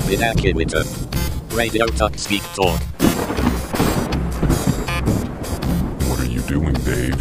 With Akiwita. Radio Talk Speak Talk. What are you doing, Dave?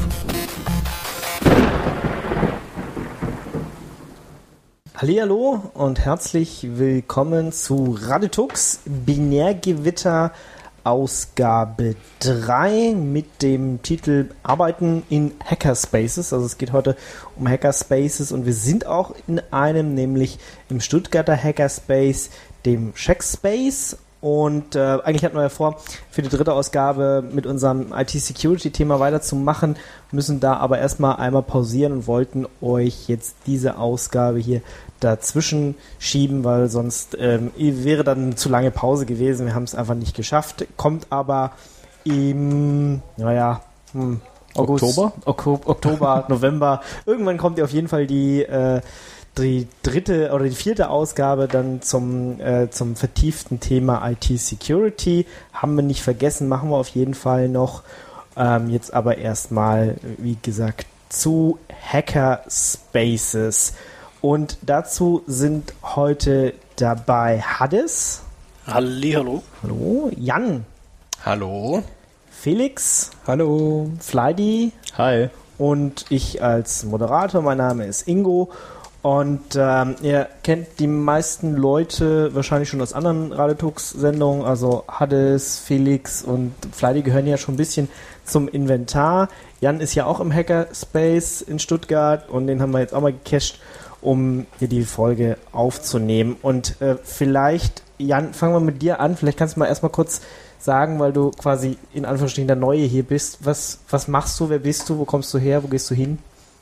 Hallihallo und herzlich willkommen zu Radetux Binärgewitter Ausgabe 3 mit dem Titel Arbeiten in Hackerspaces. Also es geht heute um Hackerspaces und wir sind auch in einem, nämlich im Stuttgarter Hackerspace, dem Checkspace. Und eigentlich hatten wir ja vor, für die dritte Ausgabe mit unserem IT-Security-Thema weiterzumachen, müssen da aber erstmal einmal pausieren und wollten euch jetzt diese Ausgabe hier dazwischen schieben, weil sonst wäre dann eine zu lange Pause gewesen. Wir haben es einfach nicht geschafft. Kommt aber im, August, Oktober, November. Irgendwann kommt ja auf jeden Fall die dritte oder die vierte Ausgabe dann zum vertieften Thema IT-Security. Haben wir nicht vergessen, machen wir auf jeden Fall noch. Jetzt aber erstmal, wie gesagt, zu Hackerspaces. Und dazu sind heute dabei Hades. Hallihallo. Hallo. Jan. Hallo. Felix. Hallo. Fleidy. Hi. Und ich als Moderator. Mein Name ist Ingo. Und ihr kennt die meisten Leute wahrscheinlich schon aus anderen Radetux-Sendungen. Also Hades, Felix und Fleidy gehören ja schon ein bisschen zum Inventar. Jan ist ja auch im Hackerspace in Stuttgart und den haben wir jetzt auch mal gecached, um hier die Folge aufzunehmen. Und vielleicht, Jan, fangen wir mit dir an. Vielleicht kannst du mal erstmal kurz sagen, weil du quasi in Anführungsstrichen der Neue hier bist. Was machst du? Wer bist du? Wo kommst du her? Wo gehst du hin?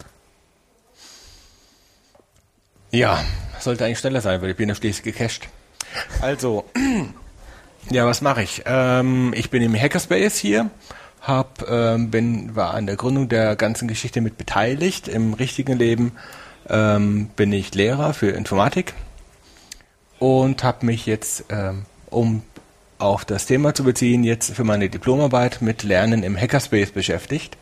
Ja, sollte eigentlich schneller sein, weil ich bin ja schließlich gecached. Also, ja, was mache ich? Ich bin im Hackerspace hier, war an der Gründung der ganzen Geschichte mit beteiligt. Im richtigen Leben bin ich Lehrer für Informatik und habe mich jetzt, um auf das Thema zu beziehen, jetzt für meine Diplomarbeit mit Lernen im Hackerspace beschäftigt.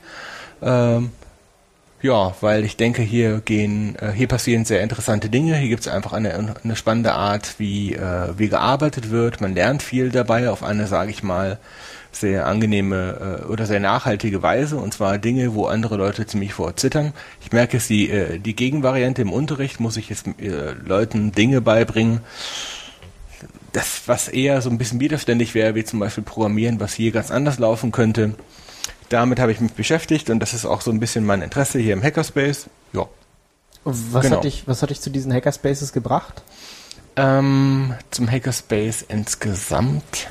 Ja, weil ich denke, hier passieren sehr interessante Dinge. Hier gibt es einfach eine spannende Art, wie gearbeitet wird. Man lernt viel dabei auf eine, sage ich mal, sehr angenehme oder sehr nachhaltige Weise. Und zwar Dinge, wo andere Leute ziemlich vorzittern. Ich merke es, die Gegenvariante im Unterricht muss ich jetzt Leuten Dinge beibringen. Das, was eher so ein bisschen widerständig wäre, wie zum Beispiel Programmieren, was hier ganz anders laufen könnte. Damit habe ich mich beschäftigt und das ist auch so ein bisschen mein Interesse hier im Hackerspace. Ja. Was hat dich zu diesen Hackerspaces gebracht? Zum Hackerspace insgesamt.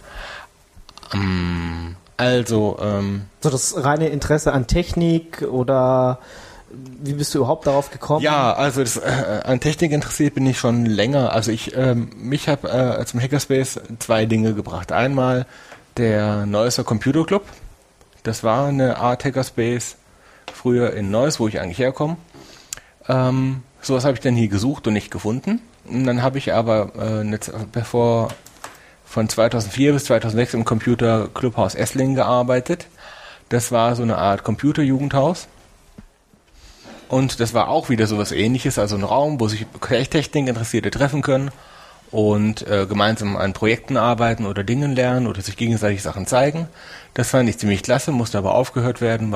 So das reine Interesse an Technik oder wie bist du überhaupt darauf gekommen? Ja, also an Technik interessiert bin ich schon länger. Also mich habe zum Hackerspace zwei Dinge gebracht. Einmal der Neusser Computer Club. Das war eine Art Hackerspace früher in Neuss, wo ich eigentlich herkomme. Sowas habe ich dann hier gesucht und nicht gefunden. Und dann habe ich aber von 2004 bis 2006 im Computer Clubhaus Esslingen gearbeitet. Das war so eine Art Computerjugendhaus. Und das war auch wieder sowas Ähnliches, also ein Raum, wo sich Technikinteressierte treffen können und gemeinsam an Projekten arbeiten oder Dingen lernen oder sich gegenseitig Sachen zeigen. Das fand ich ziemlich klasse, musste aber aufgelöst werden,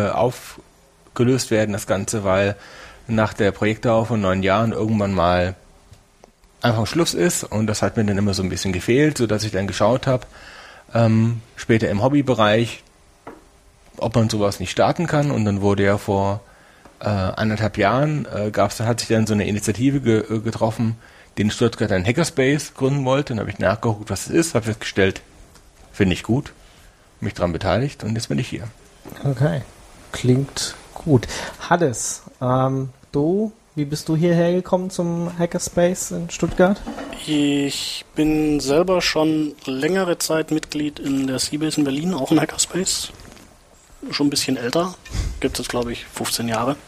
das Ganze, weil nach der Projektdauer von 9 Jahren irgendwann mal einfach Schluss ist und das hat mir dann immer so ein bisschen gefehlt, sodass ich dann geschaut habe, später im Hobbybereich, ob man sowas nicht starten kann und dann wurde ja vor 1,5 Jahren hat sich dann so eine Initiative getroffen, die in Stuttgart einen Hackerspace gründen wollte. Dann habe ich nachgeguckt, was es ist, habe festgestellt, finde ich gut, mich daran beteiligt und jetzt bin ich hier. Okay, klingt gut. Hades, wie bist du hierher gekommen zum Hackerspace in Stuttgart? Ich bin selber schon längere Zeit Mitglied in der Seabase in Berlin, auch ein Hackerspace. Schon ein bisschen älter, gibt es glaube ich 15 Jahre.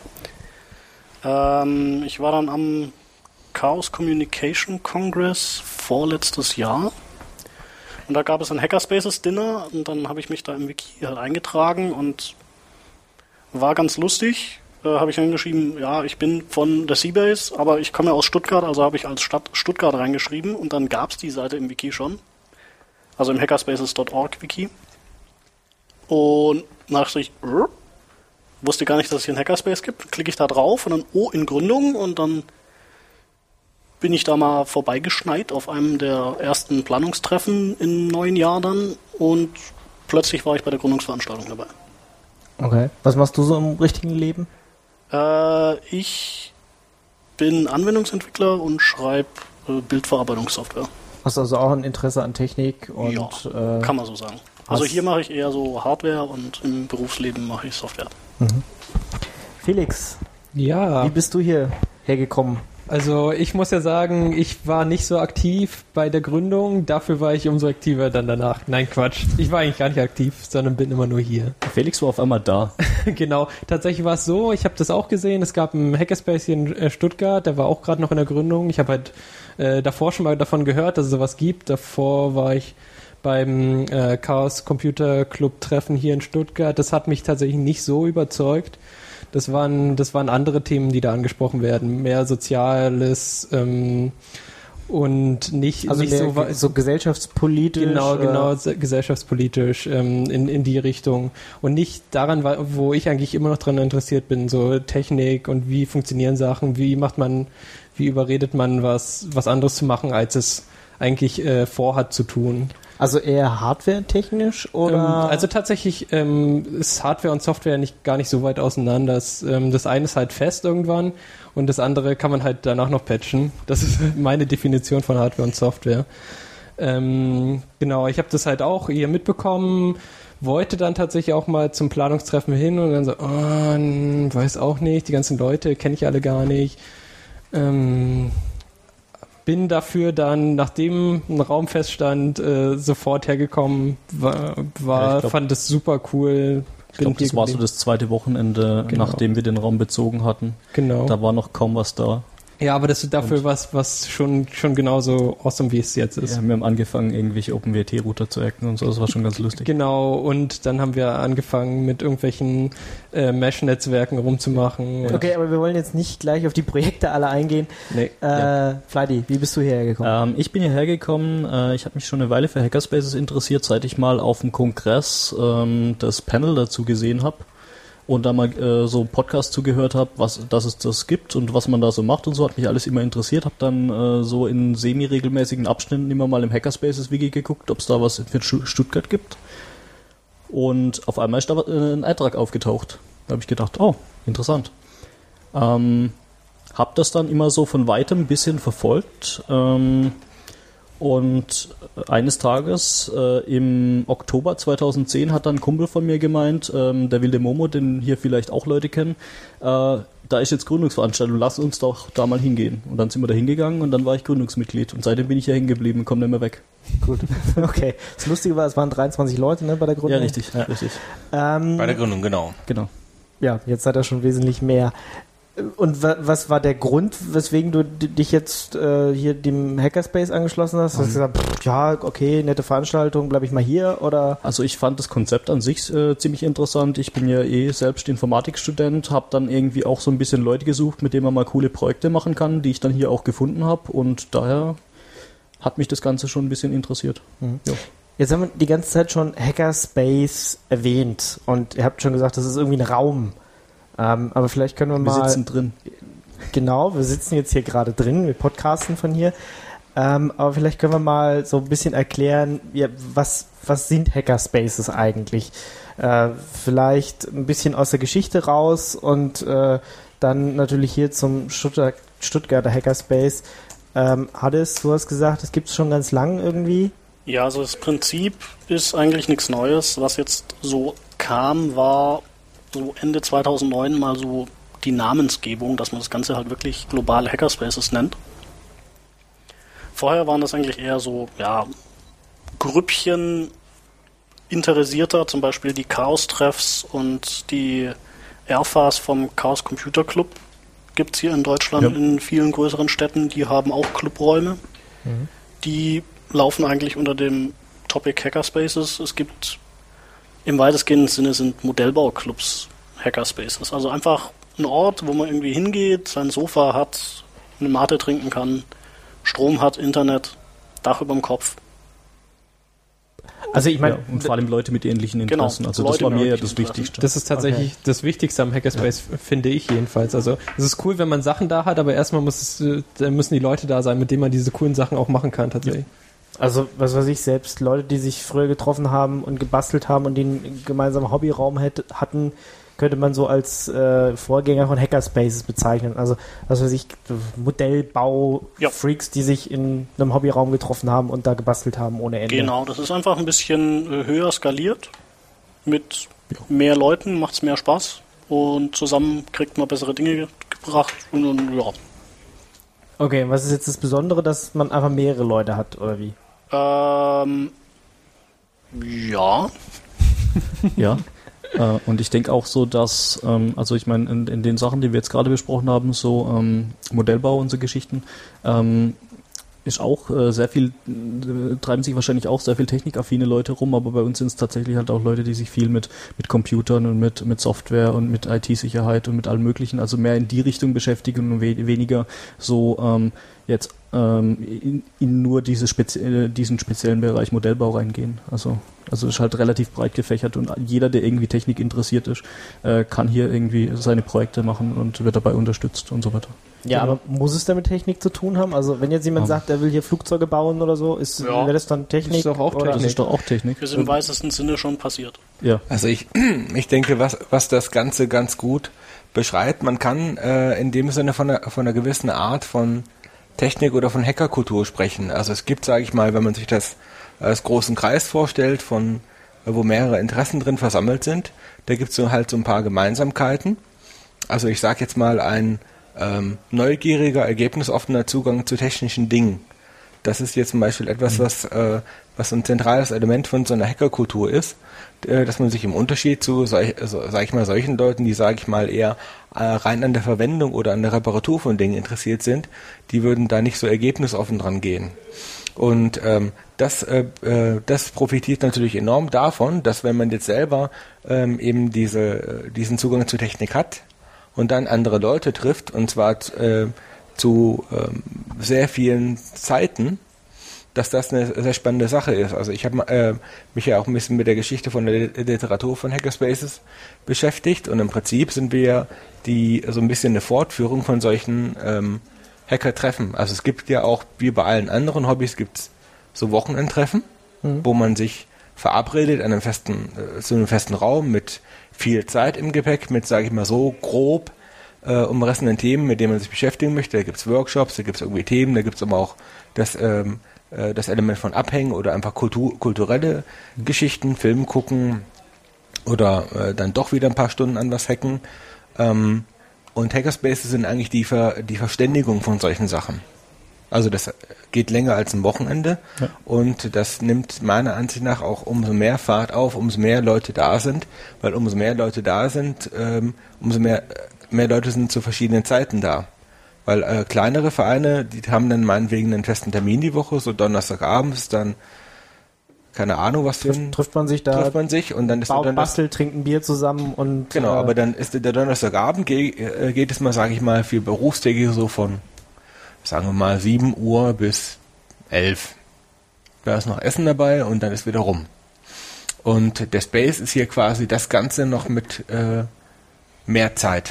Ich war dann am Chaos Communication Congress vorletztes Jahr und da gab es ein Hackerspaces Dinner und dann habe ich mich da im Wiki halt eingetragen und war ganz lustig. habe ich hingeschrieben, ja, ich bin von der Seabase, aber ich komme ja aus Stuttgart, also habe ich als Stadt Stuttgart reingeschrieben und dann gab es die Seite im Wiki schon. Also im hackerspaces.org Wiki. Und dachte ich, wusste gar nicht, dass es hier einen Hackerspace gibt. Klicke ich da drauf und dann in Gründung und dann bin ich da mal vorbeigeschneit auf einem der ersten Planungstreffen im neuen Jahr dann und plötzlich war ich bei der Gründungsveranstaltung dabei. Okay. Was machst du so im richtigen Leben? Ich bin Anwendungsentwickler und schreibe Bildverarbeitungssoftware. Hast du also auch ein Interesse an Technik? Und, ja, kann man so sagen. Also hier mache ich eher so Hardware und im Berufsleben mache ich Software. Mhm. Felix, Ja, wie bist du hier hergekommen? also ich muss ja sagen, ich war nicht so aktiv bei der Gründung, dafür war ich umso aktiver dann danach. Nein, Quatsch. Ich war eigentlich gar nicht aktiv, sondern bin immer nur hier. Felix war auf einmal da. Genau, tatsächlich war es so, ich habe das auch gesehen, es gab einen Hackerspace hier in Stuttgart, der war auch gerade noch in der Gründung. Ich habe halt davor schon mal davon gehört, dass es sowas gibt. Davor war ich beim Chaos Computer Club Treffen hier in Stuttgart. Das hat mich tatsächlich nicht so überzeugt. Das waren andere Themen, die da angesprochen werden. Mehr Soziales und nicht, Also nicht so gesellschaftspolitisch? Genau, gesellschaftspolitisch in die Richtung. Und nicht daran, wo ich eigentlich immer noch dran interessiert bin, so Technik und wie funktionieren Sachen, wie überredet man was anderes zu machen, als es eigentlich vorhat zu tun. Also eher hardware-technisch oder? Also tatsächlich ist Hardware und Software gar nicht so weit auseinander. Das eine ist halt fest irgendwann und das andere kann man halt danach noch patchen. Das ist meine Definition von Hardware und Software. Genau, ich habe das halt auch hier mitbekommen, wollte dann tatsächlich auch mal zum Planungstreffen hin und dann so, weiß auch nicht, die ganzen Leute kenne ich alle gar nicht. Bin dafür dann, nachdem ein Raum feststand, sofort hergekommen, fand es super cool. Ich glaube, das war so das zweite Wochenende, nachdem wir den Raum bezogen hatten. Genau. Da war noch kaum was da. Ja, aber das ist dafür was schon genauso awesome, wie es jetzt ist. Ja, wir haben angefangen, irgendwelche OpenWrt-Router zu hacken und so, das war schon ganz lustig. Genau, und dann haben wir angefangen, mit irgendwelchen Mesh-Netzwerken rumzumachen. Okay, aber wir wollen jetzt nicht gleich auf die Projekte alle eingehen. Nee. Fleidy, wie bist du hierher gekommen? Ich bin hierher gekommen, ich habe mich schon eine Weile für Hackerspaces interessiert, seit ich mal auf dem Kongress das Panel dazu gesehen habe. Und da mal so Podcast zugehört habe, dass es das gibt und was man da so macht und so, hat mich alles immer interessiert. Habe dann so in semi-regelmäßigen Abständen immer mal im Hackerspaces-Wiki geguckt, ob es da was für Stuttgart gibt. Und auf einmal ist da ein Eintrag aufgetaucht. Da habe ich gedacht, oh, interessant. Habe das dann immer so von weitem ein bisschen verfolgt. Und eines Tages im Oktober 2010 hat dann ein Kumpel von mir gemeint, der Wilde Momo, den hier vielleicht auch Leute kennen, da ist jetzt Gründungsveranstaltung, lass uns doch da mal hingehen. Und dann sind wir da hingegangen und dann war ich Gründungsmitglied. Und seitdem bin ich hier hängen geblieben und komme nicht mehr weg. Gut. Okay. Das Lustige war, es waren 23 Leute, ne, bei der Gründung. Ja, richtig. Ja. Richtig. Bei der Gründung, genau. Ja, jetzt hat er schon wesentlich mehr. Und was war der Grund, weswegen du dich jetzt hier dem Hackerspace angeschlossen hast? Hast du gesagt, ja, okay, nette Veranstaltung, bleibe ich mal hier, oder? Also ich fand das Konzept an sich ziemlich interessant. Ich bin ja selbst Informatikstudent, habe dann irgendwie auch so ein bisschen Leute gesucht, mit denen man mal coole Projekte machen kann, die ich dann hier auch gefunden habe. Und daher hat mich das Ganze schon ein bisschen interessiert. Mhm. Ja. Jetzt haben wir die ganze Zeit schon Hackerspace erwähnt und ihr habt schon gesagt, das ist irgendwie ein Raum. Aber vielleicht können wir mal... Wir sitzen drin. Genau, wir sitzen jetzt hier gerade drin, wir podcasten von hier. Aber vielleicht können wir mal so ein bisschen erklären, was sind Hackerspaces eigentlich? Vielleicht ein bisschen aus der Geschichte raus und dann natürlich hier zum Stuttgarter Hackerspace. Hades, du hast gesagt, das gibt es schon ganz lang irgendwie. Ja, also das Prinzip ist eigentlich nichts Neues. Was jetzt so kam, war so Ende 2009 mal so die Namensgebung, dass man das Ganze halt wirklich globale Hackerspaces nennt. Vorher waren das eigentlich eher so, ja, Grüppchen Interessierter, zum Beispiel die Chaos-Treffs und die Erfas vom Chaos Computer Club gibt es hier in Deutschland in vielen größeren Städten. Die haben auch Clubräume. Mhm. Die laufen eigentlich unter dem Topic Hackerspaces. Es gibt im weitestgehenden Sinne sind Modellbauclubs Hackerspaces. Also einfach ein Ort, wo man irgendwie hingeht, sein Sofa hat, eine Mate trinken kann, Strom hat, Internet, Dach über dem Kopf. Also ich meine, Ja, und vor allem Leute mit ähnlichen Interessen. Genau, Also Leute das war mit mir ja ähnlichen das Wichtigste. Das ist tatsächlich das Wichtigste am Hackerspace, finde ich jedenfalls. Also es ist cool, wenn man Sachen da hat, aber erstmal müssen die Leute da sein, mit denen man diese coolen Sachen auch machen kann tatsächlich. also was weiß ich, selbst Leute, die sich früher getroffen haben und gebastelt haben und die einen gemeinsamen Hobbyraum hatten, könnte man so als Vorgänger von Hackerspaces bezeichnen. Also was weiß ich, Modellbau-Freaks, die sich in einem Hobbyraum getroffen haben und da gebastelt haben ohne Ende. Genau, das ist einfach ein bisschen höher skaliert. Mit mehr Leuten macht es mehr Spaß und zusammen kriegt man bessere Dinge gebracht und ja. Okay, was ist jetzt das Besondere, dass man einfach mehrere Leute hat, oder wie? Ja. Ja. Und ich denke auch so, dass, also ich meine, in den Sachen, die wir jetzt gerade besprochen haben, so Modellbau und so Geschichten, ist auch sehr viel, treiben sich wahrscheinlich auch sehr viel technikaffine Leute rum, aber bei uns sind es tatsächlich halt auch Leute, die sich viel mit Computern und mit Software und mit IT-Sicherheit und mit allem Möglichen, also mehr in die Richtung beschäftigen und weniger so jetzt in nur diesen speziellen Bereich Modellbau reingehen. Also ist halt relativ breit gefächert und jeder, der irgendwie Technik interessiert ist, kann hier irgendwie seine Projekte machen und wird dabei unterstützt und so weiter. Ja, aber muss es damit Technik zu tun haben? Also wenn jetzt jemand sagt, er will hier Flugzeuge bauen oder so, wäre das dann Technik? Das ist doch auch oder? Technik. Das ist doch auch Technik. Ist im weitesten Sinne schon passiert. Ja. Also ich denke, was das Ganze ganz gut beschreibt, man kann in dem Sinne von einer gewissen Art von Technik oder von Hackerkultur sprechen. Also es gibt, sage ich mal, wenn man sich das als großen Kreis vorstellt, wo mehrere Interessen drin versammelt sind, da gibt es so halt so ein paar Gemeinsamkeiten. Also ich sage jetzt mal ein neugieriger, ergebnisoffener Zugang zu technischen Dingen. Das ist jetzt zum Beispiel etwas, was ein zentrales Element von so einer Hackerkultur ist, dass man sich im Unterschied zu, solchen Leuten, die, sage ich mal, eher rein an der Verwendung oder an der Reparatur von Dingen interessiert sind, die würden da nicht so ergebnisoffen dran gehen. Und das profitiert natürlich enorm davon, dass wenn man jetzt selber eben diesen Zugang zur Technik hat und dann andere Leute trifft, und zwar zu sehr vielen Zeiten, dass das eine sehr spannende Sache ist. Also ich habe mich ja auch ein bisschen mit der Geschichte von der Literatur von Hackerspaces beschäftigt und im Prinzip sind wir so ein bisschen eine Fortführung von solchen Hacker-Treffen. Also es gibt ja auch, wie bei allen anderen Hobbys, gibt's so Wochenendtreffen, wo man sich verabredet an zu einem festen Raum mit viel Zeit im Gepäck, mit, sage ich mal so, grob umrissenen Themen, mit denen man sich beschäftigen möchte. Da gibt's Workshops, da gibt's irgendwie Themen, da gibt's aber auch das Element von Abhängen oder einfach kulturelle Geschichten, Film gucken oder dann doch wieder ein paar Stunden an was hacken. Und Hackerspaces sind eigentlich die Verständigung von solchen Sachen. Also das geht länger als ein Wochenende und das nimmt meiner Ansicht nach auch umso mehr Fahrt auf, umso mehr Leute da sind, weil umso mehr Leute da sind, umso mehr Leute sind zu verschiedenen Zeiten da. Weil kleinere Vereine, die haben dann meinetwegen einen festen Termin die Woche, so Donnerstagabends, dann keine Ahnung, was für ein... Trifft man sich und dann ist bastelt, trinkt ein Bier zusammen und... Genau, aber dann ist der Donnerstagabend, geht es mal, sage ich mal, für Berufstätige so von, sagen wir mal, 7 Uhr bis 11. Da ist noch Essen dabei und dann ist wieder rum. Und der Space ist hier quasi das Ganze noch mit mehr Zeit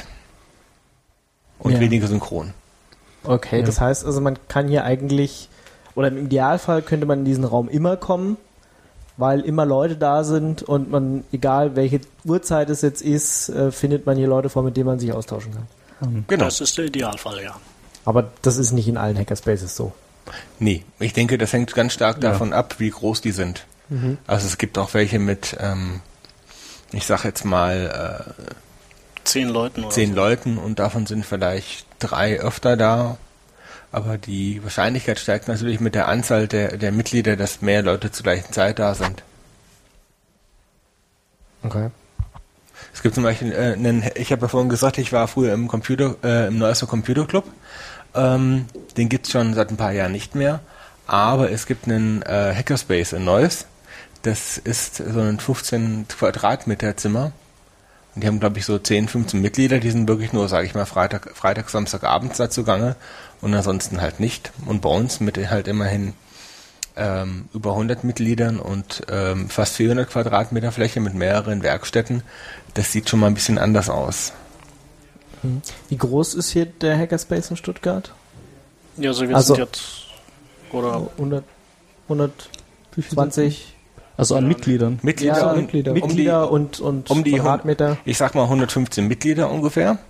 und weniger synchron. Okay, das heißt also, man kann hier eigentlich, oder im Idealfall könnte man in diesen Raum immer kommen, weil immer Leute da sind und man, egal welche Uhrzeit es jetzt ist, findet man hier Leute vor, mit denen man sich austauschen kann. Genau. Das ist der Idealfall, ja. Aber das ist nicht in allen Hackerspaces so. Nee, ich denke, das hängt ganz stark davon ab, wie groß die sind. Also es gibt auch welche mit, ich sag jetzt mal, 10 Leuten oder 10 Leuten und davon sind vielleicht 3 öfter da. Aber die Wahrscheinlichkeit steigt natürlich mit der Anzahl der Mitglieder, dass mehr Leute zur gleichen Zeit da sind. Okay. Es gibt zum Beispiel ich habe ja vorhin gesagt, ich war früher im Neusser Computer Club. Den gibt's schon seit ein paar Jahren nicht mehr. Aber es gibt einen Hackerspace in Neuss. Das ist so ein 15 Quadratmeter Zimmer, Die haben, glaube ich, so 10, 15 Mitglieder, die sind wirklich nur, sage ich mal, Freitag, Samstagabends da zugange und ansonsten halt nicht. Und bei uns mit halt immerhin über 100 Mitgliedern und fast 400 Quadratmeter Fläche mit mehreren Werkstätten, das sieht schon mal ein bisschen anders aus. Wie groß ist hier der Hackerspace in Stuttgart? Ja, also wir sind jetzt, oder 120 Also an Mitgliedern. Mitglieder und um die Quadratmeter. Ich sag mal 115 Mitglieder ungefähr.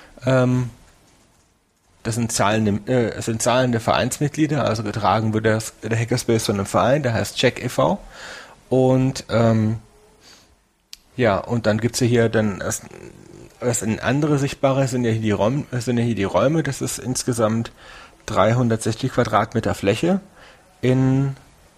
Das sind zahlende Vereinsmitglieder, also getragen wird der Hackerspace von einem Verein, der heißt Check e.V. Und und dann gibt's hier dann was ein andere sichtbare sind ja hier die Räume, das ist insgesamt 360 Quadratmeter Fläche in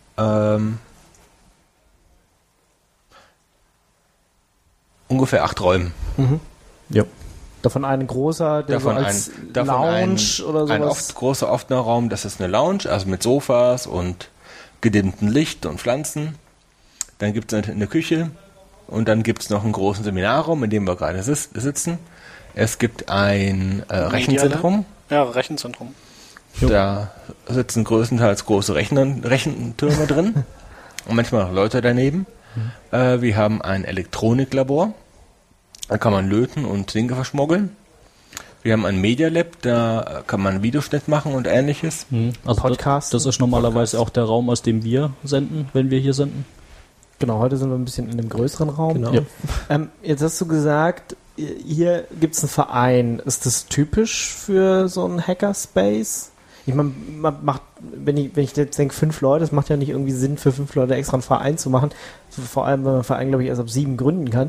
ungefähr 8 Räumen. Mhm. Ja. Davon ein großer, der so als Lounge oder sowas. Ein großer offener Raum, das ist eine Lounge, also mit Sofas und gedimmtem Licht und Pflanzen. Dann gibt es eine Küche und dann gibt es noch einen großen Seminarraum, in dem wir gerade sitzen. Es gibt ein Rechenzentrum. Ja, Rechenzentrum. Da sitzen größtenteils große Rechentürme drin und manchmal auch Leute daneben. Wir haben ein Elektroniklabor. Da kann man löten und Dinge verschmuggeln. Wir haben ein Media Lab, da kann man Videoschnitt machen und ähnliches. Also Podcast. Das ist normalerweise auch der Raum, aus dem wir senden, wenn wir hier senden. Genau, heute sind wir ein bisschen in einem größeren Raum. Genau. Ja. Jetzt hast du gesagt, hier gibt es einen Verein. Ist das typisch für so einen Hackerspace? Ich meine, man macht, wenn ich jetzt denke, 5 Leute, das macht ja nicht irgendwie Sinn, für 5 Leute extra einen Verein zu machen. Vor allem, wenn man einen Verein, glaube ich, erst ab 7 gründen kann.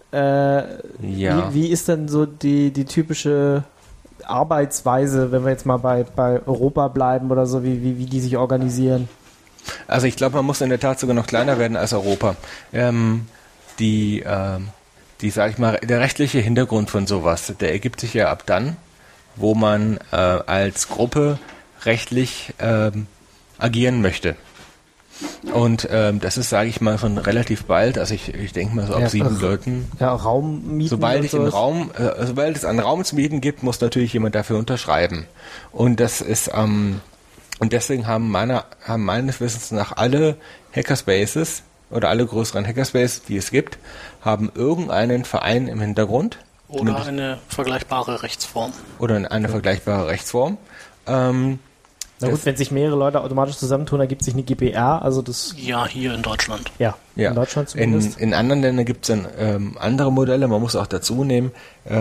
Wie ist denn so die typische Arbeitsweise, wenn wir jetzt mal bei Europa bleiben oder so, wie die sich organisieren? Also ich glaube, man muss in der Tat sogar noch kleiner werden als Europa. Sag ich mal, der rechtliche Hintergrund von sowas, der ergibt sich ja ab dann, wo man als Gruppe rechtlich agieren möchte. Und das ist, sage ich mal, schon relativ bald, also ich denke mal so ab 7 Leuten. Ja, Raum mieten. Sobald es einen Raum zu mieten gibt, muss natürlich jemand dafür unterschreiben. Und das ist und deswegen haben meines Wissens nach alle Hackerspaces oder alle größeren Hackerspaces, die es gibt, haben irgendeinen Verein im Hintergrund. Oder eine vergleichbare Rechtsform. Na gut, wenn sich mehrere Leute automatisch zusammentun, ergibt sich eine GbR, also das... Ja, hier in Deutschland. Ja. In Deutschland zumindest. In anderen Ländern gibt es dann andere Modelle, man muss auch dazu nehmen,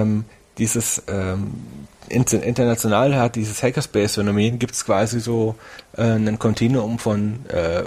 international hat dieses Hackerspace-Phänomen, gibt es quasi so ein Kontinuum von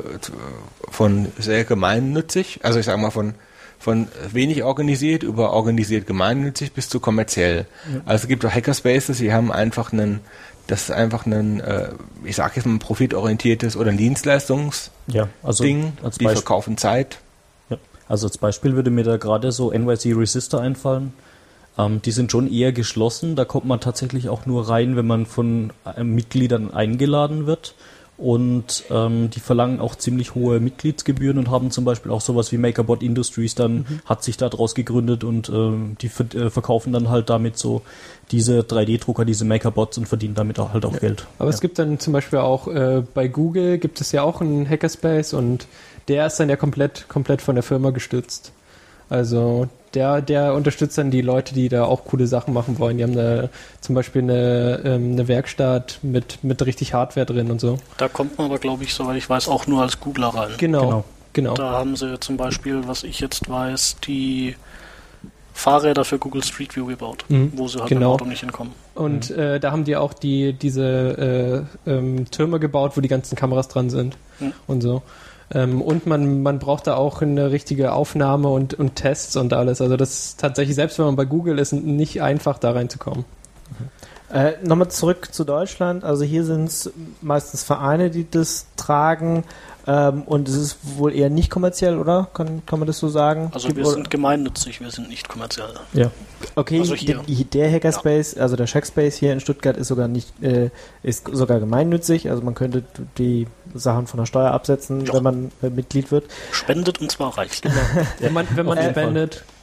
sehr gemeinnützig, also ich sage mal von wenig organisiert über organisiert gemeinnützig bis zu kommerziell. Ja. Also es gibt auch Hackerspaces, die haben einfach ich sage jetzt mal ein profitorientiertes oder ein Dienstleistungsding, die verkaufen Zeit. Ja. Also als Beispiel würde mir da gerade so NYC Resistor einfallen. Die sind schon eher geschlossen, da kommt man tatsächlich auch nur rein, wenn man von Mitgliedern eingeladen wird. Und die verlangen auch ziemlich hohe Mitgliedsgebühren und haben zum Beispiel auch sowas wie MakerBot Industries, hat sich daraus gegründet und die verkaufen dann halt damit so diese 3D-Drucker, diese MakerBots und verdienen damit auch halt auch Geld. Aber es gibt dann zum Beispiel auch bei Google gibt es ja auch einen Hackerspace und der ist dann ja komplett von der Firma gestützt. Also der unterstützt dann die Leute, die da auch coole Sachen machen wollen. Die haben zum Beispiel eine Werkstatt mit richtig Hardware drin und so. Da kommt man aber, glaube ich, soweit ich weiß, auch nur als Googler rein. Genau. Da haben sie zum Beispiel, was ich jetzt weiß, die Fahrräder für Google Street View gebaut, wo sie halt mit dem Auto nicht hinkommen. Und da haben die auch diese Türme gebaut, wo die ganzen Kameras dran sind und so. Und man braucht da auch eine richtige Aufnahme und Tests und alles. Also das ist tatsächlich, selbst wenn man bei Google ist, nicht einfach da reinzukommen. Nochmal zurück zu Deutschland. Also hier sind es meistens Vereine, die das tragen. Und es ist wohl eher nicht kommerziell, oder? Kann man das so sagen? Also wir sind gemeinnützig, wir sind nicht kommerziell. Ja. Okay, also hier. Der Hackerspace, also der Shackspace hier in Stuttgart ist sogar gemeinnützig. Also man könnte die Sachen von der Steuer absetzen, wenn man Mitglied wird. Spendet und zwar reichlich. Genau. Wenn man spendet.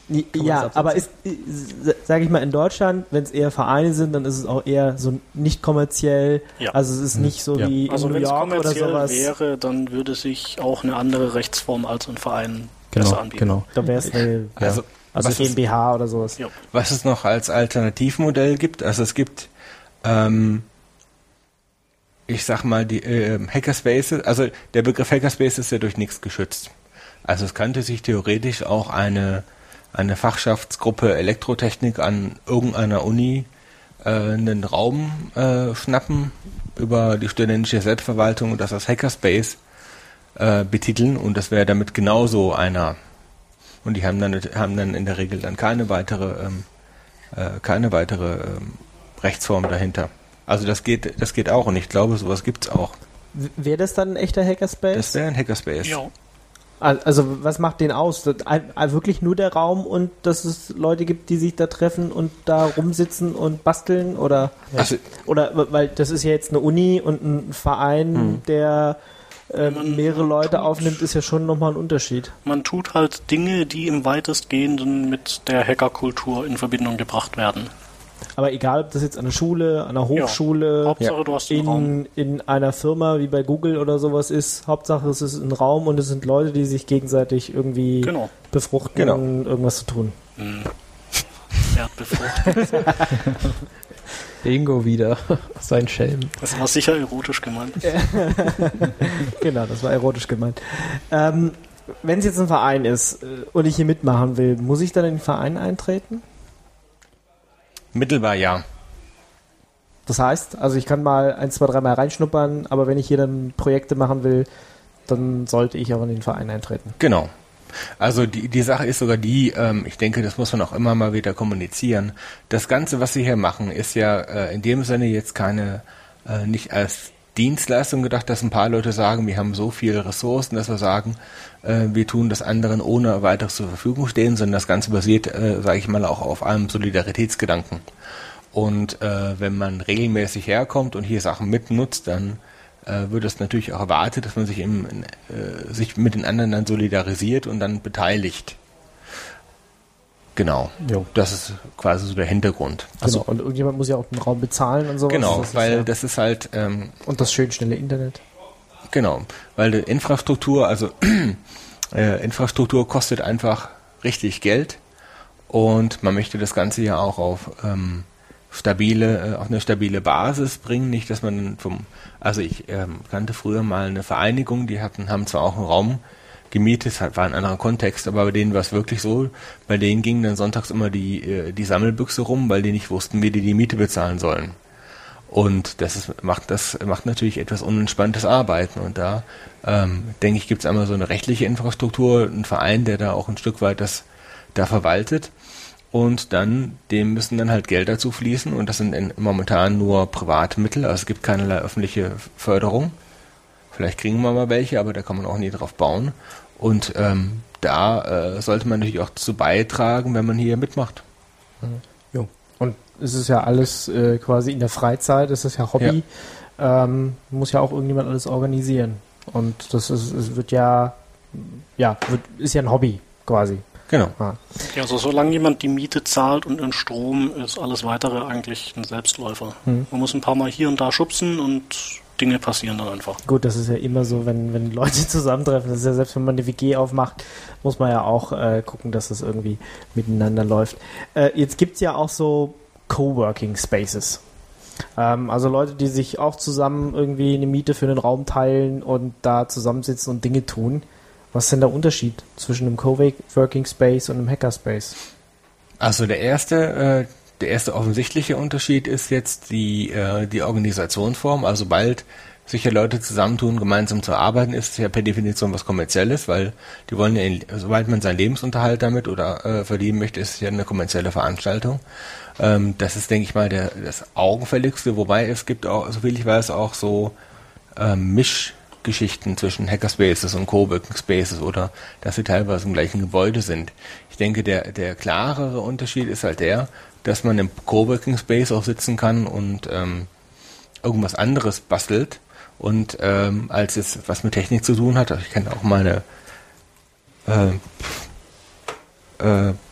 Ja, aber ist, sage ich mal, in Deutschland, wenn es eher Vereine sind, dann ist es auch eher so nicht kommerziell. Ja. Also es ist nicht so wie Also in New wenn es York oder kommerziell sowas. wäre, dann würde sich auch eine andere Rechtsform als ein Verein besser anbieten. Genau. Da wäre es eine Also, also was es- GmbH oder sowas. Ja. Was es noch als Alternativmodell gibt, also es gibt, ich sag mal, die Hackerspaces, also der Begriff Hackerspace ist ja durch nichts geschützt. Also es könnte sich theoretisch auch eine Fachschaftsgruppe Elektrotechnik an irgendeiner Uni einen Raum schnappen über die studentische Selbstverwaltung und das als Hackerspace betiteln und das wäre damit genauso einer. Und die haben dann in der Regel dann keine weitere Rechtsform dahinter. Also das geht auch und ich glaube, sowas gibt's auch. Wäre das dann ein echter Hackerspace? Das wäre ein Hackerspace. Ja. Also was macht den aus? Wirklich nur der Raum und dass es Leute gibt, die sich da treffen und da rumsitzen und basteln? Oder weil das ist ja jetzt eine Uni und ein Verein, der mehrere Leute aufnimmt, ist ja schon nochmal ein Unterschied. Man tut halt Dinge, die im weitestgehenden mit der Hackerkultur in Verbindung gebracht werden. Aber egal, ob das jetzt an der Schule, an der Hochschule, Hauptsache, du hast einen Raum. in einer Firma wie bei Google oder sowas ist, Hauptsache es ist ein Raum und es sind Leute, die sich gegenseitig irgendwie Genau. befruchten, um irgendwas zu tun. Wer hat befruchtet? Ingo wieder. Sein Schelm. Das war sicher erotisch gemeint. Genau, das war erotisch gemeint. Wenn es jetzt ein Verein ist und ich hier mitmachen will, muss ich dann in den Verein eintreten? Mittelbar ja. Das heißt, also ich kann mal 1, 2, 3 Mal reinschnuppern, aber wenn ich hier dann Projekte machen will, dann sollte ich auch in den Verein eintreten. Genau. Also die Sache ist sogar die, ich denke, das muss man auch immer mal wieder kommunizieren. Das Ganze, was Sie hier machen, ist ja in dem Sinne jetzt nicht als Dienstleistung gedacht, dass ein paar Leute sagen, wir haben so viele Ressourcen, dass wir sagen, wir tun das anderen ohne weiteres zur Verfügung stehen, sondern das Ganze basiert, sage ich mal, auch auf einem Solidaritätsgedanken. Und wenn man regelmäßig herkommt und hier Sachen mitnutzt, dann wird es natürlich auch erwartet, dass man sich mit den anderen dann solidarisiert und dann beteiligt. Genau. Jo. Das ist quasi so der Hintergrund. Genau, und irgendjemand muss ja auch den Raum bezahlen und sowas. Genau, Das ist weil ja, das ist halt und das schön schnelle Internet. genau, weil die Infrastruktur, also Infrastruktur kostet einfach richtig Geld und man möchte das Ganze ja auch auf eine stabile Basis bringen, nicht, dass man ich kannte früher mal eine Vereinigung, die haben zwar auch einen Raum gemietet, war ein anderer Kontext, aber bei denen war es wirklich so, bei denen ging dann sonntags immer die Sammelbüchse rum, weil die nicht wussten, wie die Miete bezahlen sollen. Und das macht natürlich etwas unentspanntes Arbeiten. Und da, denke ich, gibt es einmal so eine rechtliche Infrastruktur, einen Verein, der da auch ein Stück weit das da verwaltet. Und dann, dem müssen dann halt Gelder zufließen. Und das sind momentan nur private Mittel, also es gibt keinerlei öffentliche Förderung. Vielleicht kriegen wir mal welche, aber da kann man auch nie drauf bauen. Und da sollte man natürlich auch dazu beitragen, wenn man hier mitmacht. Jo. Und es ist ja alles quasi in der Freizeit, es ist ja Hobby. Muss ja auch irgendjemand alles organisieren. Und das ist ja ein Hobby quasi. Genau. Ah. Ja, also solange jemand die Miete zahlt und den Strom, ist alles weitere eigentlich ein Selbstläufer. Man muss ein paar Mal hier und da schubsen und Dinge passieren dann einfach. Gut, das ist ja immer so, wenn Leute zusammentreffen. Das ist ja selbst, wenn man eine WG aufmacht, muss man ja auch gucken, dass das irgendwie miteinander läuft. Jetzt gibt's ja auch so Coworking Spaces. Also Leute, die sich auch zusammen irgendwie eine Miete für einen Raum teilen und da zusammensitzen und Dinge tun. Was ist denn der Unterschied zwischen einem Coworking Space und einem Hackerspace? Also der erste offensichtliche Unterschied ist jetzt die Organisationsform. Also sobald sich ja Leute zusammentun, gemeinsam zu arbeiten, ist es ja per Definition was Kommerzielles, weil die wollen ja, sobald man seinen Lebensunterhalt damit oder verdienen möchte, ist es ja eine kommerzielle Veranstaltung. Das ist, denke ich mal, das Augenfälligste, wobei es gibt auch, soviel ich weiß, auch so Mischgeschichten zwischen Hackerspaces und Coworking Spaces oder dass sie teilweise im gleichen Gebäude sind. Ich denke, der klarere Unterschied ist halt dass man im Coworking Space auch sitzen kann und irgendwas anderes bastelt und als es was mit Technik zu tun hat. Ich kenne auch meine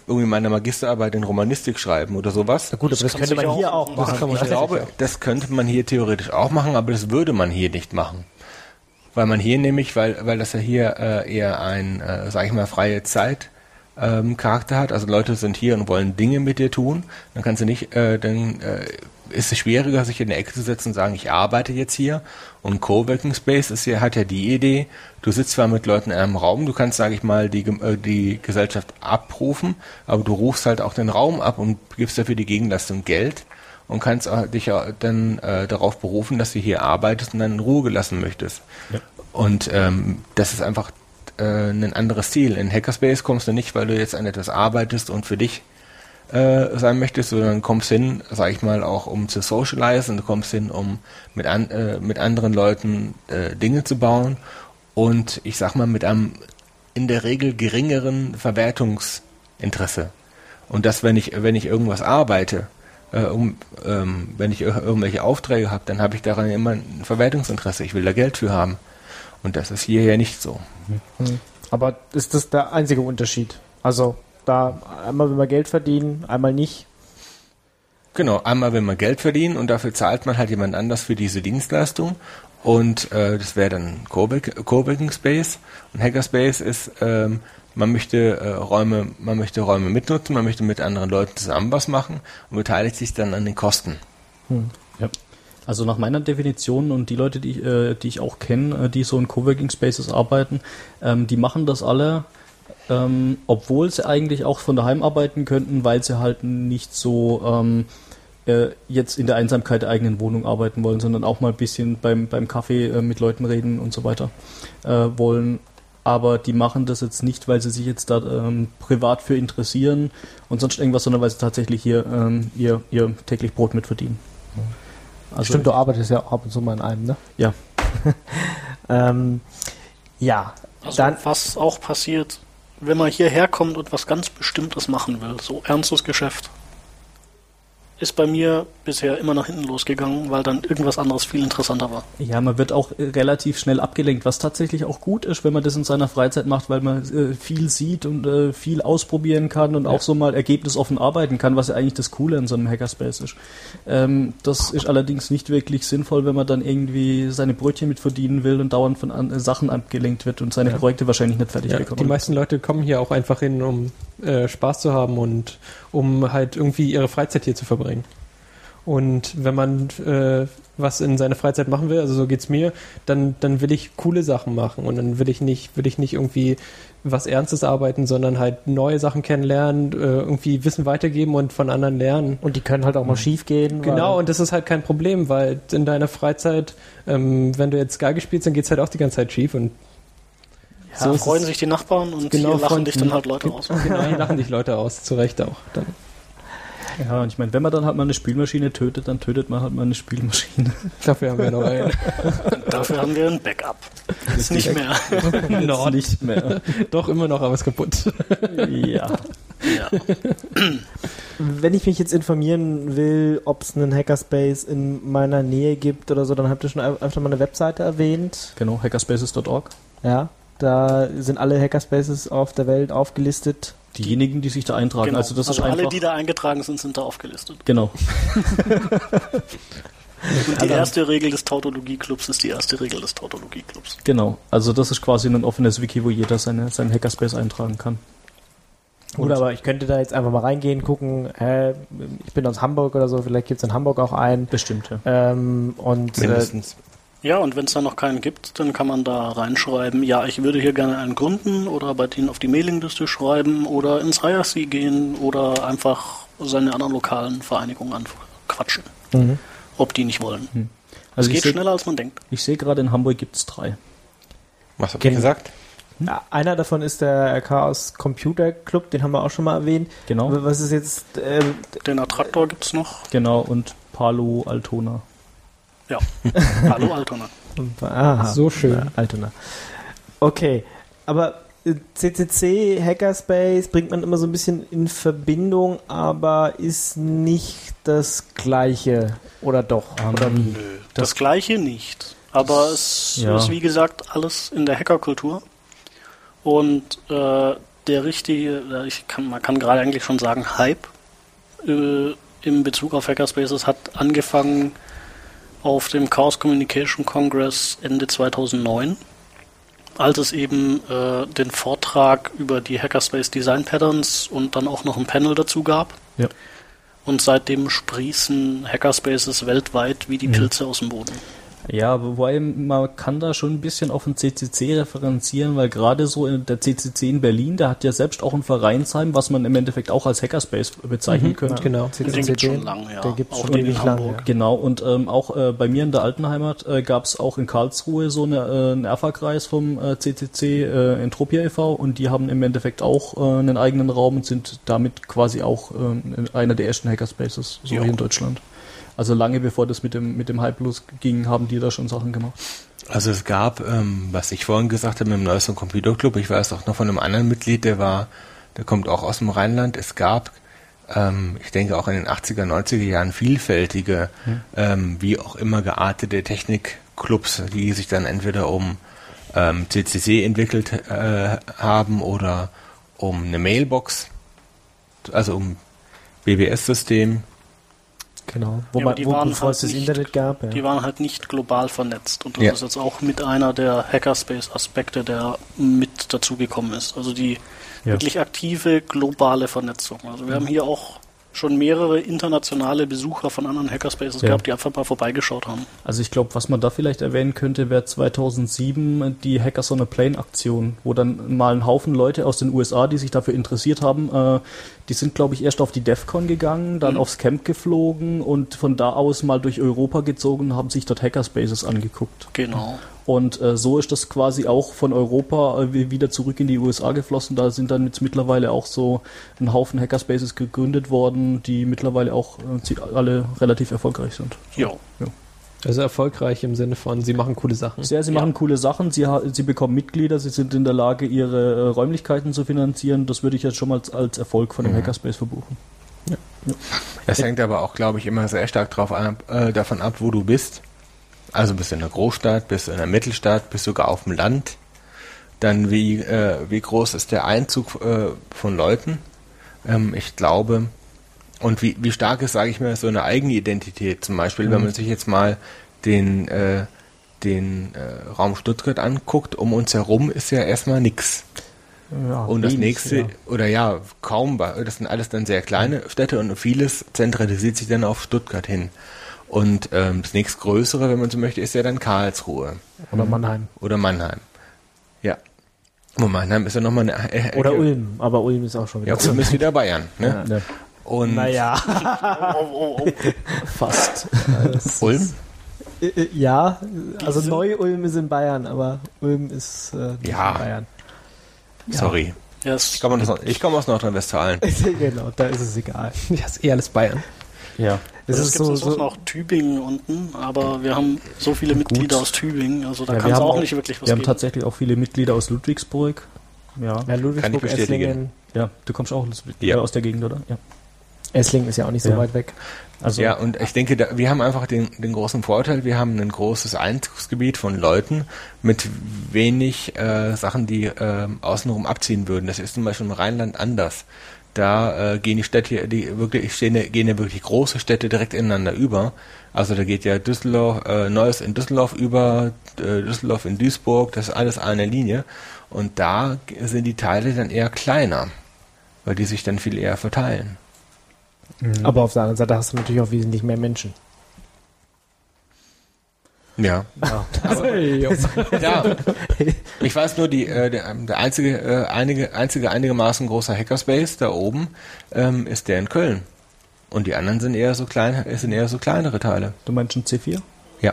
irgendwie meine Magisterarbeit in Romanistik schreiben oder sowas. Na gut, aber das kann könnte sich man hier auch auch machen. machen. Ich glaube, das könnte man hier theoretisch auch machen, aber das würde man hier nicht machen. Weil man hier nämlich, weil das ja hier eher ein, sag ich mal, freie Zeit Charakter hat. Also Leute sind hier und wollen Dinge mit dir tun. Dann kannst du nicht, ist es schwieriger, sich in der Ecke zu setzen und sagen, ich arbeite jetzt hier. Und Coworking Space hat ja die Idee, du sitzt zwar mit Leuten in einem Raum, du kannst, sage ich mal, die Gesellschaft abrufen, aber du rufst halt auch den Raum ab und gibst dafür die Gegenleistung Geld und kannst dich dann darauf berufen, dass du hier arbeitest und dann in Ruhe gelassen möchtest. Ja. Und das ist einfach ein anderes Ziel. In Hackerspace kommst du nicht, weil du jetzt an etwas arbeitest und für dich sein möchtest, sondern kommst hin, sag ich mal, auch um zu socialisen, du kommst hin, um mit anderen Leuten Dinge zu bauen und ich sag mal mit einem in der Regel geringeren Verwertungsinteresse. Und das, wenn ich irgendwas arbeite, wenn ich irgendwelche Aufträge habe, dann habe ich daran immer ein Verwertungsinteresse. Ich will da Geld für haben. Und das ist hier ja nicht so. Aber ist das der einzige Unterschied? Also da einmal will man Geld verdienen, einmal nicht. Genau, einmal will man Geld verdienen und dafür zahlt man halt jemand anders für diese Dienstleistung und das wäre dann Coworking Space und Hackerspace ist, man möchte Räume mitnutzen, man möchte mit anderen Leuten zusammen was machen und beteiligt sich dann an den Kosten. Ja. Also nach meiner Definition und die Leute, die ich auch kenne, die so in Coworking Spaces arbeiten, die machen das alle, obwohl sie eigentlich auch von daheim arbeiten könnten, weil sie halt nicht so jetzt in der Einsamkeit der eigenen Wohnung arbeiten wollen, sondern auch mal ein bisschen beim Kaffee mit Leuten reden und so weiter wollen. Aber die machen das jetzt nicht, weil sie sich jetzt da privat für interessieren und sonst irgendwas, sondern weil sie tatsächlich hier ihr täglich Brot mit verdienen. Also stimmt, du arbeitest ja ab und zu mal in einem, ne? Ja. Ja. Also dann, was auch passiert, wenn man hierher kommt und was ganz Bestimmtes machen will, so ernstes Geschäft, ist bei mir bisher immer nach hinten losgegangen, weil dann irgendwas anderes viel interessanter war. Ja, man wird auch relativ schnell abgelenkt, was tatsächlich auch gut ist, wenn man das in seiner Freizeit macht, weil man viel sieht und viel ausprobieren kann und auch so mal ergebnisoffen arbeiten kann, was ja eigentlich das Coole in so einem Hackerspace ist. Das ist allerdings nicht wirklich sinnvoll, wenn man dann irgendwie seine Brötchen mit verdienen will und dauernd von Sachen abgelenkt wird und seine Projekte wahrscheinlich nicht fertig bekommt. Die meisten Leute kommen hier auch einfach hin, um Spaß zu haben und um halt irgendwie ihre Freizeit hier zu verbringen. Und wenn man was in seiner Freizeit machen will, also so geht's mir, dann will ich coole Sachen machen und dann will ich nicht irgendwie was Ernstes arbeiten, sondern halt neue Sachen kennenlernen, irgendwie Wissen weitergeben und von anderen lernen. und die können halt auch mal schief gehen. Genau, und das ist halt kein Problem, weil in deiner Freizeit, wenn du jetzt Geige spielst, dann geht's halt auch die ganze Zeit schief und Ja, so freuen sich die Nachbarn und hier lachen dich dann halt Leute aus. Genau, hier lachen dich Leute aus, zu Recht auch. Dann. Ja, und ich meine, wenn man dann halt mal eine Spielmaschine tötet, dann tötet man halt mal eine Spielmaschine. Dafür haben wir noch einen. Dafür haben wir ein Backup. Ist nicht mehr. Noch nicht mehr. Doch, immer noch, aber ist kaputt. Ja. Wenn ich mich jetzt informieren will, ob es einen Hackerspace in meiner Nähe gibt oder so, dann habt ihr schon öfter mal eine Webseite erwähnt. Genau, hackerspaces.org. Ja, da sind alle Hackerspaces auf der Welt aufgelistet. Diejenigen, die sich da eintragen. Genau. Also das ist alle, einfach. Die da eingetragen sind, sind da aufgelistet. Genau. Und die erste Regel des Tautologie-Clubs ist die erste Regel des Tautologie-Clubs. Genau. Also das ist quasi ein offenes Wiki, wo jeder seinen Hackerspace eintragen kann. Gut, aber ich könnte da jetzt einfach mal reingehen, gucken, ich bin aus Hamburg oder so, vielleicht gibt es in Hamburg auch einen. Bestimmt, ja. Mindestens. Ja, und wenn es da noch keinen gibt, dann kann man da reinschreiben, ja, ich würde hier gerne einen gründen oder bei denen auf die Mailingliste schreiben oder ins IRC gehen oder einfach seine anderen lokalen Vereinigungen anquatschen, ob die nicht wollen. Also es geht schneller, als man denkt. Ich sehe gerade, in Hamburg gibt es 3. Was habt ihr gesagt? Ja, einer davon ist der Chaos Computer Club, den haben wir auch schon mal erwähnt. Genau. Was ist jetzt... Den Attraktor gibt's noch. Genau, und Palo Altona. Ja, Palo Altona. Aha, so schön. Altona. Okay, aber CCC, Hackerspace bringt man immer so ein bisschen in Verbindung, aber ist nicht das Gleiche, oder doch? Oder wie? Nö, das Gleiche nicht. Aber es ist, wie gesagt, alles in der Hackerkultur. Und der richtige, man kann gerade eigentlich schon sagen, Hype in Bezug auf Hackerspaces hat angefangen auf dem Chaos Communication Congress Ende 2009, als es eben den Vortrag über die Hackerspace Design Patterns und dann auch noch ein Panel dazu gab. Ja. Und seitdem sprießen Hackerspaces weltweit wie die Pilze aus dem Boden. Ja, wobei man kann da schon ein bisschen auf den CCC referenzieren, weil gerade so der CCC in Berlin, der hat ja selbst auch ein Vereinsheim, was man im Endeffekt auch als Hackerspace bezeichnen könnte. Genau, Den gibt's schon lange, ja. Der gibt's auch schon den in ewig lang, Hamburg. ja. Genau, und auch bei mir in der alten Heimat gab es auch in Karlsruhe so einen ERFA-Kreis vom CCC, Entropia e.V., und die haben im Endeffekt auch einen eigenen Raum und sind damit quasi auch einer der ersten Hackerspaces so Ja. hier in Deutschland. Also lange bevor das mit dem Hype losging, haben die da schon Sachen gemacht. Also es gab, was ich vorhin gesagt habe, mit dem neuesten Computerclub, ich weiß auch noch von einem anderen Mitglied, der kommt auch aus dem Rheinland. Es gab, ich denke auch in den 80er, 90er Jahren vielfältige, wie auch immer geartete Technikclubs, die sich dann entweder um CCC entwickelt haben oder um eine Mailbox, also um BBS-System. Genau. Ja, aber die waren bevor es halt das nicht- Internet gab. Ja. Die waren halt nicht global vernetzt und das Ja. ist jetzt auch mit einer der Hackerspace-Aspekte, der mit dazugekommen ist. Also die wirklich aktive globale Vernetzung. Also wir haben hier auch schon mehrere internationale Besucher von anderen Hackerspaces Ja. gehabt, die einfach mal vorbeigeschaut haben. Also ich glaube, was man da vielleicht erwähnen könnte, wäre 2007 die Hackers on a Plane Aktion, wo dann mal ein Haufen Leute aus den USA, die sich dafür interessiert haben, die sind, glaube ich, erst auf die DEFCON gegangen, dann aufs Camp geflogen und von da aus mal durch Europa gezogen und haben sich dort Hackerspaces angeguckt. Genau. Und so ist das quasi auch von Europa wieder zurück in die USA geflossen. Da sind dann jetzt mittlerweile auch so ein Haufen Hackerspaces gegründet worden, die mittlerweile auch alle relativ erfolgreich sind. Ja. Also erfolgreich im Sinne von, sie machen coole Sachen. Sie machen coole Sachen, sie bekommen Mitglieder, sie sind in der Lage, ihre Räumlichkeiten zu finanzieren. Das würde ich jetzt schon mal als Erfolg von dem Hackerspace verbuchen. Das hängt aber auch, glaube ich, immer sehr stark davon ab, wo du bist. Also bist du in der Großstadt, bist du in der Mittelstadt, bist du sogar auf dem Land. Dann wie groß ist der Einzug von Leuten? Ich glaube, und wie stark ist, sage ich mal, so eine eigene Identität. Zum Beispiel, wenn man sich jetzt mal den Raum Stuttgart anguckt, um uns herum ist ja erstmal nix. Ja, Und das wenig, nächste, ja. oder ja, kaum, das sind alles dann sehr kleine Städte und vieles zentralisiert sich dann auf Stuttgart hin. Und das nächstgrößere, wenn man so möchte, ist ja dann Karlsruhe Oder Mannheim. oder Mannheim. Ja. Und Mannheim ist ja nochmal eine Ecke. Oder Ulm. Aber Ulm ist auch schon wieder. Ja, Ulm ist wieder Bayern. Ne? Ja. Und Naja, Oh. Fast. Ulm? ja, also Neu-Ulm ist in Bayern, aber Ulm ist nicht Ja. in Bayern. Sorry. Ja, Ich komme aus Nordrhein-Westfalen. Genau, da ist es egal. Ja, ist eh alles Bayern. Ja. Es es ist gibt so, jetzt auch so noch Tübingen unten, aber wir haben so viele Mitglieder aus Tübingen, also da Ja, kann wir es haben auch nicht wirklich was Wir haben geben. tatsächlich auch viele Mitglieder aus Ludwigsburg. Ja. ja, Ludwigsburg, bestätigen. Esslingen. Ja, du kommst auch Ja. aus der Gegend, oder? Ja. Esslingen ist ja auch nicht so Ja. weit weg. Also, Ja, und ich denke, wir haben einfach den großen Vorteil, wir haben ein großes Einzugsgebiet von Leuten mit wenig Sachen, die außenrum abziehen würden. Das ist zum Beispiel im Rheinland anders. Da gehen die Städte, gehen ja wirklich große Städte direkt ineinander über. Also da geht ja Neues in Düsseldorf über, Düsseldorf in Duisburg, das ist alles eine Linie. Und da sind die Teile dann eher kleiner, weil die sich dann viel eher verteilen. Aber auf der anderen Seite hast du natürlich auch wesentlich mehr Menschen. Ja. Ja, ich weiß nur, der einzige einigermaßen großer Hackerspace da oben ist der in Köln. Und die anderen sind eher so kleinere Teile. du meinst ein C4? Ja.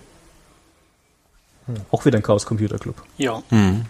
Auch wieder ein Chaos Computer Club. Ja,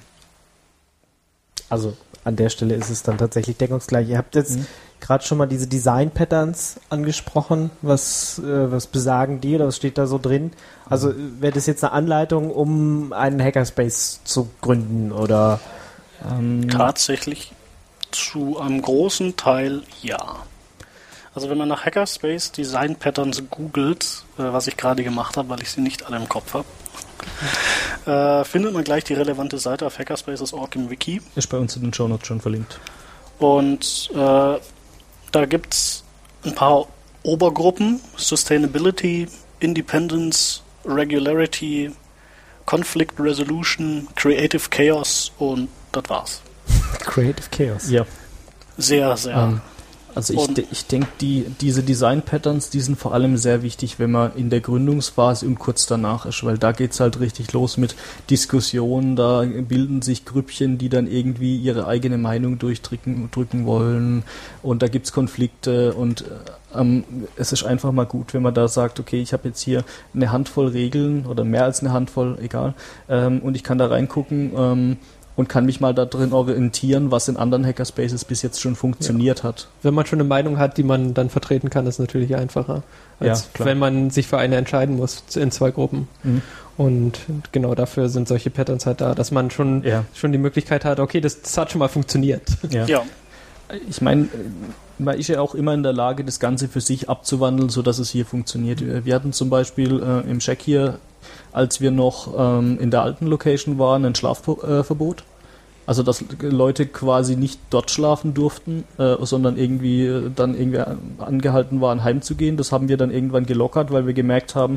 Also an der Stelle ist es dann tatsächlich deckungsgleich. Ihr habt jetzt gerade schon mal diese Design-Patterns angesprochen. Was besagen die oder was steht da so drin? Also wäre das jetzt eine Anleitung, um einen Hackerspace zu gründen oder? tatsächlich zu einem großen Teil ja. Also wenn man nach Hackerspace Design Patterns googelt, was ich gerade gemacht habe, weil ich sie nicht alle im Kopf habe, findet man gleich die relevante Seite auf hackerspaces.org im Wiki. Ist bei uns in den Shownotes schon verlinkt. Und da gibt es ein paar Obergruppen: Sustainability, Independence, Regularity, Conflict Resolution, Creative Chaos und das war's. Creative Chaos. Ja. Sehr, sehr. Also ich denke, diese Design-Patterns, die sind vor allem sehr wichtig, wenn man in der Gründungsphase und kurz danach ist, weil da geht's halt richtig los mit Diskussionen, da bilden sich Grüppchen, die dann irgendwie ihre eigene Meinung drücken wollen, und da gibt's Konflikte, und es ist einfach mal gut, wenn man da sagt, okay, ich habe jetzt hier eine Handvoll Regeln oder mehr als eine Handvoll, egal, und ich kann da reingucken, und kann mich mal da drin orientieren, was in anderen Hackerspaces bis jetzt schon funktioniert hat. Wenn man schon eine Meinung hat, die man dann vertreten kann, ist es natürlich einfacher, als wenn man sich für eine entscheiden muss in 2 Gruppen. Mhm. Und genau dafür sind solche Patterns halt da, dass man schon die Möglichkeit hat, okay, das hat schon mal funktioniert. Ja. Ich meine, man ist ja auch immer in der Lage, das Ganze für sich abzuwandeln, sodass es hier funktioniert. Wir hatten zum Beispiel im Check hier, als wir noch in der alten Location waren, ein Schlafverbot. Also dass Leute quasi nicht dort schlafen durften, sondern irgendwie angehalten waren, heimzugehen. Das haben wir dann irgendwann gelockert, weil wir gemerkt haben,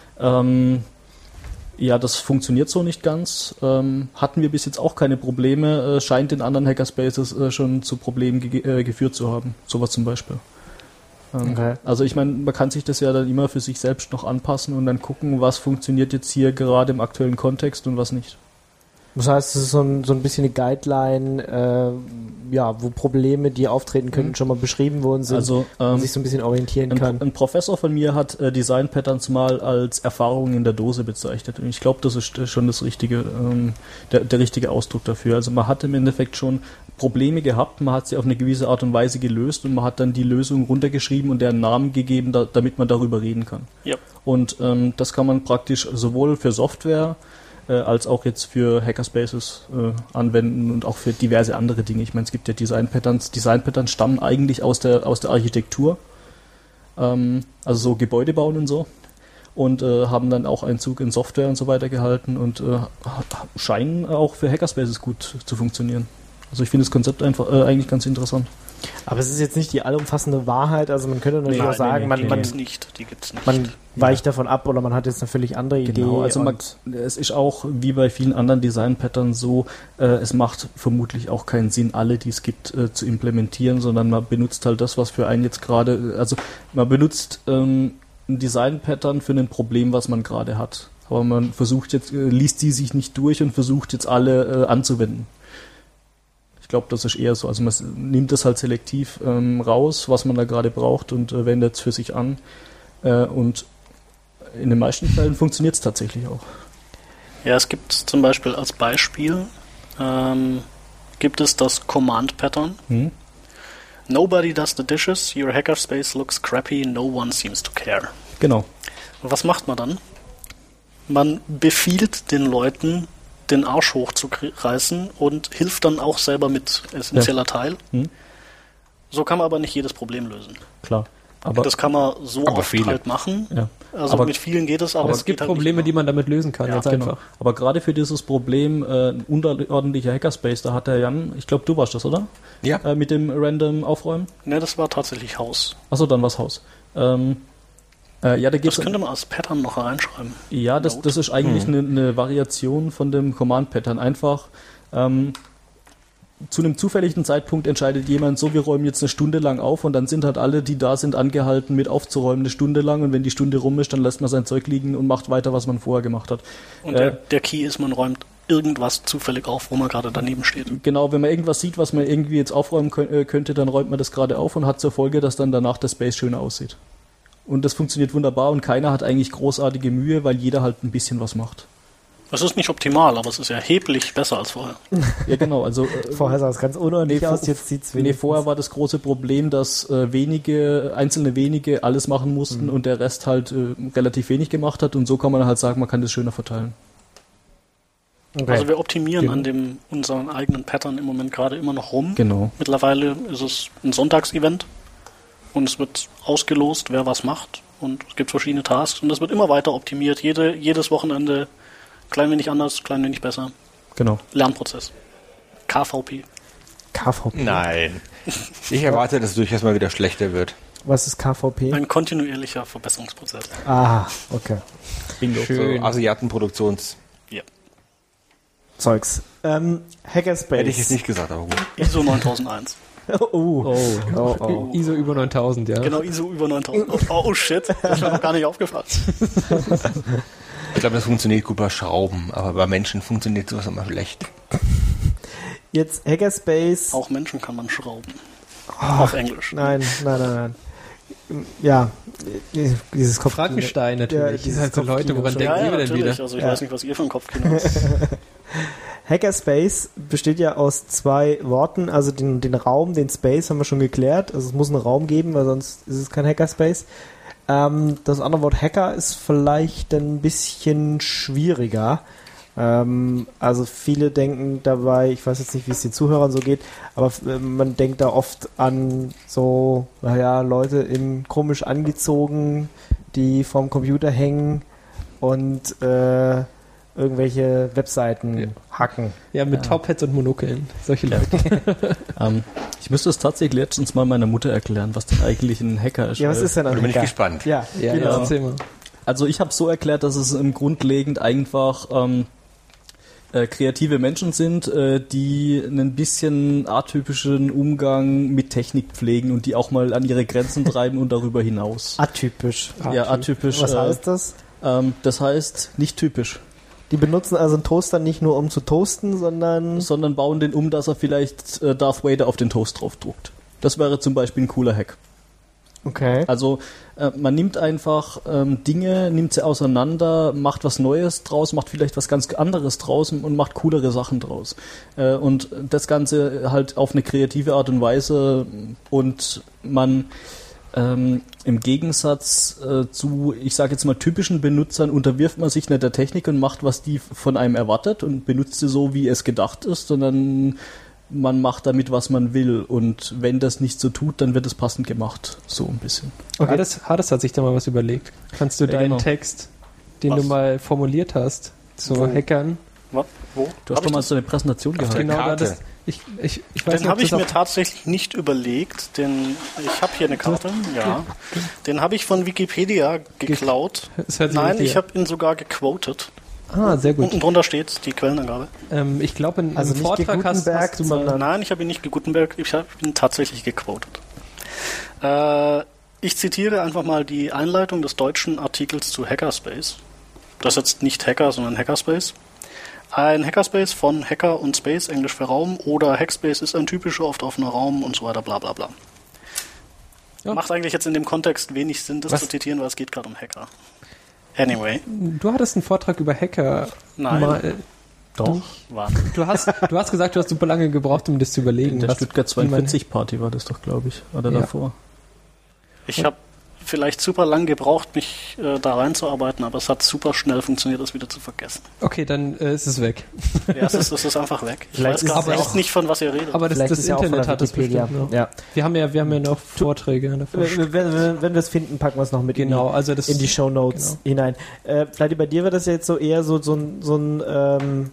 das funktioniert so nicht ganz. Hatten wir bis jetzt auch keine Probleme, scheint in anderen Hackerspaces schon zu Problemen geführt zu haben. Sowas zum Beispiel. Okay. Also ich meine, man kann sich das ja dann immer für sich selbst noch anpassen und dann gucken, was funktioniert jetzt hier gerade im aktuellen Kontext und was nicht. Das heißt, es ist so ein bisschen eine Guideline, wo Probleme, die auftreten könnten, schon mal beschrieben worden sind, also, man sich so ein bisschen orientieren kann. Ein Professor von mir hat Design Patterns mal als Erfahrung in der Dose bezeichnet. Und ich glaube, das ist schon das richtige, der richtige Ausdruck dafür. Also man hat im Endeffekt schon Probleme gehabt, man hat sie auf eine gewisse Art und Weise gelöst und man hat dann die Lösung runtergeschrieben und deren Namen gegeben, damit man darüber reden kann. Ja. Und das kann man praktisch sowohl für Software als auch jetzt für Hackerspaces anwenden und auch für diverse andere Dinge. Ich meine, es gibt ja Design-Patterns. Design-Patterns stammen eigentlich aus der Architektur, also so Gebäude bauen und so, und haben dann auch Einzug in Software und so weiter gehalten und scheinen auch für Hackerspaces gut zu funktionieren. Also ich finde das Konzept einfach eigentlich ganz interessant. Aber es ist jetzt nicht die allumfassende Wahrheit, also man könnte natürlich auch sagen, die gibt's nicht. Man weicht davon ab oder man hat jetzt eine völlig andere Idee. Genau, also es ist auch wie bei vielen anderen Design-Patterns so, es macht vermutlich auch keinen Sinn, alle, die es gibt, zu implementieren, sondern man benutzt halt das, was für einen jetzt gerade, also man benutzt ein Design-Pattern für ein Problem, was man gerade hat. Aber man versucht jetzt, liest die sich nicht durch und versucht jetzt alle anzuwenden. Ich glaube, das ist eher so. Also man nimmt das halt selektiv raus, was man da gerade braucht, und wendet es für sich an. Und in den meisten Fällen funktioniert es tatsächlich auch. Ja, es gibt zum Beispiel als Beispiel gibt es das Command-Pattern. Nobody does the dishes, your hackerspace looks crappy, no one seems to care. Genau. Und was macht man dann? Man befiehlt den Leuten, den Arsch hochzureißen und hilft dann auch selber mit, essentieller Teil. So kann man aber nicht jedes Problem lösen. Klar. Aber das kann man so oft halt machen. Ja. Also mit vielen geht es, aber es gibt halt Probleme, die man damit lösen kann. Ganz einfach. Aber gerade für dieses Problem, ein unterordentlicher Hackerspace, da hat der Jan, ich glaube, du warst das, oder? Ja. Mit dem Random Aufräumen? Ne, das war tatsächlich Haus. Achso, dann war es Haus. Da das könnte man als Pattern noch reinschreiben. Ja, das ist eigentlich eine Variation von dem Command-Pattern. Einfach zu einem zufälligen Zeitpunkt entscheidet jemand so, wir räumen jetzt eine Stunde lang auf, und dann sind halt alle, die da sind, angehalten mit aufzuräumen eine Stunde lang, und wenn die Stunde rum ist, dann lässt man sein Zeug liegen und macht weiter, was man vorher gemacht hat. Und der Key ist, man räumt irgendwas zufällig auf, wo man gerade daneben steht. Genau, wenn man irgendwas sieht, was man irgendwie jetzt aufräumen könnte, dann räumt man das gerade auf und hat zur Folge, dass dann danach der Space schöner aussieht. Und das funktioniert wunderbar und keiner hat eigentlich großartige Mühe, weil jeder halt ein bisschen was macht. Es ist nicht optimal, aber es ist erheblich besser als vorher. Ja, genau. Also vorher sah es ganz unordentlich aus, jetzt sieht es wenig. Vorher war das große Problem, dass einzelne wenige alles machen mussten und der Rest halt relativ wenig gemacht hat, und so kann man halt sagen, man kann das schöner verteilen. Okay. Also wir optimieren an unseren eigenen Pattern im Moment gerade immer noch rum. Genau. Mittlerweile ist es ein Sonntagsevent und es wird ausgelost, wer was macht, und es gibt verschiedene Tasks und es wird immer weiter optimiert. Jedes Wochenende Klein wenig anders, klein wenig besser. Genau. Lernprozess. KVP. KVP. Nein. Ich erwarte, dass es durchaus mal wieder schlechter wird. Was ist KVP? Ein kontinuierlicher Verbesserungsprozess. Ah, okay. Bingo. So Asiatenproduktions... Ja. Zeugs. Hackerspace. Hätte ich jetzt nicht gesagt, aber gut. ISO 9001. Oh. ISO über 9000, ja. Genau, ISO über 9000. Oh shit, das ist mir noch gar nicht aufgefallen. Ich glaube, das funktioniert gut bei Schrauben, aber bei Menschen funktioniert sowas immer schlecht. Jetzt Hackerspace. Auch Menschen kann man schrauben. Auf Englisch. Nein. Ja, dieses Kopf. Frankenstein natürlich. Ja, das sind halt so dieses Leute, woran Kopfkino denken Ja, wir denn natürlich. wieder? Also ich weiß nicht, was ihr für ein Kopfkino habt. Hackerspace besteht ja aus 2 Worten, also den Raum, den Space haben wir schon geklärt. Also es muss einen Raum geben, weil sonst ist es kein Hackerspace. Das andere Wort Hacker ist vielleicht ein bisschen schwieriger. Also viele denken dabei, ich weiß jetzt nicht, wie es den Zuhörern so geht, aber man denkt da oft an so, Leute komisch angezogen, die vorm Computer hängen und irgendwelche Webseiten hacken. Ja, mit Top-Hats und Monokeln. Solche Leute. Ich müsste es tatsächlich letztens mal meiner Mutter erklären, was denn eigentlich ein Hacker ist. Ja, was ist denn ein Da bin ich Hacker? gespannt. Ja, Ja, genau. erzähl mal. Also ich habe es so erklärt, dass es im Grundlegend einfach kreative Menschen sind, die einen bisschen atypischen Umgang mit Technik pflegen und die auch mal an ihre Grenzen treiben und darüber hinaus. Atypisch. Ja, atypisch. Was heißt das? Das heißt nicht typisch, Die benutzen also einen Toaster nicht nur um zu toasten, sondern bauen den um, dass er vielleicht Darth Vader auf den Toast draufdruckt. Das wäre zum Beispiel ein cooler Hack. okay. Also man nimmt einfach Dinge, nimmt sie auseinander, macht was Neues draus, macht vielleicht was ganz anderes draus und macht coolere Sachen draus. Und das Ganze halt auf eine kreative Art und Weise und man im Gegensatz zu, ich sage jetzt mal, typischen Benutzern unterwirft man sich nicht der Technik und macht, was die von einem erwartet und benutzt sie so, wie es gedacht ist, sondern man macht damit, was man will. Und wenn das nicht so tut, dann wird es passend gemacht. So ein bisschen. Okay. Hades hat sich da mal was überlegt. Kannst du deinen genau. Text, den Was? du mal formuliert hast, zu Wo? Hackern, Was? Wo? Du hast doch mal so eine Präsentation gehabt. der genau Karte. das. Ich weiß Den nicht, ob habe ich das mir auf- tatsächlich nicht überlegt, denn ich habe hier eine Karte, ja. Den habe ich von Wikipedia geklaut. Es hört sich Nein, richtig ich habe ihn sogar gequotet. Ah, sehr gut. Unten drunter steht die Quellenangabe. Ich glaube, in Also einem nicht Vortrag hast gegutenbergt, du mal... sondern- Nein, ich habe ihn nicht gegutenbergt, ich habe ihn tatsächlich gequotet. Ich zitiere einfach mal die Einleitung des deutschen Artikels zu Hackerspace. Das ist jetzt nicht Hacker, sondern Hackerspace. Ein Hackerspace von Hacker und Space, Englisch für Raum, oder Hackspace ist ein typischer, oft offener Raum und so weiter, bla bla bla. Ja. Macht eigentlich jetzt in dem Kontext wenig Sinn, das Was? zu zitieren, weil es geht gerade um Hacker. Anyway, Du hattest einen Vortrag über Hacker. Nein. Mal, Doch. warte. du hast gesagt, du hast super lange gebraucht, um das zu überlegen. In der was- Stuttgart wie man- 42 Party war das doch, glaube ich. Oder Ja. davor. Ich habe vielleicht super lang gebraucht, mich da reinzuarbeiten, aber es hat super schnell funktioniert, das wieder zu vergessen. Okay, dann ist es weg. Ja, es ist einfach weg. Ich Vielleicht weiß ist gar es ja nicht, auch- nicht, von was ihr redet. Aber das Vielleicht ist ja auch von Internet der hat es Wikipedia. bestimmt noch. Ja. Wir haben ja noch Vorträge davon. Wenn wir es finden, packen wir es noch mit Genau, also das in die Shownotes hinein. Vielleicht bei dir wird das jetzt so eher so ein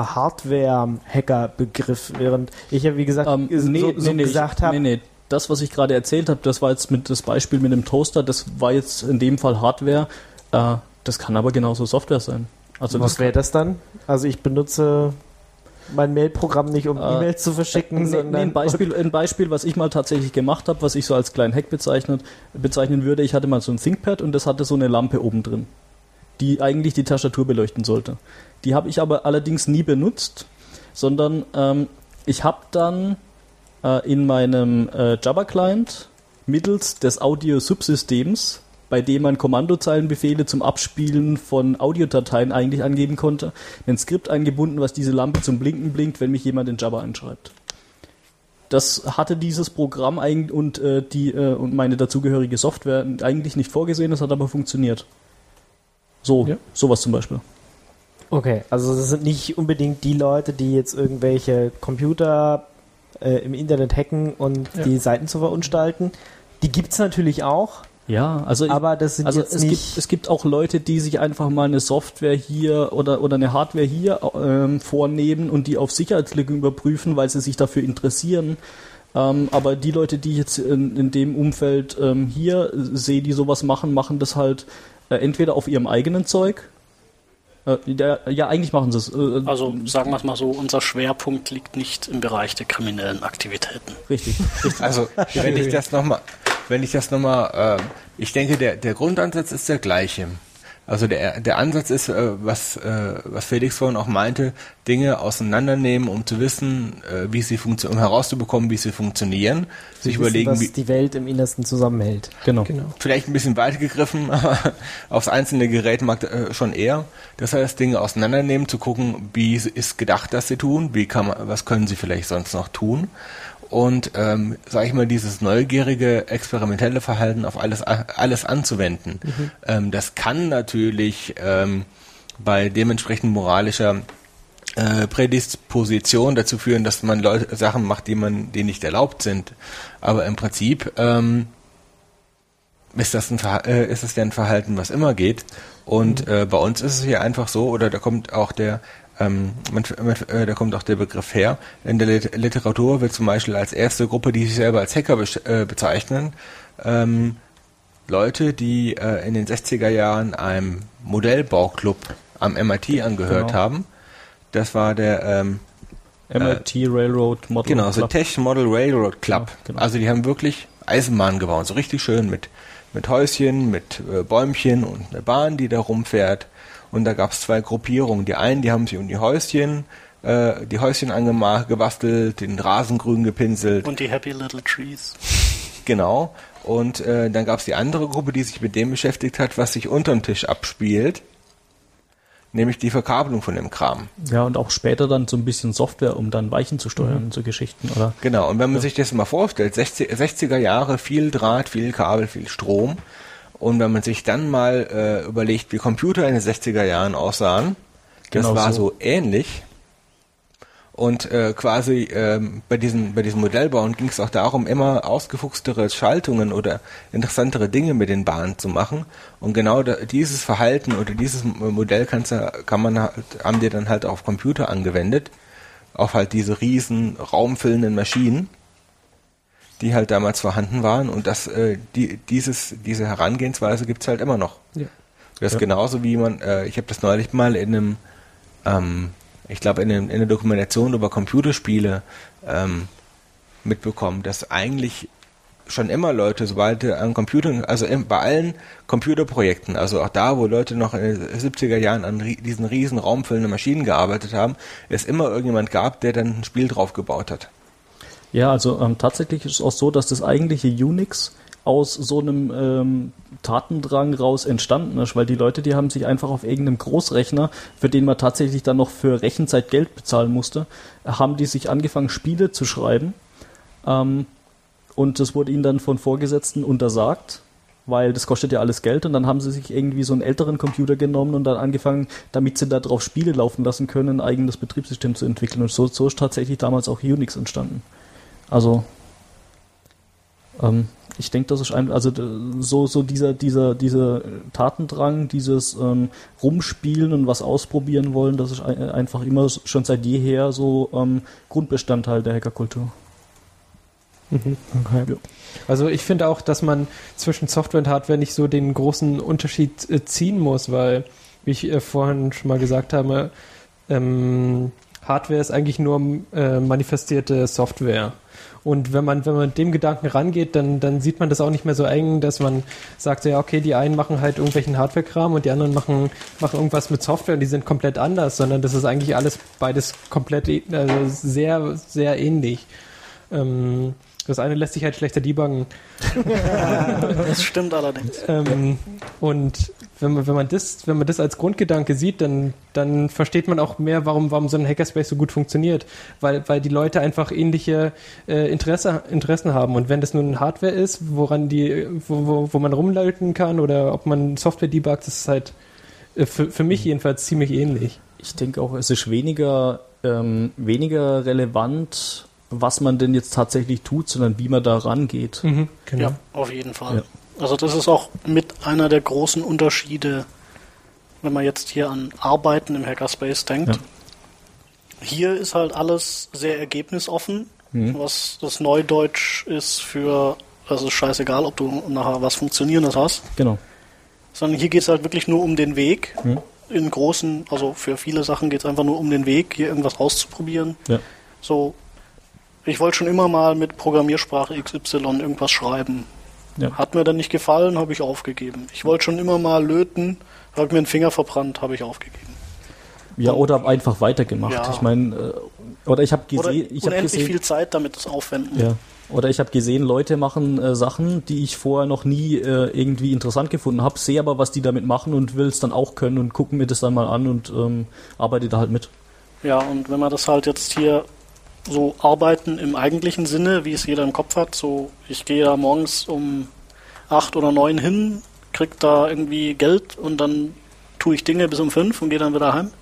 Hardware-Hacker-Begriff, während ich ja, wie gesagt, gesagt habe, Nee. Das, was ich gerade erzählt habe, das war jetzt das Beispiel mit dem Toaster, das war jetzt in dem Fall Hardware. Das kann aber genauso Software sein. Also was wäre das dann? Also ich benutze mein Mail-Programm nicht, um E-Mails zu verschicken, sondern... ein Beispiel, was ich mal tatsächlich gemacht habe, was ich so als kleinen Hack bezeichnen würde, ich hatte mal so ein ThinkPad und das hatte so eine Lampe oben drin, die eigentlich die Tastatur beleuchten sollte. Die habe ich aber allerdings nie benutzt, sondern ich habe dann in meinem Java-Client mittels des Audio-Subsystems, bei dem man Kommandozeilenbefehle zum Abspielen von Audiodateien eigentlich angeben konnte, ein Skript eingebunden, was diese Lampe zum Blinken blinkt, wenn mich jemand in Java anschreibt. Das hatte dieses Programm und meine dazugehörige Software eigentlich nicht vorgesehen, das hat aber funktioniert. Sowas zum Beispiel. Okay, also das sind nicht unbedingt die Leute, die jetzt irgendwelche Computer im Internet hacken und die Seiten zu verunstalten. Die gibt's natürlich auch, Ja, also Aber das sind jetzt nicht... es gibt auch Leute, die sich einfach mal eine Software hier oder eine Hardware hier vornehmen und die auf Sicherheitslücken überprüfen, weil sie sich dafür interessieren. Aber die Leute, die jetzt in dem Umfeld hier sehe, die sowas machen das halt entweder auf ihrem eigenen Zeug. Ja, eigentlich machen sie es. Also sagen wir es mal so, unser Schwerpunkt liegt nicht im Bereich der kriminellen Aktivitäten. Richtig. Also, wenn ich das nochmal, ich denke, der Grundansatz ist der gleiche. Also der Ansatz ist, was Felix vorhin auch meinte, Dinge auseinandernehmen, um zu wissen, wie sie funktionieren, um herauszubekommen, wie sie funktionieren, sich überlegen, was die Welt im Innersten zusammenhält. Genau. Vielleicht ein bisschen weit gegriffen, aber aufs einzelne Gerät schon eher. Das heißt, Dinge auseinandernehmen, zu gucken, wie ist gedacht, dass sie tun, was können sie vielleicht sonst noch tun. Und, sage ich mal, dieses neugierige, experimentelle Verhalten auf alles anzuwenden. Das kann natürlich bei dementsprechend moralischer Prädisposition dazu führen, dass man Sachen macht, die nicht erlaubt sind. Aber im Prinzip ist es ja ein Verhalten, was immer geht. Und bei uns ist es hier einfach so, oder da kommt auch der Begriff her. In der Literatur wird zum Beispiel als erste Gruppe, die sich selber als Hacker bezeichnen, Leute, die in den 60er Jahren einem Modellbauclub am MIT angehört haben. Das war der MIT Railroad Model Club. Genau, so Tech Model Railroad Club. Ja, genau. Also die haben wirklich Eisenbahnen gebaut, so richtig schön mit Häuschen, mit Bäumchen und einer Bahn, die da rumfährt. Und da gab es zwei Gruppierungen. Die einen, die haben sich um die Häuschen gebastelt, den Rasen grün gepinselt. Und die Happy Little Trees. Genau. Und dann gab es die andere Gruppe, die sich mit dem beschäftigt hat, was sich unterm Tisch abspielt. Nämlich die Verkabelung von dem Kram. Ja, und auch später dann so ein bisschen Software, um dann Weichen zu steuern, so Geschichten, oder? Genau. Und wenn man sich das mal vorstellt, 60er Jahre, viel Draht, viel Kabel, viel Strom. Und wenn man sich dann mal überlegt, wie Computer in den 60er Jahren aussahen, das war so ähnlich. Und quasi bei diesen Modellbauen ging es auch darum, immer ausgefuchstere Schaltungen oder interessantere Dinge mit den Bahnen zu machen. Und genau dieses Verhalten oder dieses Modell haben die dann halt auf Computer angewendet, auf halt diese riesen raumfüllenden Maschinen, die halt damals vorhanden waren, und diese Herangehensweise gibt's halt immer noch. Ja. Das ist genauso wie ich habe das neulich mal in einer Dokumentation über Computerspiele mitbekommen, dass eigentlich schon immer Leute, sobald an Computern, also bei allen Computerprojekten, also auch da, wo Leute noch in den 70er Jahren an diesen riesen raumfüllenden Maschinen gearbeitet haben, es immer irgendjemand gab, der dann ein Spiel drauf gebaut hat. Ja, also tatsächlich ist es auch so, dass das eigentliche Unix aus so einem Tatendrang raus entstanden ist, weil die Leute, die haben sich einfach auf irgendeinem Großrechner, für den man tatsächlich dann noch für Rechenzeit Geld bezahlen musste, haben die sich angefangen, Spiele zu schreiben, und das wurde ihnen dann von Vorgesetzten untersagt, weil das kostet ja alles Geld, und dann haben sie sich irgendwie so einen älteren Computer genommen und dann angefangen, damit sie da drauf Spiele laufen lassen können, ein eigenes Betriebssystem zu entwickeln, und so ist tatsächlich damals auch Unix entstanden. Also ich denke, das ist dieser Tatendrang, dieses Rumspielen und was ausprobieren wollen, das ist einfach immer schon seit jeher so Grundbestandteil der Hackerkultur. Okay. Ja. Also ich finde auch, dass man zwischen Software und Hardware nicht so den großen Unterschied ziehen muss, weil, wie ich vorhin schon mal gesagt habe, Hardware ist eigentlich nur manifestierte Software. Und wenn man dem Gedanken rangeht, dann sieht man das auch nicht mehr so eng, dass man sagt, ja, okay, die einen machen halt irgendwelchen Hardware-Kram und die anderen machen irgendwas mit Software und die sind komplett anders, sondern das ist eigentlich beides komplett sehr, sehr ähnlich. Das eine lässt sich halt schlechter debuggen. Das stimmt allerdings. Und wenn man das als Grundgedanke sieht, dann versteht man auch mehr, warum so ein Hackerspace so gut funktioniert. Weil die Leute einfach ähnliche Interessen haben. Und wenn das nun Hardware ist, wo man rumleiten kann oder ob man Software debuggt, das ist halt für mich jedenfalls ziemlich ähnlich. Ich denke auch, es ist weniger relevant, was man denn jetzt tatsächlich tut, sondern wie man da rangeht. Mhm, genau. Ja, auf jeden Fall. Also das ist auch mit einer der großen Unterschiede, wenn man jetzt hier an Arbeiten im Hackerspace denkt. Ja. Hier ist halt alles sehr ergebnisoffen, was das Neudeutsch ist für, also ist scheißegal, ob du nachher was Funktionierendes hast, Genau. sondern hier geht es halt wirklich nur um den Weg. In großen, also für viele Sachen geht es einfach nur um den Weg, hier irgendwas auszuprobieren. Ja. So, ich wollte schon immer mal mit Programmiersprache XY irgendwas schreiben. Ja. Hat mir dann nicht gefallen, habe ich aufgegeben. Ich wollte schon immer mal löten, habe mir den Finger verbrannt, habe ich aufgegeben. Ja, oder einfach weitergemacht. Ja. Ich meine, oder ich habe Oder gesehen, unendlich viel Zeit damit das aufwenden. ja. Oder ich habe gesehen, Leute machen Sachen, die ich vorher noch nie irgendwie interessant gefunden habe, sehe aber, was die damit machen und will es dann auch können und gucke mir das dann mal an und arbeite da halt mit. Ja, und wenn man das halt jetzt hier so arbeiten im eigentlichen Sinne, wie es jeder im Kopf hat, so ich gehe da morgens um 8 oder 9 hin, krieg da irgendwie Geld und dann tue ich Dinge bis um 5 und gehe dann wieder heim.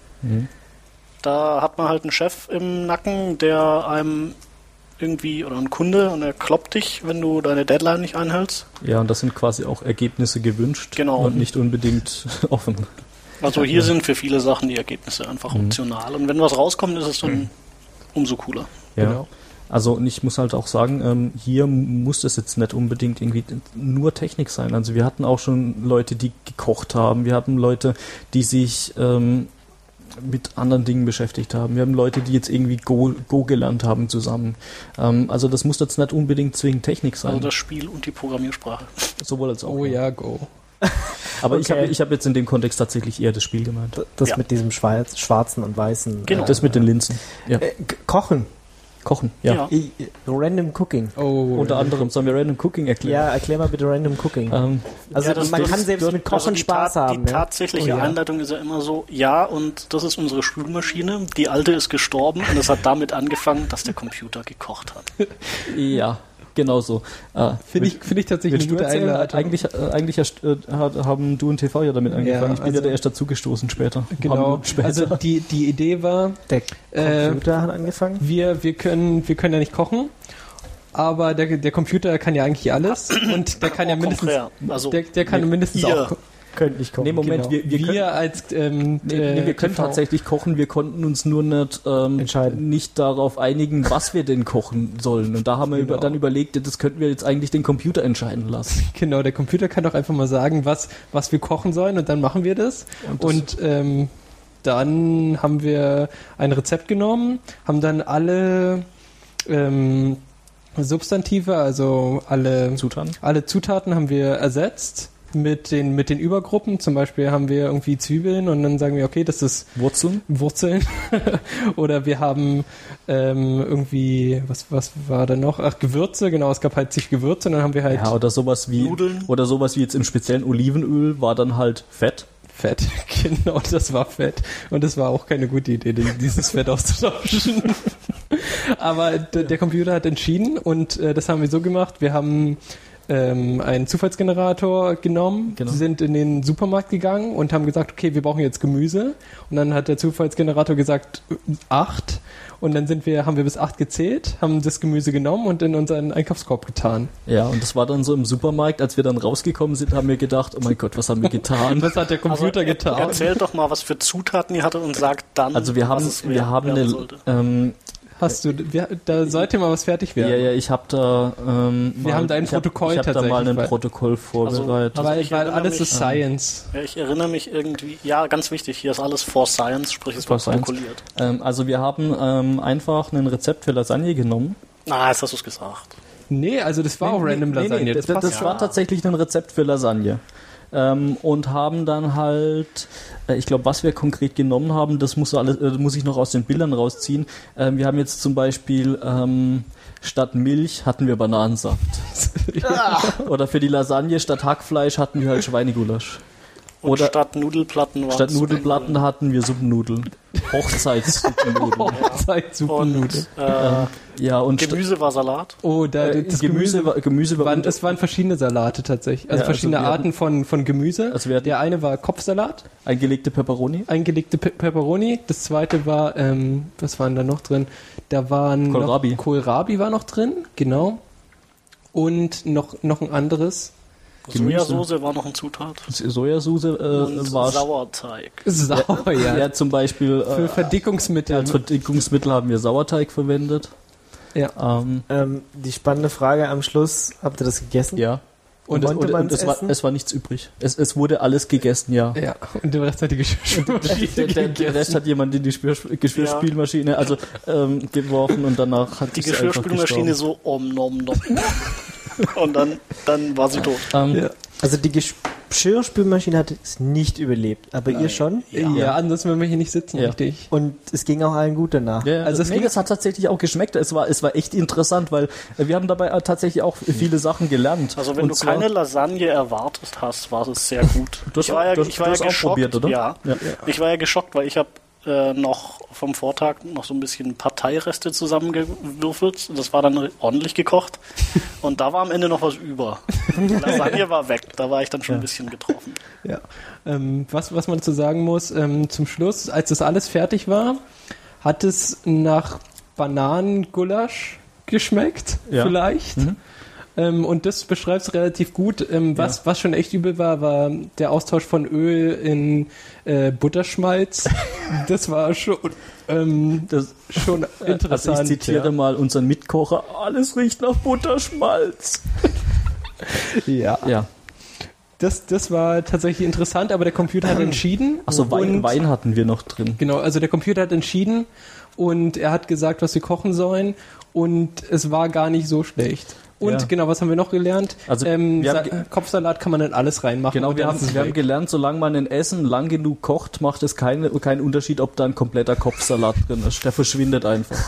Da hat man halt einen Chef im Nacken, der einem irgendwie, oder einen Kunde, und er kloppt dich, wenn du deine Deadline nicht einhältst. Ja, und das sind quasi auch Ergebnisse gewünscht Genau. und nicht unbedingt offen. Also hier sind für viele Sachen die Ergebnisse einfach optional. Und wenn was rauskommt, ist es dann umso cooler. Ja. Genau. Also und ich muss halt auch sagen, hier muss das jetzt nicht unbedingt irgendwie nur Technik sein. Also wir hatten auch schon Leute, die gekocht haben. Wir hatten Leute, die sich mit anderen Dingen beschäftigt haben. Wir haben Leute, die jetzt irgendwie Go gelernt haben zusammen. Also das muss jetzt nicht unbedingt zwingend Technik sein. Also das Spiel und die Programmiersprache. Sowohl als auch. Oh ja, Go. Aber Okay. ich hab jetzt in dem Kontext tatsächlich eher das Spiel gemeint. Das Ja. mit diesem schwarzen und weißen. Genau. Das mit den Linsen. Ja. Kochen. Kochen. Ja. Ja. Random Cooking. Oh, Unter anderem sollen wir Random Cooking erklären. Ja, erklär mal bitte Random Cooking. Also Ja, das- man das- kann selbst mit Kochen die Spaß haben. Die Ja? tatsächliche Oh ja. Einleitung ist ja immer so, ja, und das ist unsere Spülmaschine, die alte ist gestorben und es hat damit angefangen, dass der Computer gekocht hat. Ja, genau so. Finde ich tatsächlich Willst eine du gute erzählen? Einleitung. Eigentlich haben du und TV ja damit angefangen. Ich bin ja also- der erst dazugestoßen später. Ein paar Genau. Minuten später. Also die Idee war, Der Computer hat angefangen. wir können ja nicht kochen, aber der Computer kann ja eigentlich alles und der kann ja mindestens Konträr. Also, der kann mindestens ihr. auch Könnt nicht kochen. Nee, Moment, genau. wir als Nee, wir können TV. tatsächlich kochen, wir konnten uns nur Entscheiden. nicht darauf einigen, was wir denn kochen sollen. Und da haben wir Genau. dann überlegt, das könnten wir jetzt eigentlich den Computer entscheiden lassen. Genau, der Computer kann doch einfach mal sagen, was wir kochen sollen und dann machen wir das. Und dann haben wir ein Rezept genommen, haben dann alle Substantive, also alle Zutaten haben wir ersetzt mit den Übergruppen. Zum Beispiel haben wir irgendwie Zwiebeln und dann sagen wir, okay, das ist Wurzeln. Oder wir haben irgendwie, was war da noch? Ach, Gewürze, genau, es gab halt zig Gewürze und dann haben wir halt Ja, oder sowas wie Nudeln. Oder sowas wie jetzt im speziellen Olivenöl war dann halt Fett. Fett. Genau, das war Fett. Und das war auch keine gute Idee, dieses Fett auszutauschen. Aber der Computer hat entschieden und das haben wir so gemacht. Wir haben einen Zufallsgenerator genommen, Genau. sind in den Supermarkt gegangen und haben gesagt, okay, wir brauchen jetzt Gemüse. Und dann hat der Zufallsgenerator gesagt 8. Und dann haben wir bis 8 gezählt, haben das Gemüse genommen und in unseren Einkaufskorb getan. Ja, und das war dann so im Supermarkt, als wir dann rausgekommen sind, haben wir gedacht, oh mein Gott, was haben wir getan? Was hat der Computer getan? Erzählt doch mal, was für Zutaten ihr hattet und sagt dann, Also wir haben was es werden eine sollte. Da sollte mal was fertig werden. Ja, ich habe da Wir haben da ein Protokoll ich hab da mal tatsächlich, ein weil- Protokoll vorbereitet. Aber ich weil erinnere alles mich- ist Science. Ja, ich erinnere mich irgendwie, ja, ganz wichtig, hier ist alles for Science, sprich es For wird Science. protokolliert. Also wir haben einfach ein Rezept für Lasagne genommen. Jetzt hast du es gesagt. Nee, also das war auch Random Lasagne. das passt war tatsächlich ein Rezept für Lasagne. Und haben dann halt, ich glaube, was wir konkret genommen haben, das muss ich noch aus den Bildern rausziehen. Wir haben jetzt zum Beispiel statt Milch hatten wir Bananensaft. Oder für die Lasagne statt Hackfleisch hatten wir halt Schweinegulasch. Und Oder statt Nudelplatten statt Nudelplatten hatten wir Suppennudeln. Hochzeitssuppennudeln. Zeitsuppennudeln. Und Ja, und Gemüse war Salat. Oh, das Gemüse war es waren verschiedene Salate tatsächlich. Also Ja, verschiedene also wir Arten von Gemüse. Also wir hatten- Der eine war Kopfsalat, eingelegte Peperoni. eingelegte Peperoni. Das zweite war, was waren da noch drin? Da waren Kohlrabi. Kohlrabi war noch drin, genau. Und noch ein anderes. Sojasauce war noch eine Zutat. Sojasauce Und war Sauerteig. Sauer, ja. ja zum Beispiel Für Verdickungsmittel. als Verdickungsmittel haben wir Sauerteig verwendet. Ja. Die spannende Frage am Schluss, habt ihr das gegessen? Ja. Und Konnte man's es essen? war nichts übrig. Es wurde alles gegessen, ja. Ja, und den Rest hat die Geschirrspülmaschine Der Rest hat jemand in die Geschirrspülmaschine geworfen und danach hat Die sie einfach Geschirrspülmaschine gestorben. so nom. Und dann war sie tot. Also die Geschirrspülmaschine hat es nicht überlebt, aber ihr schon? Ja, ansonsten würden wir hier nicht sitzen, Ja. richtig. Und es ging auch allen gut danach. Ja, Also also es das hat tatsächlich auch geschmeckt. Es war echt interessant, weil wir haben dabei tatsächlich auch viele Sachen gelernt. Also wenn Und du zwar- keine Lasagne erwartet hast, war es sehr gut. Du hast auch geschockt, probiert, oder? Ja. Ja. Ich war ja geschockt, weil ich habe noch vom Vortag noch so ein bisschen Parteireste zusammengewürfelt. Das war dann ordentlich gekocht. Und da war am Ende noch was über. Die Lasagne war weg. Da war ich dann schon ein bisschen getroffen. Ja. Was man zu sagen muss, zum Schluss, als das alles fertig war, hat es nach Bananengulasch geschmeckt, Ja. vielleicht. Und das beschreibt es relativ gut. Was schon echt übel war der Austausch von Öl in Butterschmalz. Das war schon, schon interessant. Also ich zitiere mal unseren Mitkocher, alles riecht nach Butterschmalz. Ja. Ja. Das war tatsächlich interessant, aber der Computer hat entschieden. Achso, Und- Wein hatten wir noch drin. Genau, also der Computer hat entschieden und er hat gesagt, was wir kochen sollen und es war gar nicht so schlecht. Und Ja. genau, was haben wir noch gelernt? Also, wir haben Kopfsalat kann man in alles reinmachen. Genau, und wir dann ist es haben weg. gelernt, solange man ein Essen lang genug kocht, macht es keinen Unterschied, ob da ein kompletter Kopfsalat drin ist. Der verschwindet einfach.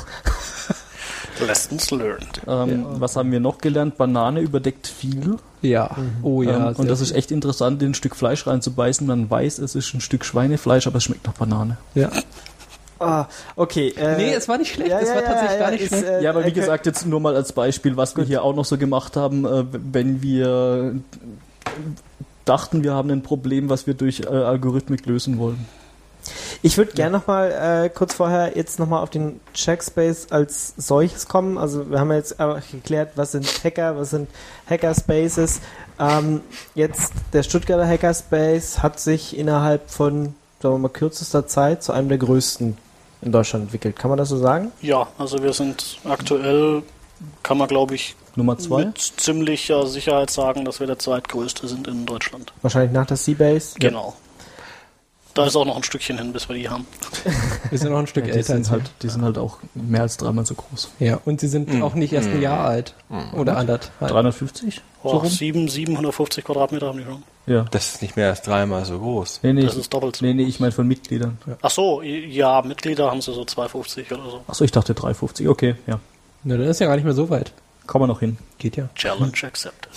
Lessons learned. Was haben wir noch gelernt? Banane überdeckt viel. Ja, oh ja. Und das ist echt interessant, in ein Stück Fleisch reinzubeißen. Man weiß, es ist ein Stück Schweinefleisch, aber es schmeckt nach Banane. Ja. Ah, okay. Nee, es war nicht schlecht, es war tatsächlich gar nicht schlecht. Ja, aber wie gesagt, jetzt nur mal als Beispiel, was wir hier auch noch so gemacht haben, wenn wir dachten, wir haben ein Problem, was wir durch Algorithmik lösen wollen. Ich würde gerne nochmal kurz vorher jetzt nochmal auf den Checkspace als solches kommen. Also wir haben ja jetzt einfach geklärt, was sind Hacker, was sind Hackerspaces. Jetzt der Stuttgarter Hackerspace hat sich innerhalb von, sagen wir mal, kürzester Zeit zu einem der größten in Deutschland entwickelt. Kann man das so sagen? Ja, also wir sind aktuell, kann man glaube ich Nummer 2? mit ziemlicher Sicherheit sagen, dass wir der zweitgrößte sind in Deutschland. Wahrscheinlich nach der Seabase. Genau. Da ist auch noch ein Stückchen hin, bis wir die haben. Wir sind noch ein Stück Die älter. die sind halt auch mehr als dreimal so groß. Ja, und sie sind auch nicht erst ein Jahr alt. Oder anderthalb. 350? Oh, 750 Quadratmeter haben die schon. Ja. Das ist nicht mehr als dreimal so groß. Nee, Das ist doppelt so. Nee, ich meine von Mitgliedern. Ach so, ja, Mitglieder haben sie so 250 oder so. Achso, ich dachte 350. Okay, ja. Na, dann ist ja gar nicht mehr so weit. Kommen wir noch hin. Geht ja. Challenge accepted.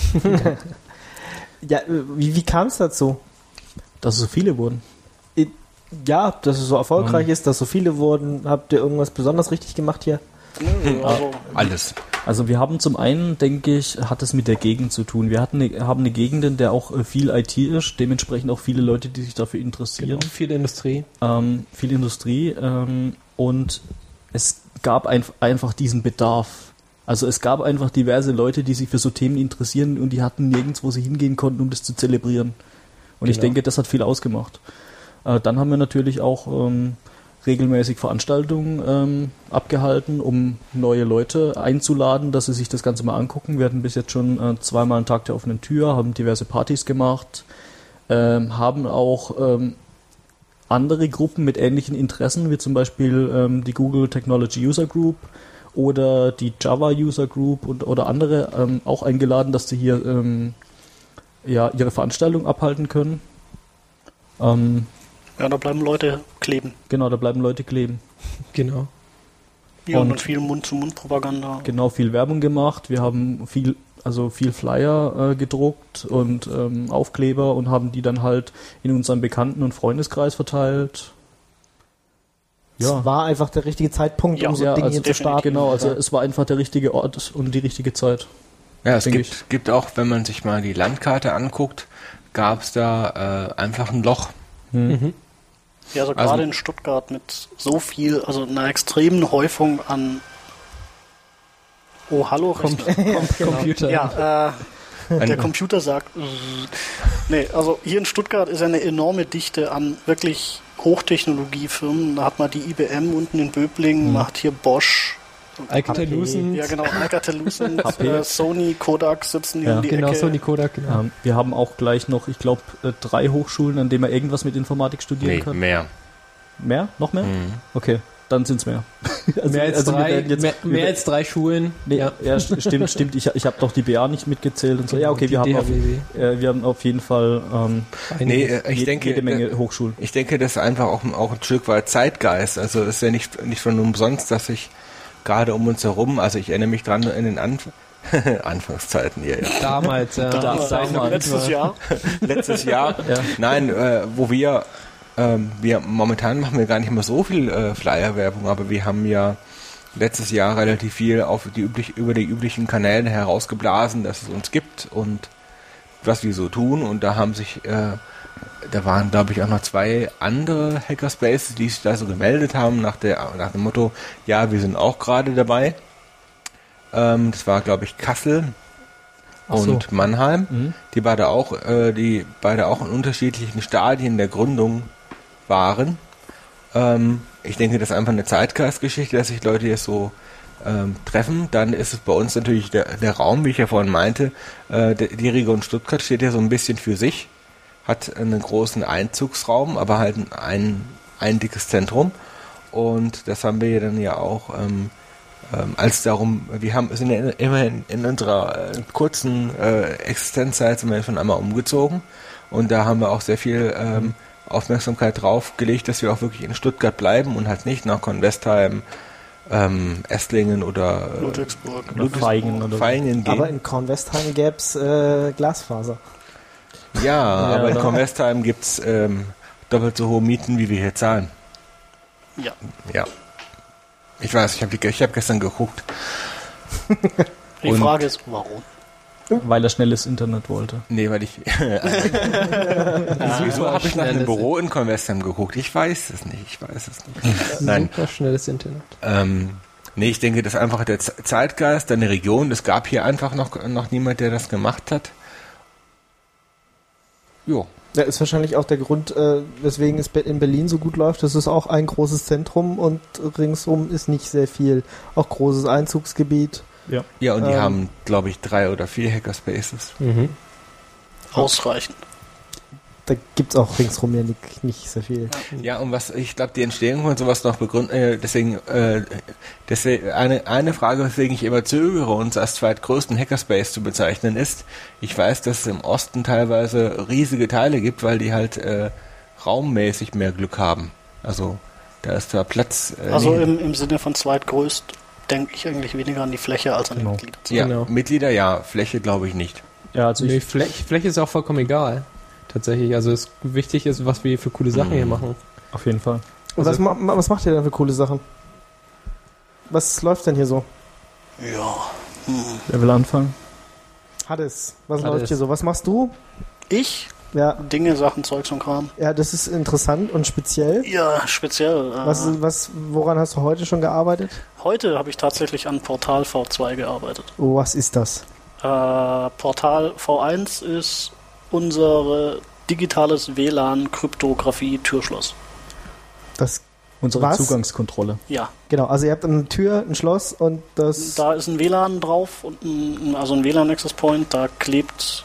Ja, wie kam es dazu? Dass es so viele wurden. Ja, dass es so erfolgreich ist, dass so viele wurden. Habt ihr irgendwas besonders richtig gemacht hier? Also, Alles. Also wir haben zum einen, denke ich, hat es mit der Gegend zu tun. Wir haben eine Gegend, in der auch viel IT ist, dementsprechend auch viele Leute, die sich dafür interessieren. Genau. Viel Industrie. Viel Industrie und es gab einfach diesen Bedarf. Also es gab einfach diverse Leute, die sich für so Themen interessieren und die hatten nirgends, wo sie hingehen konnten, um das zu zelebrieren. Und ich Genau. denke, das hat viel ausgemacht. Dann haben wir natürlich auch regelmäßig Veranstaltungen abgehalten, um neue Leute einzuladen, dass sie sich das Ganze mal angucken. Wir hatten bis jetzt schon zweimal einen Tag der offenen Tür, haben diverse Partys gemacht, haben auch andere Gruppen mit ähnlichen Interessen, wie zum Beispiel die Google Technology User Group oder die Java User Group oder andere auch eingeladen, dass sie hier ihre Veranstaltung abhalten können. ja, da bleiben Leute kleben. Genau, da bleiben Leute kleben. Genau. Ja, und Und- viel Mund-zu-Mund-Propaganda. Genau, viel Werbung gemacht. Wir haben viel Flyer gedruckt und Aufkleber und haben die dann halt in unserem Bekannten- und Freundeskreis verteilt. Es war einfach der richtige Zeitpunkt, Ja, um so ja, Dinge also hier zu starten. Genau, also es war einfach der richtige Ort und die richtige Zeit. Ja, es Denke gibt auch, wenn man sich mal die Landkarte anguckt, gab es da einfach ein Loch. Ja, also Also- gerade in Stuttgart mit so viel, also einer extremen Häufung an... Oh, hallo, Rechner. Computer. Ja, Der Computer sagt. Nee, also hier in Stuttgart ist eine enorme Dichte an wirklich Hochtechnologiefirmen. Da hat man die IBM unten in Böblingen, man hat hier Bosch. Alcatel-Lucent. Ja, genau, Alcatel-Lucent, Sony, Kodak sitzen hier um die Genau, Ecke. Sony, Kodak, genau. Wir haben auch gleich noch, ich glaube, 3 Hochschulen, an denen man irgendwas mit Informatik studieren Nee, kann. mehr. Mehr? Noch mehr? Okay, dann sind's mehr. Also, mehr als wir drei, werden jetzt- mehr als 3 Schulen. Nee, ja, stimmt. Ich habe doch die BA nicht mitgezählt und so. Ja, okay, Die wir haben, DHBW. wir haben auf jeden Fall Nee, ich denke, jede Menge Hochschulen. Ich denke, das ist einfach auch ein Stück weit Zeitgeist. Also es ist ja nicht von umsonst, dass sich gerade um uns herum, also ich erinnere mich dran in den Anfangszeiten hier, ja. Damals, ja. Letztes Jahr. Letztes Jahr. Ja. Nein, wo wir momentan machen wir gar nicht mehr so viel Flyer-Werbung, aber wir haben ja letztes Jahr relativ viel über die üblichen Kanäle herausgeblasen, dass es uns gibt und was wir so tun. Und da haben sich, da waren, glaube ich, auch noch 2 andere Hackerspaces, die sich da so gemeldet haben nach dem Motto, ja, wir sind auch gerade dabei. Das war, glaube ich, Kassel und Mannheim, die beide auch in unterschiedlichen Stadien der Gründung waren. Ich denke, das ist einfach eine Zeitgeistgeschichte, dass sich Leute jetzt so treffen. Dann ist es bei uns natürlich der Raum, wie ich ja vorhin meinte. Die Region Stuttgart steht ja so ein bisschen für sich, hat einen großen Einzugsraum, aber halt ein dickes Zentrum. Und das haben wir ja dann ja auch sind ja immerhin in unserer kurzen Existenzzeit sind wir schon einmal umgezogen und da haben wir auch sehr viel Aufmerksamkeit drauf gelegt, dass wir auch wirklich in Stuttgart bleiben und halt nicht nach Kornwestheim, Esslingen oder Ludwigsburg. Vaihingen gehen. Aber in Kornwestheim gäbe es Glasfaser. Ja, aber in Kornwestheim gibt es doppelt so hohe Mieten, wie wir hier zahlen. Ja. Ja. Ich weiß, ich hab gestern geguckt. Die Frage ist, warum? Weil er schnelles Internet wollte. Nee, weil ich... Wieso habe ich nach einem Büro in Kornwestheim geguckt? Ich weiß es nicht. Nein. Super schnelles Internet. Nee, ich denke, das ist einfach der Zeitgeist, deine Region. Es gab hier einfach noch niemand, der das gemacht hat. Jo. Das ist wahrscheinlich auch der Grund, weswegen es in Berlin so gut läuft. Das ist auch ein großes Zentrum und ringsum ist nicht sehr viel. Auch großes Einzugsgebiet. Ja, und die haben, glaube ich, 3 oder 4 Hackerspaces. Ausreichend. Da gibt es auch ringsrum ja nicht sehr viel. Ja, und ich glaube, die Entstehung von sowas noch begründen, deswegen eine Frage, weswegen ich immer zögere, uns als zweitgrößten Hackerspace zu bezeichnen, ist, ich weiß, dass es im Osten teilweise riesige Teile gibt, weil die halt raummäßig mehr Glück haben. Also da ist zwar Platz. Also im Sinne von zweitgrößt denke ich eigentlich weniger an die Fläche als an die Mitglieder. Ja, Genau. Mitglieder, ja, Fläche glaube ich nicht. Ja, also Nee, Fläche ist auch vollkommen egal. Tatsächlich. Also es wichtig ist, was wir für coole Sachen hier machen. auf jeden Fall. Und was macht ihr denn für coole Sachen? Was läuft denn hier so? Ja. Wer will anfangen? Hades, was Hades. läuft hier so? Was machst du? Ich? Ja, Dinge, Sachen, Zeugs und Kram. ja, das ist interessant und speziell. Ja, speziell. Woran hast du heute schon gearbeitet? Heute habe ich tatsächlich an Portal V2 gearbeitet. Oh, was ist das? Portal V1 ist unser digitales WLAN-Kryptographie-Türschloss. Das Unsere Was? Zugangskontrolle. Ja, genau, also ihr habt eine Tür, ein Schloss und das. da ist ein WLAN drauf und ein WLAN-Access Point. Da klebt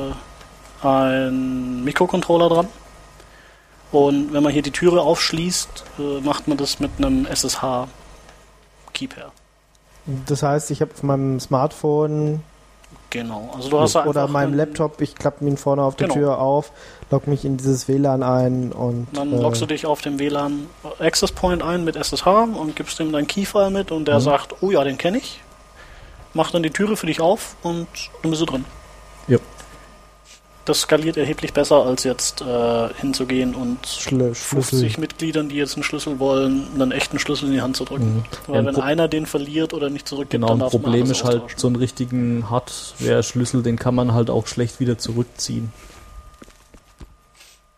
ein Mikrocontroller dran. Und wenn man hier die Türe aufschließt, macht man das mit einem SSH-Keypair. Das heißt, ich habe auf meinem Smartphone Genau. Also du hast da oder einfach meinem Laptop, ich klappe ihn vorne auf die Genau. Tür auf, logge mich in dieses WLAN ein und Dann loggst du dich auf dem WLAN Access Point ein mit SSH und gibst ihm dein Keyfile mit und der sagt, oh ja, den kenne ich. Macht dann die Türe für dich auf und dann bist du drin. Ja. Das skaliert erheblich besser, als jetzt hinzugehen und Schlüssel. 50 Mitgliedern, die jetzt einen Schlüssel wollen, einen echten Schlüssel in die Hand zu drücken. Weil Ja, wenn einer den verliert oder nicht zurückgibt, Genau, dann ein darf man Problem alles ist halt, austauschen. so einen richtigen Hardware-Schlüssel, den kann man halt auch schlecht wieder zurückziehen.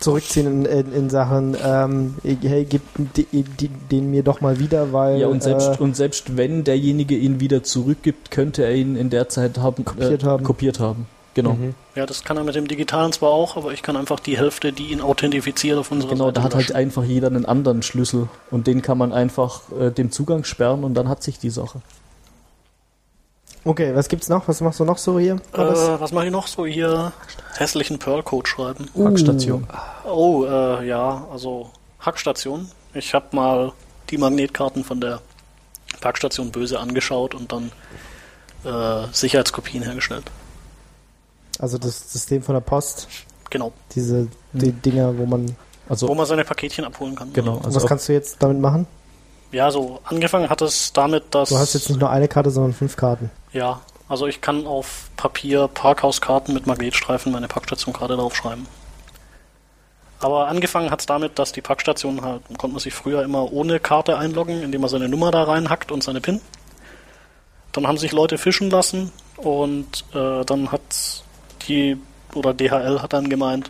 zurückziehen in Sachen, hey, gib den mir doch mal wieder, weil... Ja, und selbst wenn derjenige ihn wieder zurückgibt, könnte er ihn in der Zeit kopiert haben. Genau. Mhm. Ja, das kann er mit dem Digitalen zwar auch, aber ich kann einfach die Hälfte, die ihn authentifiziert, auf unserer Genau, Seite da hat halt löschen. einfach jeder einen anderen Schlüssel und den kann man einfach dem Zugang sperren und dann hat sich die Sache. Okay, was gibt's noch? Was machst du noch so hier? Was mache ich noch so hier? Hässlichen Perl-Code schreiben. Hackstation. Oh, ja, also Hackstation. Ich habe mal die Magnetkarten von der Packstation böse angeschaut und dann Sicherheitskopien hergestellt. Also das System von der Post, Genau. die Dinger, wo man... Wo man seine Paketchen abholen kann. Genau. Und was kannst du jetzt damit machen? Ja, so angefangen hat es damit, dass... Du hast jetzt nicht nur eine Karte, sondern 5 Karten. Ja, also ich kann auf Papier Parkhauskarten mit Magnetstreifen meine Packstationkarte draufschreiben. Aber angefangen hat es damit, dass die Packstation halt, konnte man sich früher immer ohne Karte einloggen, indem man seine Nummer da reinhackt und seine PIN. Dann haben sich Leute fischen lassen und dann hat DHL hat dann gemeint,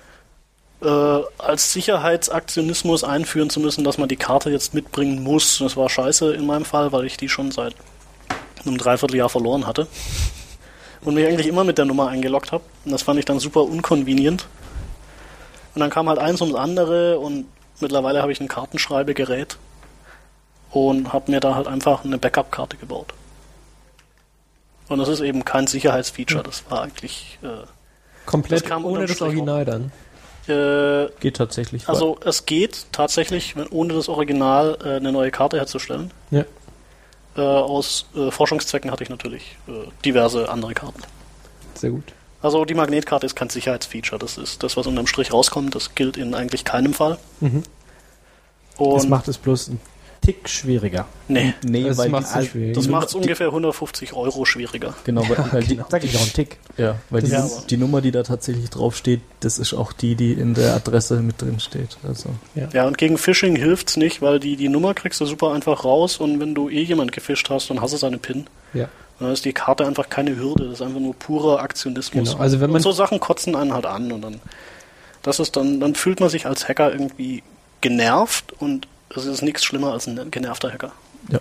als Sicherheitsaktionismus einführen zu müssen, dass man die Karte jetzt mitbringen muss. Das war scheiße in meinem Fall, weil ich die schon seit einem Dreivierteljahr verloren hatte und mich eigentlich immer mit der Nummer eingeloggt habe. Und das fand ich dann super unconvenient. Und dann kam halt eins ums andere und mittlerweile habe ich ein Kartenschreibegerät und habe mir da halt einfach eine Backup-Karte gebaut. Und das ist eben kein Sicherheitsfeature, das war eigentlich... Komplett das kam ohne unterm das Strich Original dann. Geht tatsächlich. Also es geht tatsächlich, ohne das Original eine neue Karte herzustellen. Ja. Aus Forschungszwecken hatte ich natürlich diverse andere Karten. Sehr gut. Also die Magnetkarte ist kein Sicherheitsfeature, das ist das, was unterm Strich rauskommt, das gilt in eigentlich keinem Fall. Mhm. Und Das macht es bloß einen Tick schwieriger. nee, Nee, Das weil macht's so schwierig. das macht es ungefähr 150 € schwieriger. genau, weil die, Sag ich auch einen Tick. ja, weil die, Ja, aber- die Nummer, die da tatsächlich draufsteht, das ist auch die in der Adresse mit drin steht. Also Ja, und gegen Phishing hilft's nicht, weil die Nummer kriegst du super einfach raus und wenn du jemand gefischt hast, dann hast du seine PIN. Ja. Und dann ist die Karte einfach keine Hürde, das ist einfach nur purer Aktionismus. Genau, also wenn man- und so Sachen kotzen einen halt an und dann fühlt man sich als Hacker irgendwie genervt und es ist nichts schlimmer als ein genervter Hacker.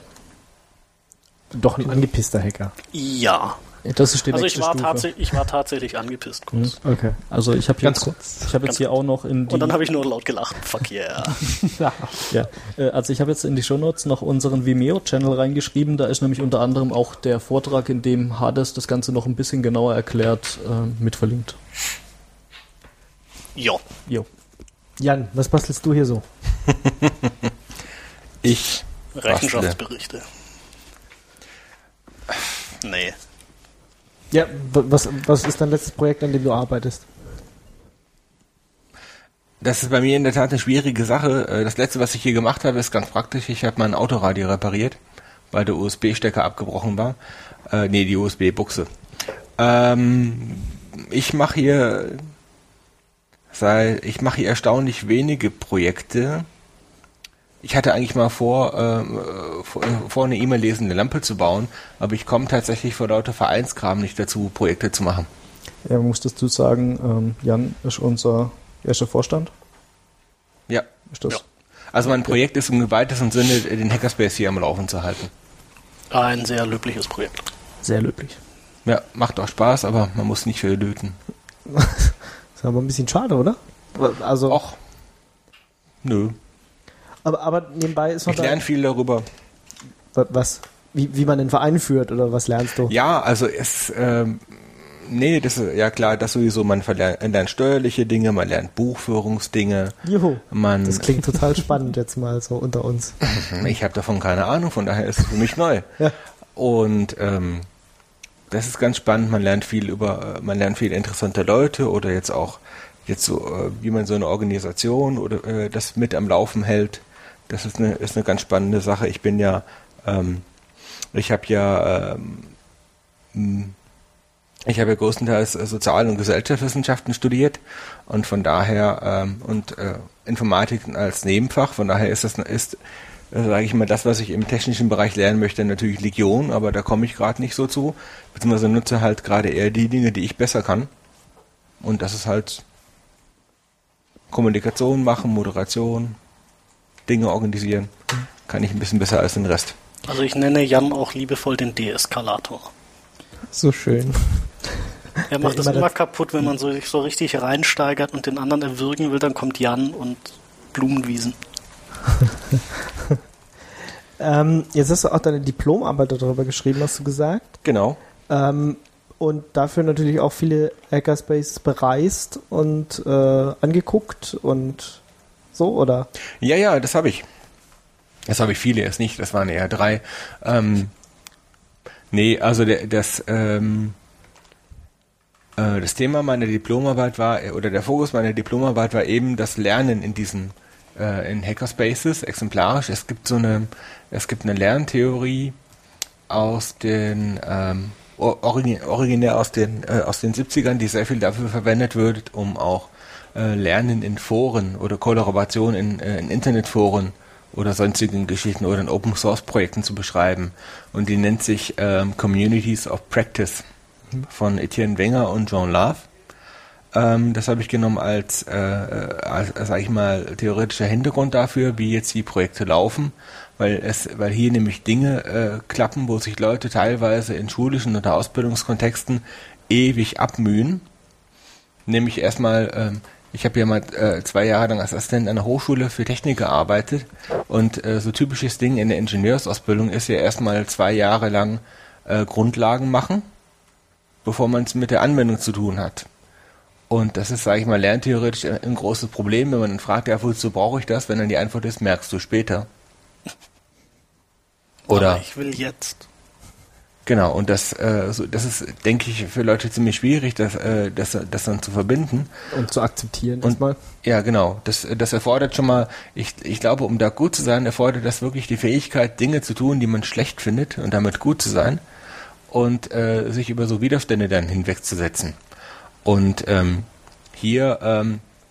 Doch ein angepisster Hacker. Ja. das ist die Also nächste Stufe. ich war tatsächlich angepisst kurz. Okay. Also ich habe Ganz jetzt, kurz. ich habe jetzt hier auch noch in die Und dann habe ich nur laut gelacht. Fuck yeah. also ich habe jetzt in die Shownotes noch unseren Vimeo-Channel reingeschrieben. Da ist nämlich unter anderem auch der Vortrag, in dem Hades das Ganze noch ein bisschen genauer erklärt, mit verlinkt. Ja. Jo. Jan, was bastelst du hier so? Ich Rechenschaftsberichte. Nee. Ja, was ist dein letztes Projekt, an dem du arbeitest? Das ist bei mir in der Tat eine schwierige Sache. Das letzte, was ich hier gemacht habe, ist ganz praktisch. Ich habe mein Autoradio repariert, weil der USB-Stecker abgebrochen war. Die USB-Buchse. Ich mache hier erstaunlich wenige Projekte. Ich hatte eigentlich mal vor eine E-Mail lesende Lampe zu bauen, aber ich komme tatsächlich vor lauter Vereinskram nicht dazu, Projekte zu machen. Ja, musstest du sagen, Jan ist unser erster Vorstand? Ja. Ist das? Ja. Also mein Projekt ist im weitesten Sinne, den Hackerspace hier am Laufen zu halten. Ein sehr löbliches Projekt. Sehr löblich. Ja, macht auch Spaß, aber man muss nicht viel löten. Das ist aber ein bisschen schade, oder? Also, Och, nö. aber nebenbei ist noch Ich lerne viel darüber. was? Wie man den Verein führt oder was lernst du? Ja, also das ist ja klar, das sowieso, man lernt steuerliche Dinge, man lernt Buchführungsdinge. Juhu. Man, Das klingt total spannend jetzt mal so unter uns. ich habe davon keine Ahnung, von daher ist es für mich neu. Ja. Und das ist ganz spannend, man lernt viel interessante Leute oder jetzt so, wie man so eine Organisation oder das mit am Laufen hält. Das ist eine ganz spannende Sache. Ich habe ja größtenteils Sozial- und Gesellschaftswissenschaften studiert und von daher Informatik als Nebenfach. Von daher sage ich mal, das, was ich im technischen Bereich lernen möchte, natürlich Legion, aber da komme ich gerade nicht so zu. Beziehungsweise nutze halt gerade eher die Dinge, die ich besser kann. Und das ist halt Kommunikation machen, Moderation, Dinge organisieren, kann ich ein bisschen besser als den Rest. Also ich nenne Jan auch liebevoll den Deeskalator. So schön. Er macht es immer kaputt, wenn man sich so richtig reinsteigert und den anderen erwürgen will, dann kommt Jan und Blumenwiesen. Jetzt hast du auch deine Diplomarbeit darüber geschrieben, hast du gesagt. Genau. Und dafür natürlich auch viele Hackerspaces bereist und angeguckt und so, oder? Ja, das habe ich. Das habe ich viele erst nicht, das waren eher 3. Also das Thema meiner Diplomarbeit war, oder der Fokus meiner Diplomarbeit war eben das Lernen in diesen in Hackerspaces, exemplarisch. Es gibt eine Lerntheorie aus den originär aus den 70ern, die sehr viel dafür verwendet wird, um auch Lernen in Foren oder Kollaboration in Internetforen oder sonstigen Geschichten oder in Open-Source-Projekten zu beschreiben. Und die nennt sich Communities of Practice von Etienne Wenger und John Love. Das habe ich genommen als sag ich mal, theoretischer Hintergrund dafür, wie jetzt die Projekte laufen, weil hier nämlich Dinge klappen, wo sich Leute teilweise in schulischen oder Ausbildungskontexten ewig abmühen. Nämlich erstmal, ich habe ja mal 2 Jahre lang als Assistent an der Hochschule für Technik gearbeitet und so typisches Ding in der Ingenieursausbildung ist ja erstmal 2 Jahre lang Grundlagen machen, bevor man es mit der Anwendung zu tun hat. Und das ist, sage ich mal, lerntheoretisch ein großes Problem, wenn man dann fragt, ja, wozu brauche ich das? Wenn dann die Antwort ist, merkst du später. Oder aber ich will jetzt. Genau, und das ist, denke ich, für Leute ziemlich schwierig, das dann zu verbinden. Und zu akzeptieren und, erstmal. Ja, genau. Das erfordert schon mal, ich glaube, um da gut zu sein, erfordert das wirklich die Fähigkeit, Dinge zu tun, die man schlecht findet und damit gut zu sein und sich über so Widerstände dann hinwegzusetzen. Und hier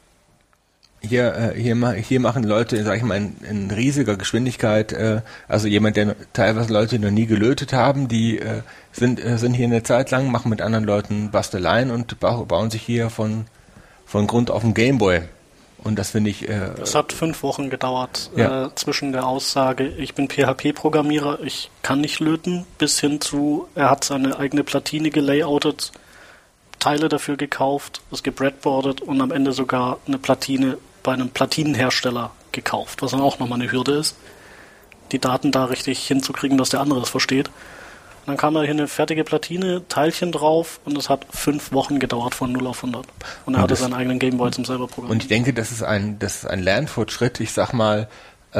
machen Leute, sag ich mal, in riesiger Geschwindigkeit, also jemand, der teilweise Leute noch nie gelötet haben, die sind hier eine Zeit lang, machen mit anderen Leuten Basteleien und bauen sich hier von Grund auf einen Gameboy. Und das finde ich... Es hat 5 Wochen gedauert, ja. Zwischen der Aussage, ich bin PHP-Programmierer, ich kann nicht löten, bis hin zu, er hat seine eigene Platine gelayoutet, Teile dafür gekauft, es gebreadboardet und am Ende sogar eine Platine bei einem Platinenhersteller gekauft, was dann auch nochmal eine Hürde ist, die Daten da richtig hinzukriegen, dass der andere es versteht. Und dann kam da hier eine fertige Platine, Teilchen drauf und es hat 5 Wochen gedauert von 0 auf 100. Und er hatte seinen eigenen Gameboy zum selber programmieren. Und ich denke, das ist ein Lernfortschritt, ich sag mal,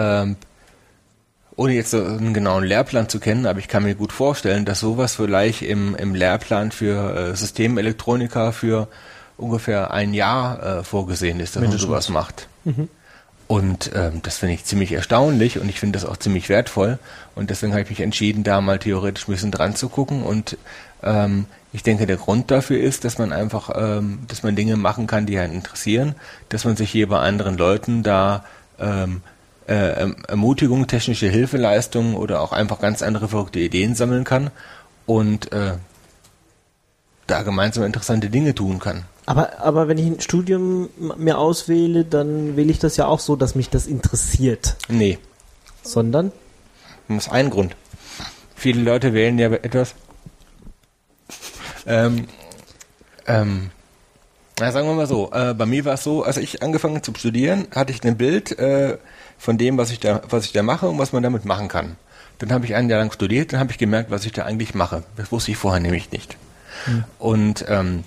ohne jetzt so einen genauen Lehrplan zu kennen, aber ich kann mir gut vorstellen, dass sowas vielleicht im Lehrplan für Systemelektroniker für ungefähr 1 Jahr vorgesehen ist, dass man sowas macht. Mhm. Und das finde ich ziemlich erstaunlich und ich finde das auch ziemlich wertvoll und deswegen habe ich mich entschieden, da mal theoretisch ein bisschen dran zu gucken und ich denke, der Grund dafür ist, dass man einfach, dass man Dinge machen kann, die einen interessieren, dass man sich hier bei anderen Leuten da Ermutigung, technische Hilfeleistungen oder auch einfach ganz andere verrückte Ideen sammeln kann und da gemeinsam interessante Dinge tun kann. Aber wenn ich ein Studium mir auswähle, dann wähle ich das ja auch so, dass mich das interessiert. Nee. Sondern? Das ist ein Grund. Viele Leute wählen ja etwas. Sagen wir mal so, bei mir war es so, als ich angefangen zu studieren, hatte ich ein Bild von dem, was ich da mache und was man damit machen kann. Dann habe ich 1 Jahr lang studiert, dann habe ich gemerkt, was ich da eigentlich mache. Das wusste ich vorher nämlich nicht. Und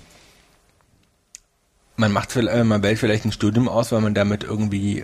man wählt vielleicht ein Studium aus, weil man damit irgendwie,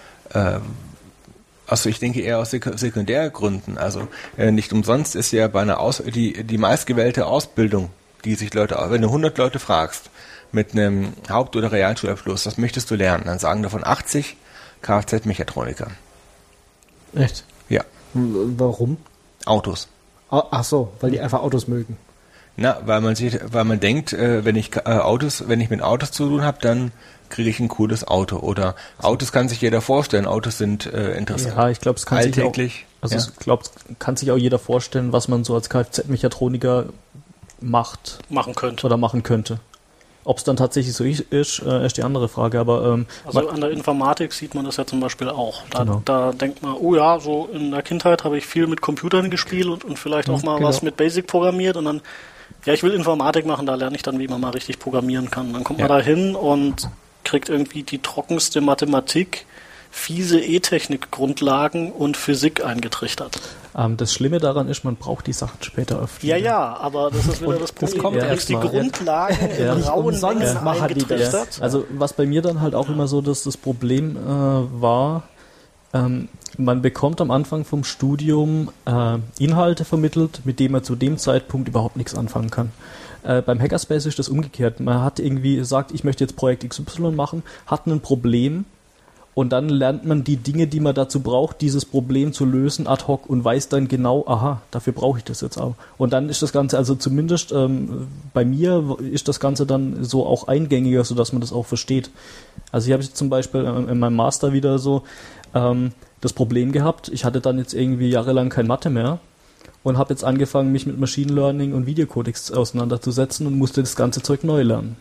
also ich denke eher aus Sekundärgründen. Also nicht umsonst ist ja bei einer die meistgewählte Ausbildung, die sich Leute, wenn du 100 Leute fragst, mit einem Haupt- oder Realschulabschluss, was möchtest du lernen? Dann sagen davon 80 Kfz-Mechatroniker. Echt? Ja. Warum? Autos. Ach so, weil die einfach Autos mögen. Na, weil man denkt, wenn ich mit Autos zu tun habe, dann kriege ich ein cooles Auto. Oder Autos kann sich jeder vorstellen. Autos sind interessant. Ja, ich glaube, es kann alltäglich. Ich glaube, es kann sich auch jeder vorstellen, was man so als Kfz-Mechatroniker machen könnte. Ob es dann tatsächlich so ist die andere Frage. Aber also an der Informatik sieht man das ja zum Beispiel auch. Genau. Da denkt man, oh ja, so in der Kindheit habe ich viel mit Computern gespielt und vielleicht auch mal was mit Basic programmiert und dann, ja, ich will Informatik machen, da lerne ich dann, wie man mal richtig programmieren kann. Dann kommt man da hin und kriegt irgendwie die trockenste Mathematik, fiese E-Technik-Grundlagen und Physik eingetrichtert. das Schlimme daran ist, man braucht die Sachen später öfter. Ja, aber das ist wieder das Problem. kommt Du kriegst die Grundlagen in rauen Mengen eingetrichtert. Also was bei mir dann halt auch immer so das Problem war, man bekommt am Anfang vom Studium Inhalte vermittelt, mit denen man zu dem Zeitpunkt überhaupt nichts anfangen kann. Beim Hackerspace ist das umgekehrt. Man hat irgendwie gesagt, ich möchte jetzt Projekt XY machen, hat ein Problem und dann lernt man die Dinge, die man dazu braucht, dieses Problem zu lösen ad hoc und weiß dann genau, aha, dafür brauche ich das jetzt auch. Und dann ist das Ganze, also zumindest bei mir ist das Ganze dann so auch eingängiger, sodass man das auch versteht. Also ich habe jetzt zum Beispiel in meinem Master wieder so das Problem gehabt, ich hatte dann jetzt irgendwie jahrelang kein Mathe mehr und habe jetzt angefangen, mich mit Machine Learning und Videocodecs auseinanderzusetzen und musste das ganze Zeug neu lernen.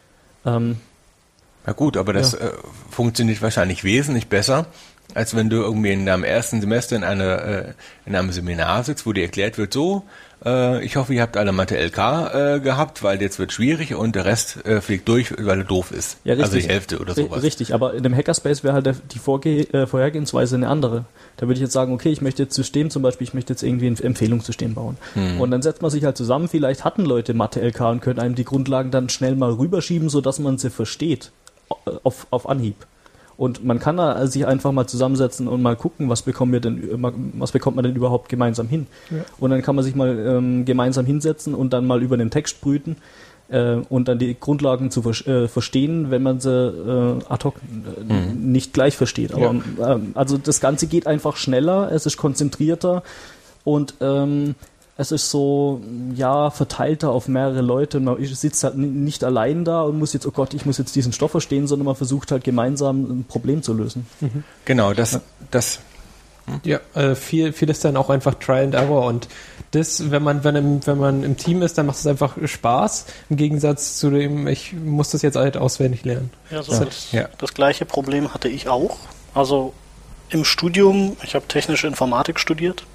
Na gut, aber das funktioniert wahrscheinlich wesentlich besser, als wenn du irgendwie in deinem ersten Semester in einem Seminar sitzt, wo dir erklärt wird, so, ich hoffe, ihr habt alle Mathe LK gehabt, weil jetzt wird schwierig und der Rest fliegt durch, weil er doof ist. Ja, richtig. Also die Hälfte oder sowas. Richtig, aber in dem Hackerspace wäre halt die Vorhergehensweise eine andere. Da würde ich jetzt sagen, okay, ich möchte jetzt irgendwie ein Empfehlungssystem bauen. Und dann setzt man sich halt zusammen, vielleicht hatten Leute Mathe LK und können einem die Grundlagen dann schnell mal rüberschieben, sodass man sie versteht. Auf Anhieb. Und man kann da sich einfach mal zusammensetzen und mal gucken, was bekommt man denn überhaupt gemeinsam hin. Ja. Und dann kann man sich mal gemeinsam hinsetzen und dann mal über den Text brüten und dann die Grundlagen zu verstehen, wenn man sie ad hoc nicht gleich versteht. Aber also das Ganze geht einfach schneller, es ist konzentrierter und es ist so, verteilter auf mehrere Leute. Man sitzt halt nicht allein da und muss jetzt, oh Gott, ich muss jetzt diesen Stoff verstehen, sondern man versucht halt gemeinsam ein Problem zu lösen. Mhm. Genau, das. Ja, viel ist dann auch einfach Try and Error und das, wenn man im Team ist, dann macht es einfach Spaß, im Gegensatz zu dem, ich muss das jetzt halt auswendig lernen. Ja, das gleiche Problem hatte ich auch. Also im Studium, ich habe technische Informatik studiert,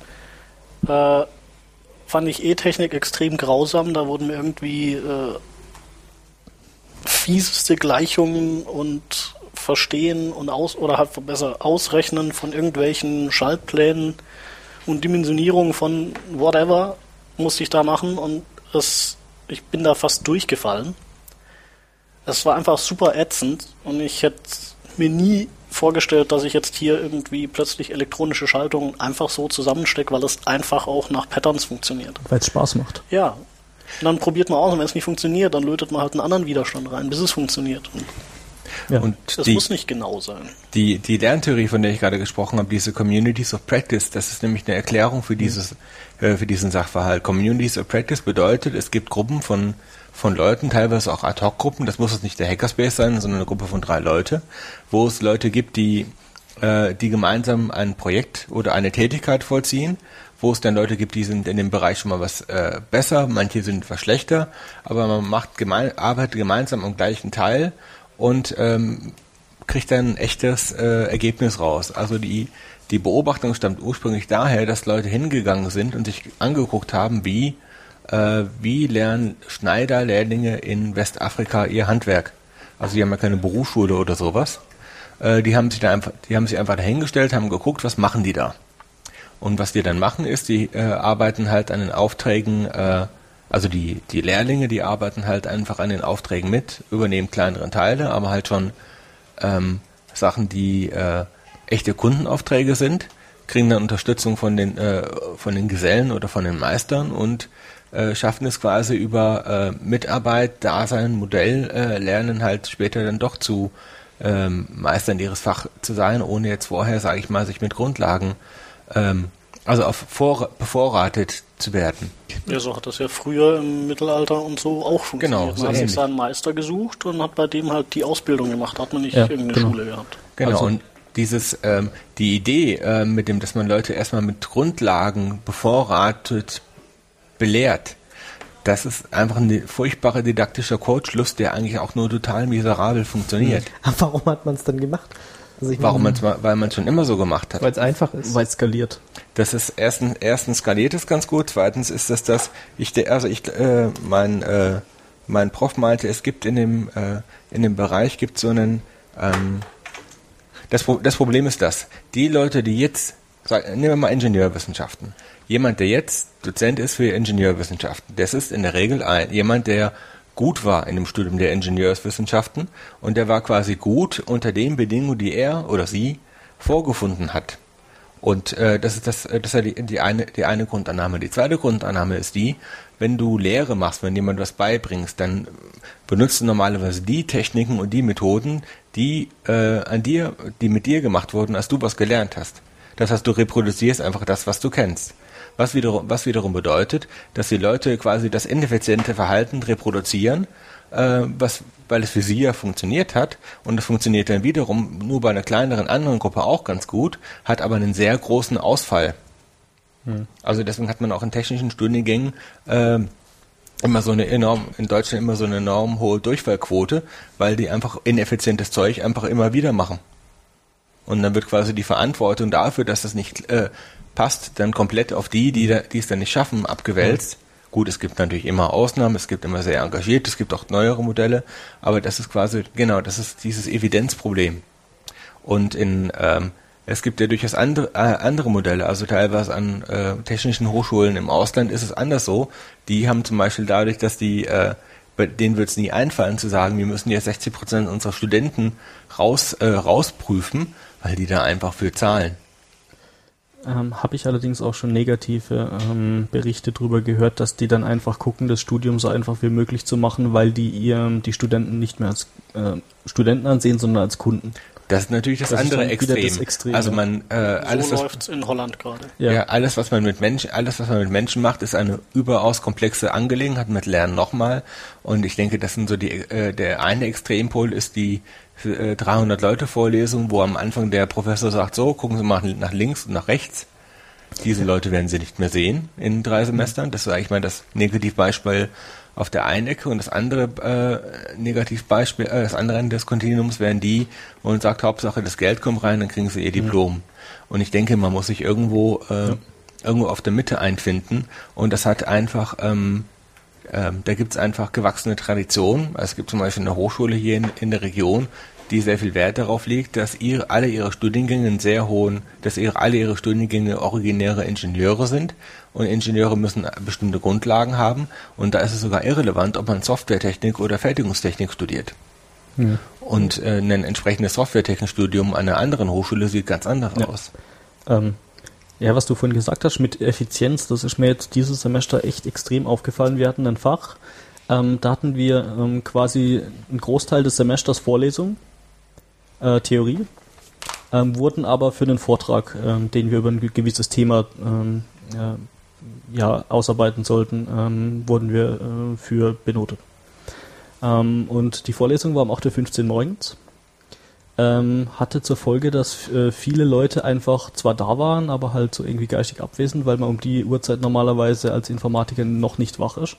fand ich E-Technik extrem grausam. Da wurden mir irgendwie fieseste Gleichungen und Verstehen und Ausrechnen von irgendwelchen Schaltplänen und Dimensionierungen von whatever musste ich da machen und ich bin da fast durchgefallen. Es war einfach super ätzend und ich hätte mir nie vorgestellt, dass ich jetzt hier irgendwie plötzlich elektronische Schaltungen einfach so zusammenstecke, weil es einfach auch nach Patterns funktioniert. Weil es Spaß macht. Ja. Und dann probiert man aus und wenn es nicht funktioniert, dann lötet man halt einen anderen Widerstand rein, bis es funktioniert. Und das muss nicht genau sein. Die Lerntheorie, von der ich gerade gesprochen habe, diese Communities of Practice, das ist nämlich eine Erklärung für diesen Sachverhalt. Communities of Practice bedeutet, es gibt Gruppen von Leuten, teilweise auch Ad-Hoc-Gruppen, das muss jetzt nicht der Hackerspace sein, sondern eine Gruppe von 3 Leute, wo es Leute gibt, die gemeinsam ein Projekt oder eine Tätigkeit vollziehen, wo es dann Leute gibt, die sind in dem Bereich schon mal was besser, manche sind was schlechter, aber man arbeitet gemeinsam am gleichen Teil und kriegt dann ein echtes Ergebnis raus. Also die Beobachtung stammt ursprünglich daher, dass Leute hingegangen sind und sich angeguckt haben, wie lernen Schneiderlehrlinge in Westafrika ihr Handwerk. Also die haben ja keine Berufsschule oder sowas. Die haben sich einfach dahingestellt, haben geguckt, was machen die da. Und was die dann machen ist, die arbeiten halt an den Aufträgen, also die Lehrlinge, die arbeiten halt einfach an den Aufträgen mit, übernehmen kleinere Teile, aber halt schon Sachen, die echte Kundenaufträge sind, kriegen dann Unterstützung von den Gesellen oder von den Meistern und schaffen es quasi über Mitarbeit, Dasein, Modell, Lernen halt später dann doch zu Meistern ihres Fach zu sein, ohne jetzt vorher, sage ich mal, sich mit Grundlagen bevorratet zu werden. Ja, so hat das ja früher im Mittelalter und so auch funktioniert. Genau, so man hat sich ähnlich. seinen Meister gesucht und hat bei dem halt die Ausbildung gemacht, hat man nicht irgendeine Schule gehabt. Genau, Also- und die Idee, mit dem, dass man Leute erstmal mit Grundlagen bevorratet belehrt, das ist einfach ein furchtbarer didaktischer Kurzschluss, der eigentlich auch nur total miserabel funktioniert. Aber warum hat man es dann gemacht? Also Weil man es schon immer so gemacht hat. Weil es einfach ist. Weil es skaliert. Das ist erstens skaliert es ganz gut, zweitens ist mein Prof meinte, es gibt in dem Bereich gibt so einen das Problem ist die Leute, die jetzt, nehmen wir mal Ingenieurwissenschaften. Jemand, der jetzt Dozent ist für Ingenieurwissenschaften, das ist in der Regel jemand, der gut war in dem Studium der Ingenieurswissenschaften und der war quasi gut unter den Bedingungen, die er oder sie vorgefunden hat. Und das ist die eine Grundannahme. Die zweite Grundannahme ist wenn du Lehre machst, wenn jemand was beibringst, dann benutzt du normalerweise die Techniken und die Methoden, die mit dir gemacht wurden, als du was gelernt hast. Das heißt, du reproduzierst einfach das, was du kennst. Was wiederum bedeutet, dass die Leute quasi das ineffiziente Verhalten reproduzieren, weil es für sie ja funktioniert hat, und es funktioniert dann wiederum nur bei einer kleineren anderen Gruppe auch ganz gut, hat aber einen sehr großen Ausfall. Also deswegen hat man auch in technischen Studiengängen in Deutschland immer so eine enorm hohe Durchfallquote, weil die einfach ineffizientes Zeug einfach immer wieder machen. Und dann wird quasi die Verantwortung dafür, dass das nicht passt, dann komplett auf die es dann nicht schaffen, abgewälzt. Gut, es gibt natürlich immer Ausnahmen, es gibt immer sehr engagiert, es gibt auch neuere Modelle, aber das ist quasi, das ist dieses Evidenzproblem. Und es gibt ja durchaus andere Modelle, also teilweise an technischen Hochschulen im Ausland ist es anders so. Die haben zum Beispiel dadurch, dass bei denen wird es nie einfallen zu sagen, wir müssen jetzt 60% unserer Studenten rausprüfen, weil die da einfach für zahlen. Habe ich allerdings auch schon negative Berichte darüber gehört, dass die dann einfach gucken, das Studium so einfach wie möglich zu machen, weil die Studenten nicht mehr als Studenten ansehen, sondern als Kunden. Das ist natürlich das andere Extrem. Also so läuft's in Holland gerade. Ja, alles was man mit Menschen macht, ist eine überaus komplexe Angelegenheit mit Lernen nochmal. Und ich denke, das sind so der eine Extrempol ist die 300 Leute Vorlesung, wo am Anfang der Professor sagt, so, gucken Sie mal nach links und nach rechts. Diese Leute werden Sie nicht mehr sehen in 3 Semestern. Das ist eigentlich mal das Negativbeispiel auf der einen Ecke, und das andere Negativbeispiel, das andere Ende des Kontinuums wären die, wo man sagt, Hauptsache das Geld kommt rein, dann kriegen Sie Ihr Diplom. Und ich denke, man muss sich irgendwo auf der Mitte einfinden, und das hat einfach da gibt es einfach gewachsene Traditionen. Also es gibt zum Beispiel eine Hochschule hier in der Region, die sehr viel Wert darauf legt, dass alle ihre Studiengänge originäre Ingenieure sind, und Ingenieure müssen bestimmte Grundlagen haben, und da ist es sogar irrelevant, ob man Softwaretechnik oder Fertigungstechnik studiert. Ja. Und ein entsprechendes Softwaretechnikstudium an einer anderen Hochschule sieht ganz anders aus. Ja, was du vorhin gesagt hast mit Effizienz, das ist mir jetzt dieses Semester echt extrem aufgefallen. Wir hatten ein Fach, da hatten wir quasi einen Großteil des Semesters Vorlesung, Theorie, wurden aber für einen Vortrag, den wir über ein gewisses Thema ausarbeiten sollten, wurden wir für benotet. Und die Vorlesung war um 8:15 Uhr morgens. Hatte zur Folge, dass viele Leute einfach zwar da waren, aber halt so irgendwie geistig abwesend, weil man um die Uhrzeit normalerweise als Informatiker noch nicht wach ist.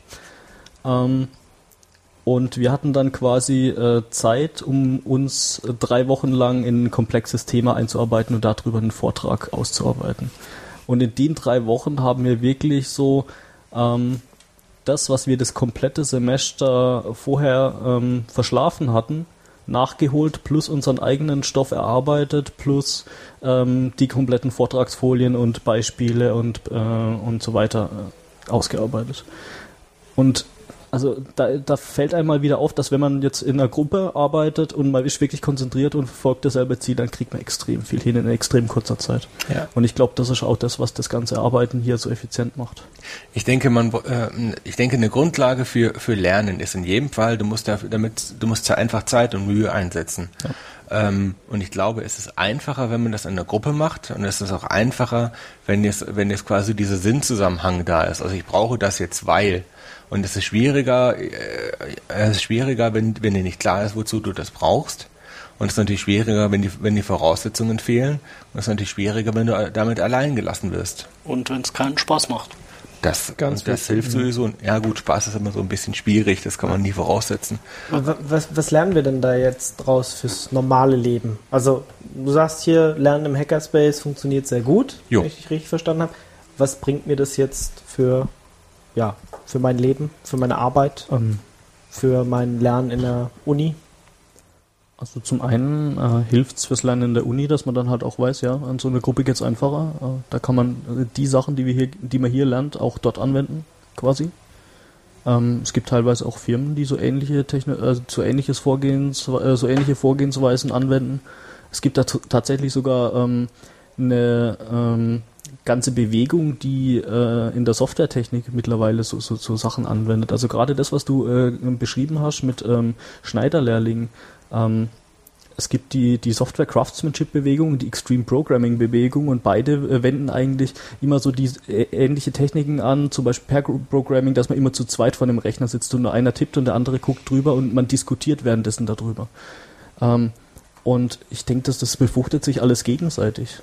Und wir hatten dann quasi Zeit, um uns 3 Wochen lang in ein komplexes Thema einzuarbeiten und darüber einen Vortrag auszuarbeiten. Und in den 3 Wochen haben wir wirklich so das, was wir das komplette Semester vorher verschlafen hatten, nachgeholt, plus unseren eigenen Stoff erarbeitet, plus die kompletten Vortragsfolien und Beispiele und so weiter ausgearbeitet. Und also da fällt einem mal wieder auf, dass wenn man jetzt in einer Gruppe arbeitet und man ist wirklich konzentriert und verfolgt dasselbe Ziel, dann kriegt man extrem viel hin in extrem kurzer Zeit. Ja. Und ich glaube, das ist auch das, was das ganze Arbeiten hier so effizient macht. Ich denke, eine Grundlage für Lernen ist in jedem Fall, du musst einfach Zeit und Mühe einsetzen. Ja. Und ich glaube, es ist einfacher, wenn man das in einer Gruppe macht, und es ist auch einfacher, wenn jetzt quasi dieser Sinnzusammenhang da ist. Also ich brauche das jetzt, weil. Und es ist schwieriger, wenn dir nicht klar ist, wozu du das brauchst. Und es ist natürlich schwieriger, wenn die Voraussetzungen fehlen. Und es ist natürlich schwieriger, wenn du damit allein gelassen wirst. Und wenn es keinen Spaß macht. Das Ganz hilft sowieso. Ja gut, Spaß ist immer so ein bisschen schwierig, das kann man nie voraussetzen. Was lernen wir denn da jetzt draus fürs normale Leben? Also du sagst hier, Lernen im Hackerspace funktioniert sehr gut, Jo. wenn ich dich richtig verstanden habe. Was bringt mir das jetzt für mein Leben, für meine Arbeit, für mein Lernen in der Uni? Also zum einen hilft es fürs Lernen in der Uni, dass man dann halt auch weiß, ja, an so einer Gruppe geht's einfacher. Da kann man die Sachen, die man hier lernt, auch dort anwenden, quasi. Es gibt teilweise auch Firmen, die so ähnliche ähnliche Vorgehensweisen anwenden. Es gibt da tatsächlich sogar eine ganze Bewegung, die in der Softwaretechnik mittlerweile so Sachen anwendet. Also gerade das, was du beschrieben hast mit Schneiderlehrlingen. Es gibt die Software Craftsmanship Bewegung, die Extreme Programming Bewegung und beide wenden eigentlich immer so die ähnliche Techniken an, zum Beispiel Pair Programming, dass man immer zu zweit vor dem Rechner sitzt und nur einer tippt und der andere guckt drüber und man diskutiert währenddessen darüber. Und ich denke, dass das befruchtet sich alles gegenseitig.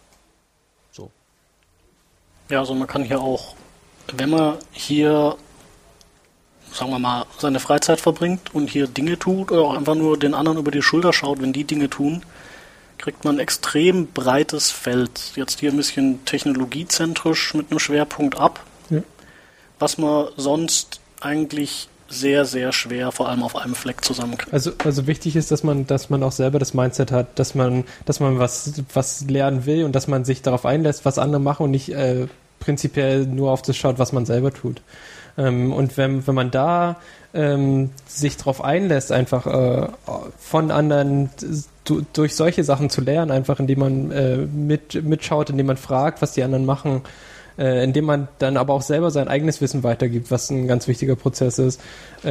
So. Ja, also man kann hier auch, wenn man hier, sagen wir mal, seine Freizeit verbringt und hier Dinge tut oder auch einfach nur den anderen über die Schulter schaut, wenn die Dinge tun, kriegt man ein extrem breites Feld. Jetzt hier ein bisschen technologiezentrisch mit einem Schwerpunkt ab, was man sonst eigentlich sehr, sehr schwer, vor allem auf einem Fleck zusammenkriegt. Also wichtig ist, dass man auch selber das Mindset hat, dass man was lernen will und dass man sich darauf einlässt, was andere machen und nicht prinzipiell nur auf das schaut, was man selber tut. Und wenn man da sich darauf einlässt, einfach von anderen durch solche Sachen zu lernen, einfach indem man mitschaut, indem man fragt, was die anderen machen, indem man dann aber auch selber sein eigenes Wissen weitergibt, was ein ganz wichtiger Prozess ist.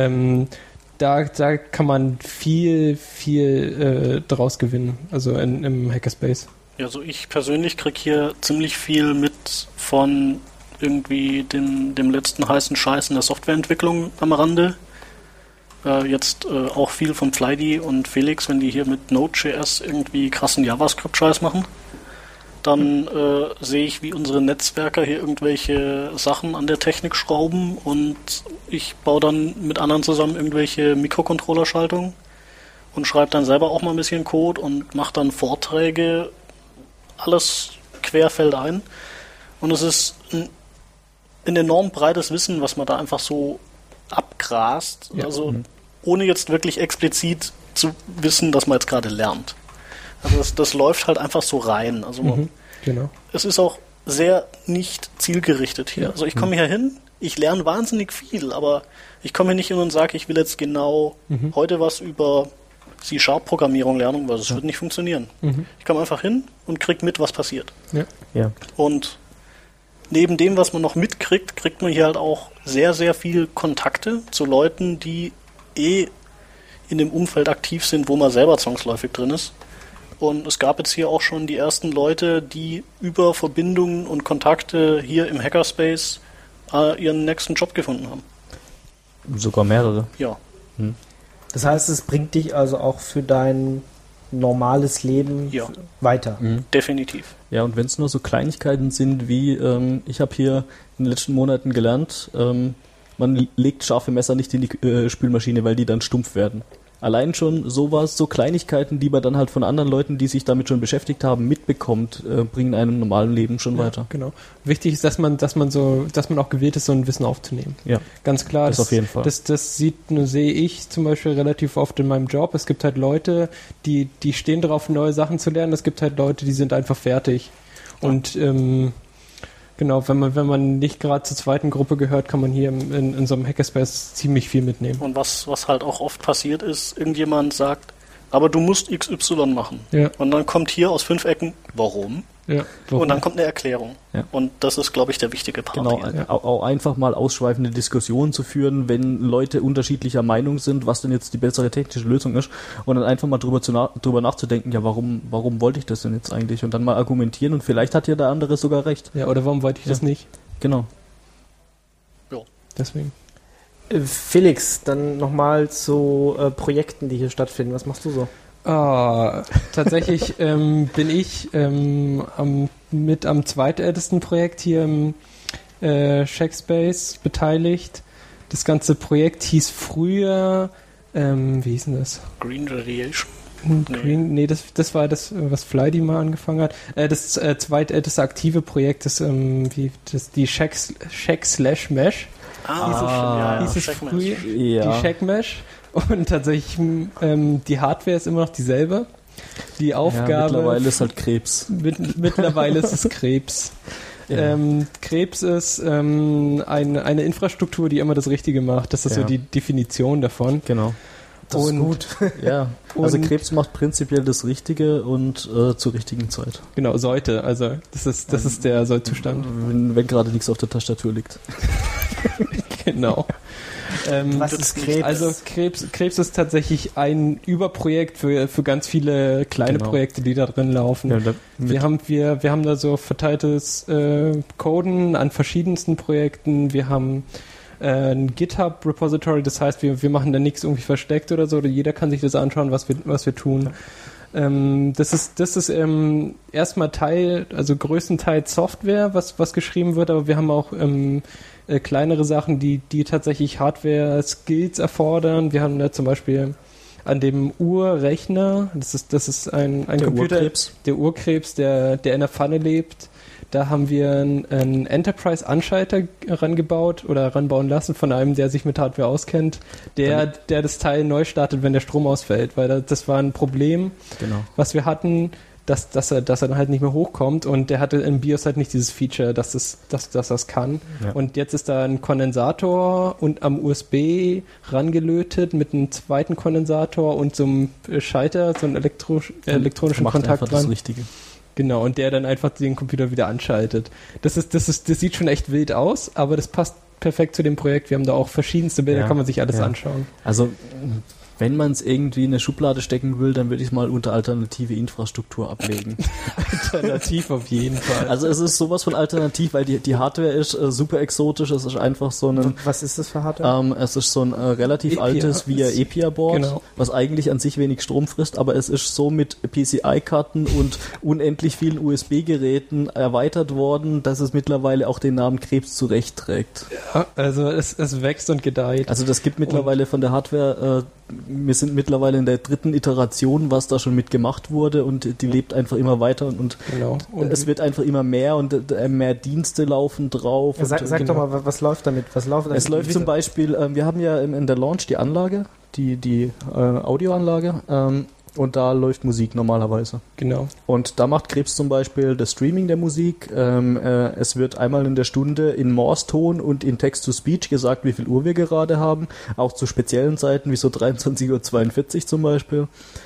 Da kann man viel draus gewinnen, also im Hackerspace. Ja, also ich persönlich kriege hier ziemlich viel mit von irgendwie dem letzten heißen Scheiß in der Softwareentwicklung am Rande. Jetzt auch viel von Flydy und Felix, wenn die hier mit Node.js irgendwie krassen JavaScript-Scheiß machen. Dann sehe ich, wie unsere Netzwerker hier irgendwelche Sachen an der Technik schrauben und ich baue dann mit anderen zusammen irgendwelche Mikrocontroller-Schaltungen und schreibe dann selber auch mal ein bisschen Code und mache dann Vorträge, alles querfeldein. Und es ist ein enorm breites Wissen, was man da einfach so abgrast, also ohne jetzt wirklich explizit zu wissen, dass man jetzt gerade lernt. Also das läuft halt einfach so rein. Also genau. Es ist auch sehr nicht zielgerichtet hier. Also ich komme hier hin, ich lerne wahnsinnig viel, aber ich komme hier nicht hin und sage, ich will jetzt genau heute was über C#-Programmierung lernen, weil das wird nicht funktionieren. Ich komme einfach hin und kriege mit, was passiert. Ja. Und neben dem, was man noch mitkriegt, kriegt man hier halt auch sehr, sehr viel Kontakte zu Leuten, die in dem Umfeld aktiv sind, wo man selber zwangsläufig drin ist. Und es gab jetzt hier auch schon die ersten Leute, die über Verbindungen und Kontakte hier im Hackerspace ihren nächsten Job gefunden haben. Sogar mehrere. Ja. Das heißt, es bringt dich also auch für dein normales Leben weiter. Definitiv. Ja, und wenn es nur so Kleinigkeiten sind wie, ich habe hier in den letzten Monaten gelernt, man legt scharfe Messer nicht in die Spülmaschine, weil die dann stumpf werden. Allein schon sowas, so Kleinigkeiten, die man dann halt von anderen Leuten, die sich damit schon beschäftigt haben, mitbekommt, bringen einem im normalen Leben schon weiter. Genau. Wichtig ist, dass man auch gewillt ist, so ein Wissen aufzunehmen. Ja. Ganz klar. Das auf jeden Fall. Das sehe ich zum Beispiel relativ oft in meinem Job. Es gibt halt Leute, die stehen drauf, neue Sachen zu lernen. Es gibt halt Leute, die sind einfach fertig. Und genau, wenn man nicht gerade zur zweiten Gruppe gehört, kann man hier in so einem Hackerspace ziemlich viel mitnehmen. Und was halt auch oft passiert ist, irgendjemand sagt, aber du musst XY machen. Ja. Und dann kommt hier aus 5 Ecken, warum? Ja, und dann kommt eine Erklärung. Ja. Und das ist, glaube ich, der wichtige Part. Genau, auch einfach mal ausschweifende Diskussionen zu führen, wenn Leute unterschiedlicher Meinung sind, was denn jetzt die bessere technische Lösung ist, und dann einfach mal drüber nachzudenken, ja, warum wollte ich das denn jetzt eigentlich? Und dann mal argumentieren und vielleicht hat ja der andere sogar recht. Ja, oder warum wollte ich das nicht? Genau. Ja. Deswegen. Felix, dann nochmal zu Projekten, die hier stattfinden. Was machst du so? Tatsächlich bin ich am zweitältesten Projekt hier Shackspace beteiligt. Das ganze Projekt hieß früher, wie hieß denn das? Green Radiation. Nee, das war das, was Flydy mal angefangen hat. Das zweitälteste aktive Projekt ist die Shack/Mesh. Hieß es Shack früher, Mesh. die Shack Mesh. Und tatsächlich, die Hardware ist immer noch dieselbe. Die Aufgabe... mittlerweile ist halt Krebs. Mittlerweile ist es Krebs. Ja. Krebs ist eine Infrastruktur, die immer das Richtige macht. Das ist so die Definition davon. Genau. Das ist gut. Ja, also Und- Krebs macht prinzipiell das Richtige und zur richtigen Zeit. Genau, sollte. Also das ist der Sollzustand. Wenn gerade nichts auf der Tastatur liegt. Genau. Was ist Krebs? Also Krebs ist tatsächlich ein Überprojekt für ganz viele kleine Genau. Projekte, die da drin laufen. Ja, Wir haben da so verteiltes Coden an verschiedensten Projekten. Wir haben ein GitHub-Repository, das heißt, wir machen da nichts irgendwie versteckt oder so, oder jeder kann sich das anschauen, was wir tun. Das ist erstmal Teil, also größtenteils Software, was geschrieben wird, aber wir haben auch kleinere Sachen, die tatsächlich Hardware-Skills erfordern. Wir haben da zum Beispiel an dem Urrechner, das ist ein Computer, Urkrebs. der Urkrebs, der in der Pfanne lebt. Da haben wir einen Enterprise-Anschalter rangebaut oder ranbauen lassen von einem, der sich mit Hardware auskennt, der das Teil neu startet, wenn der Strom ausfällt, weil das war ein Problem, Genau. was wir hatten, dass er dann halt nicht mehr hochkommt, und der hatte im BIOS halt nicht dieses Feature, dass das kann. Ja. Und jetzt ist da ein Kondensator und am USB rangelötet mit einem zweiten Kondensator und so einem Schalter, so einem elektronischen Macht Kontakt einfach das dran. Richtige. Genau, und der dann einfach den Computer wieder anschaltet. Das sieht schon echt wild aus, aber das passt perfekt zu dem Projekt. Wir haben da auch verschiedenste Bilder, Ja, kann man sich alles ja. anschauen. Also, wenn man es irgendwie in eine Schublade stecken will, dann würde ich es mal unter alternative Infrastruktur ablegen. Alternativ auf jeden Fall. Also es ist sowas von alternativ, weil die Hardware ist super exotisch. Es ist einfach so ein... Was ist das für Hardware? es ist so ein relativ EPIA altes VIA-EPIA-Board, Genau. was eigentlich an sich wenig Strom frisst, aber es ist so mit PCI-Karten und unendlich vielen USB-Geräten erweitert worden, dass es mittlerweile auch den Namen Krebs zurechtträgt. Ja, also es wächst und gedeiht. Also das gibt mittlerweile von der Hardware, wir sind mittlerweile in der 3. Iteration, was da schon mitgemacht wurde, und die lebt einfach immer weiter und Genau. Und es wird einfach immer mehr und mehr Dienste laufen drauf. Sag und, doch mal, was läuft damit? Was läuft damit? es läuft zum Beispiel, wir haben ja in der Launch die Anlage, die Audioanlage, und da läuft Musik normalerweise. genau. Und da macht Krebs zum Beispiel das Streaming der Musik. Es wird einmal in der Stunde in Morse-Ton und in Text-to-Speech gesagt, wie viel Uhr wir gerade haben. Auch zu speziellen Zeiten, wie so 23:42 Uhr zum Beispiel.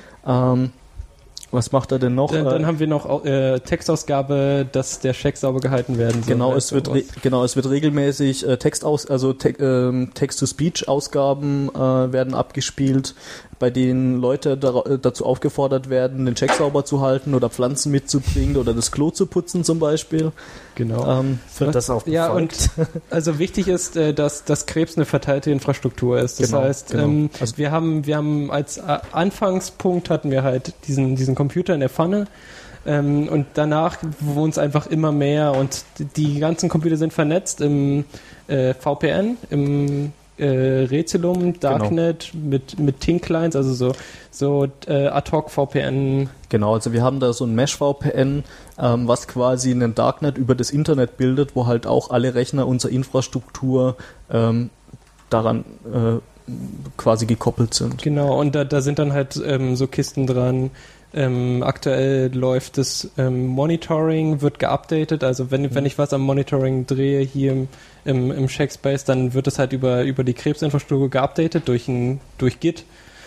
Was macht er denn noch? Dann haben wir noch Textausgabe, dass der Check sauber gehalten werden soll. Genau, es wird regelmäßig Text-to-Speech-Ausgaben werden abgespielt, bei denen Leute dazu aufgefordert werden, den Check sauber zu halten oder Pflanzen mitzubringen oder das Klo zu putzen zum Beispiel. Genau. Wird das auch Ja, befolgt? und also wichtig ist, dass Krebs eine verteilte Infrastruktur ist. Das Genau, heißt, genau. Also wir haben als Anfangspunkt hatten wir halt diesen Computer in der Pfanne. Und danach wurden es einfach immer mehr, und die ganzen Computer sind vernetzt im VPN, im Rezelum, Darknet mit Ting-Clients, also so Ad-Hoc-VPN. Genau, also wir haben da so ein Mesh-VPN, was quasi einen Darknet über das Internet bildet, wo halt auch alle Rechner unserer Infrastruktur daran quasi gekoppelt sind. Genau, und da sind dann halt so Kisten dran. Aktuell läuft das Monitoring, wird geupdatet. Also wenn ich was am Monitoring drehe hier im Shackspace, dann wird es halt über die Krebsinfrastruktur geupdatet durch Git.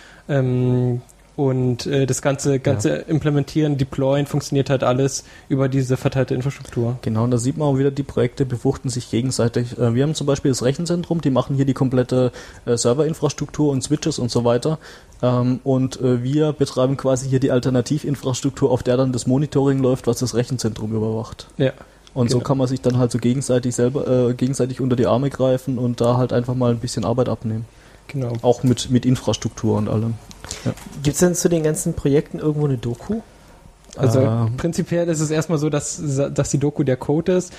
Und das ganze Implementieren, Deployen funktioniert halt alles über diese verteilte Infrastruktur. Genau, und da sieht man auch wieder, die Projekte befruchten sich gegenseitig. Wir haben zum Beispiel das Rechenzentrum, die machen hier die komplette Serverinfrastruktur und Switches und so weiter. Und wir betreiben quasi hier die Alternativinfrastruktur, auf der dann das Monitoring läuft, was das Rechenzentrum überwacht. Ja. Und so Genau. kann man sich dann halt so gegenseitig unter die Arme greifen und da halt einfach mal ein bisschen Arbeit abnehmen. Genau. Auch mit Infrastruktur und allem. Gibt es denn zu den ganzen Projekten irgendwo eine Doku? Also prinzipiell ist es erstmal so, dass die Doku der Code ist.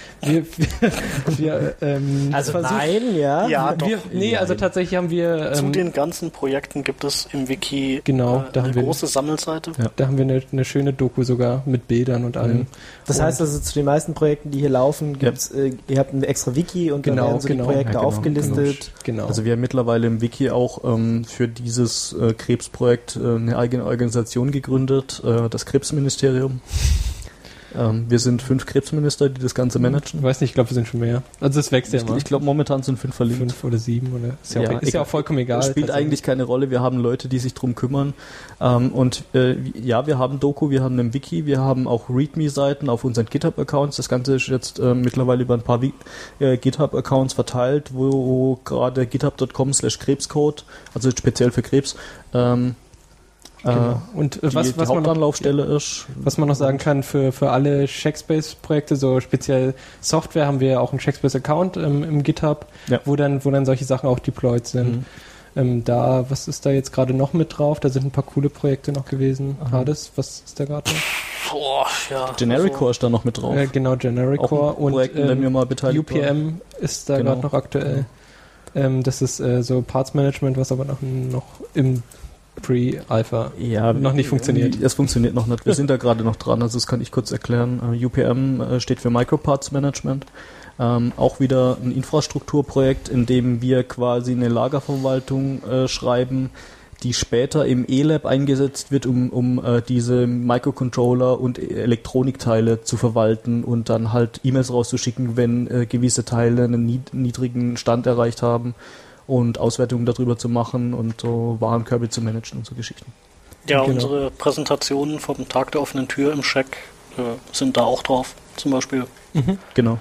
Also tatsächlich haben wir... Zu den ganzen Projekten gibt es im Wiki da eine große Sammelseite. Ja. Da haben wir eine schöne Doku sogar mit Bildern und allem. Das heißt also, zu den meisten Projekten, die hier laufen, gibt's, ihr habt ein extra Wiki und dann werden so die Projekte aufgelistet. Genau. Also wir haben mittlerweile im Wiki auch für dieses Krebsprojekt eine eigene Organisation gegründet, das Krebsministerium. Wir sind 5 Krebsminister, die das Ganze managen. Ich weiß nicht, ich glaube, wir sind schon mehr. Also es wächst ja immer. Ich glaube, momentan sind 5 verlinkt. 5 oder 7 oder ist ja auch vollkommen egal. Spielt eigentlich keine Rolle. Wir haben Leute, die sich drum kümmern. Wir haben Doku, wir haben einen Wiki, wir haben auch README-Seiten auf unseren GitHub-Accounts. Das Ganze ist jetzt mittlerweile über ein paar GitHub-Accounts verteilt, wo gerade github.com/Krebscode, also speziell für Krebs, genau. Und was die Hauptanlaufstelle ist. Was man noch sagen kann, für alle Checkspace-Projekte, so speziell Software, haben wir auch einen Checkspace-Account im GitHub, wo dann solche Sachen auch deployed sind. Was ist da jetzt gerade noch mit drauf? Da sind ein paar coole Projekte noch gewesen. Hades, was ist da gerade noch? Generic Core ist da noch mit drauf. Genau, Generic Core. Und wir mal beteiligt UPM ist da gerade noch aktuell. Das ist so Parts Management, was aber noch im Pre-Alpha noch nicht funktioniert. Es funktioniert noch nicht. Wir sind da gerade noch dran, also das kann ich kurz erklären. UPM steht für Microparts Management. Auch wieder ein Infrastrukturprojekt, in dem wir quasi eine Lagerverwaltung schreiben, die später im E-Lab eingesetzt wird, um diese Microcontroller und Elektronikteile zu verwalten und dann halt E-Mails rauszuschicken, wenn gewisse Teile einen niedrigen Stand erreicht haben. Und Auswertungen darüber zu machen und so Warenkörbe zu managen und so Geschichten. Ja, unsere Präsentationen vom Tag der offenen Tür im Check sind da auch drauf. Zum Beispiel Genau.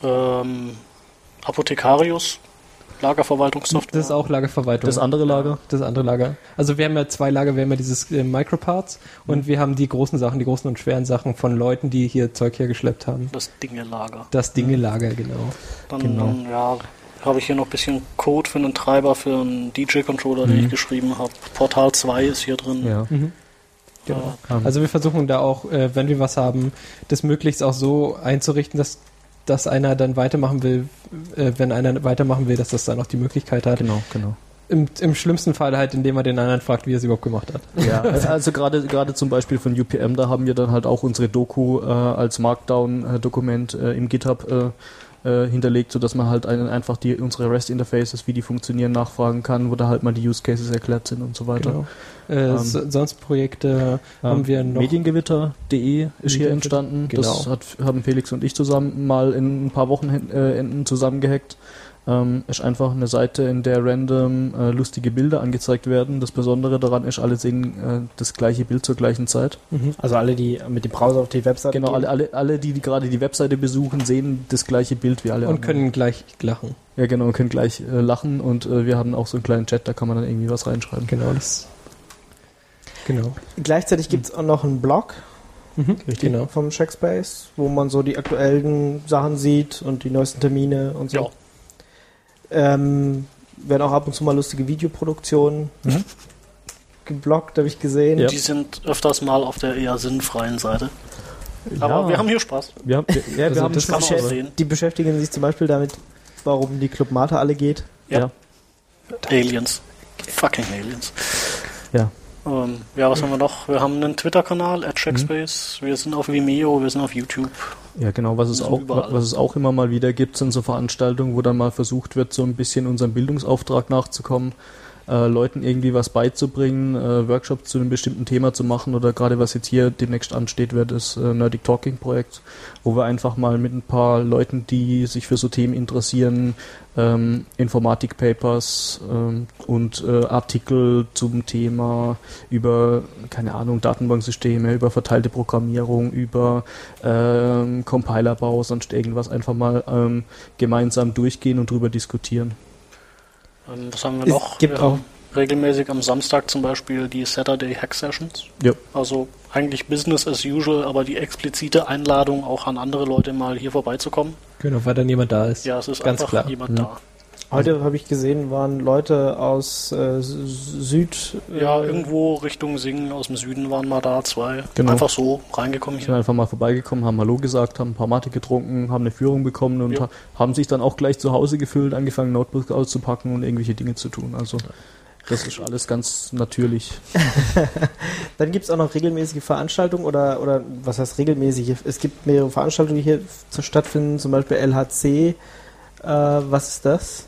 Apothekarius, Lagerverwaltungssoftware. Das ist auch Lagerverwaltung. Das andere Lager? Das andere Lager. Also wir haben ja 2 Lager, wir haben ja dieses Microparts und wir haben die großen Sachen, die großen und schweren Sachen von Leuten, die hier Zeug hergeschleppt haben. Das Dinge-Lager. Das Dinge-Lager, genau. Dann habe ich hier noch ein bisschen Code für einen Treiber für einen DJ-Controller, den ich geschrieben habe. Portal 2 ist hier drin. Ja. Genau. Also wir versuchen da auch, wenn wir was haben, das möglichst auch so einzurichten, dass einer dann weitermachen will, wenn einer weitermachen will, dass das dann auch die Möglichkeit hat. Genau. Im schlimmsten Fall halt, indem er den anderen fragt, wie er es überhaupt gemacht hat. Ja, also gerade zum Beispiel von UPM, da haben wir dann halt auch unsere Doku als Markdown-Dokument im GitHub hinterlegt, sodass man halt einfach unsere REST-Interfaces, wie die funktionieren, nachfragen kann, wo da halt mal die Use Cases erklärt sind und so weiter. Genau. Sonst Projekte haben wir noch. Mediengewitter.de ist hier entstanden. Genau. Das haben Felix und ich zusammen mal in ein paar Wochenenden zusammengehackt. Ist einfach eine Seite, in der random lustige Bilder angezeigt werden. Das Besondere daran ist, alle sehen das gleiche Bild zur gleichen Zeit. Also alle, die mit dem Browser auf die Webseite gehen. Genau, gehen. alle die gerade die Webseite besuchen, sehen das gleiche Bild wie alle und anderen. können gleich lachen. Ja, genau, und können gleich lachen und wir haben auch so einen kleinen Chat, da kann man dann irgendwie was reinschreiben. Genau. Gleichzeitig gibt es auch noch einen Blog Genau. vom Checkspace, wo man so die aktuellen Sachen sieht und die neuesten Termine und so. Ja. Werden auch ab und zu mal lustige Videoproduktionen geblockt, habe ich gesehen. Ja. Die sind öfters mal auf der eher sinnfreien Seite. Aber wir haben hier Spaß. Wir haben das kann man auch sehen. Die beschäftigen sich zum Beispiel damit, warum die Club Mate alle geht. Ja. Aliens. Fucking Aliens. Ja. Was haben wir noch? Wir haben einen Twitter-Kanal, @Checkspace. Wir sind auf Vimeo, wir sind auf YouTube. Ja, genau. Was es auch immer mal wieder gibt, sind so Veranstaltungen, wo dann mal versucht wird, so ein bisschen unserem Bildungsauftrag nachzukommen, Leuten irgendwie was beizubringen, Workshops zu einem bestimmten Thema zu machen oder gerade was jetzt hier demnächst ansteht, wird das Nerdic Talking Projekt, wo wir einfach mal mit ein paar Leuten, die sich für so Themen interessieren, Informatik-Papers und Artikel zum Thema über, keine Ahnung, Datenbanksysteme, über verteilte Programmierung, über Compilerbau, sonst irgendwas einfach mal gemeinsam durchgehen und drüber diskutieren. Was haben wir noch? Gibt auch regelmäßig am Samstag zum Beispiel die Saturday Hack Sessions. Ja. Also eigentlich Business as usual, aber die explizite Einladung auch an andere Leute mal hier vorbeizukommen. Genau, weil dann jemand da ist. Ja, es ist ganz einfach klar. jemand da. Heute habe ich gesehen, waren Leute aus Süd... Ja, irgendwo Richtung Singen aus dem Süden waren mal da 2. Genau. Einfach so reingekommen Sind hier. einfach mal vorbeigekommen, haben Hallo gesagt, haben ein paar Mate getrunken, haben eine Führung bekommen und Ja. haben sich dann auch gleich zu Hause gefühlt, angefangen Notebooks auszupacken und irgendwelche Dinge zu tun. Also das ist alles ganz natürlich. Dann gibt es auch noch regelmäßige Veranstaltungen oder was heißt regelmäßige? Es gibt mehrere Veranstaltungen, die hier stattfinden, zum Beispiel LHC. Was ist das?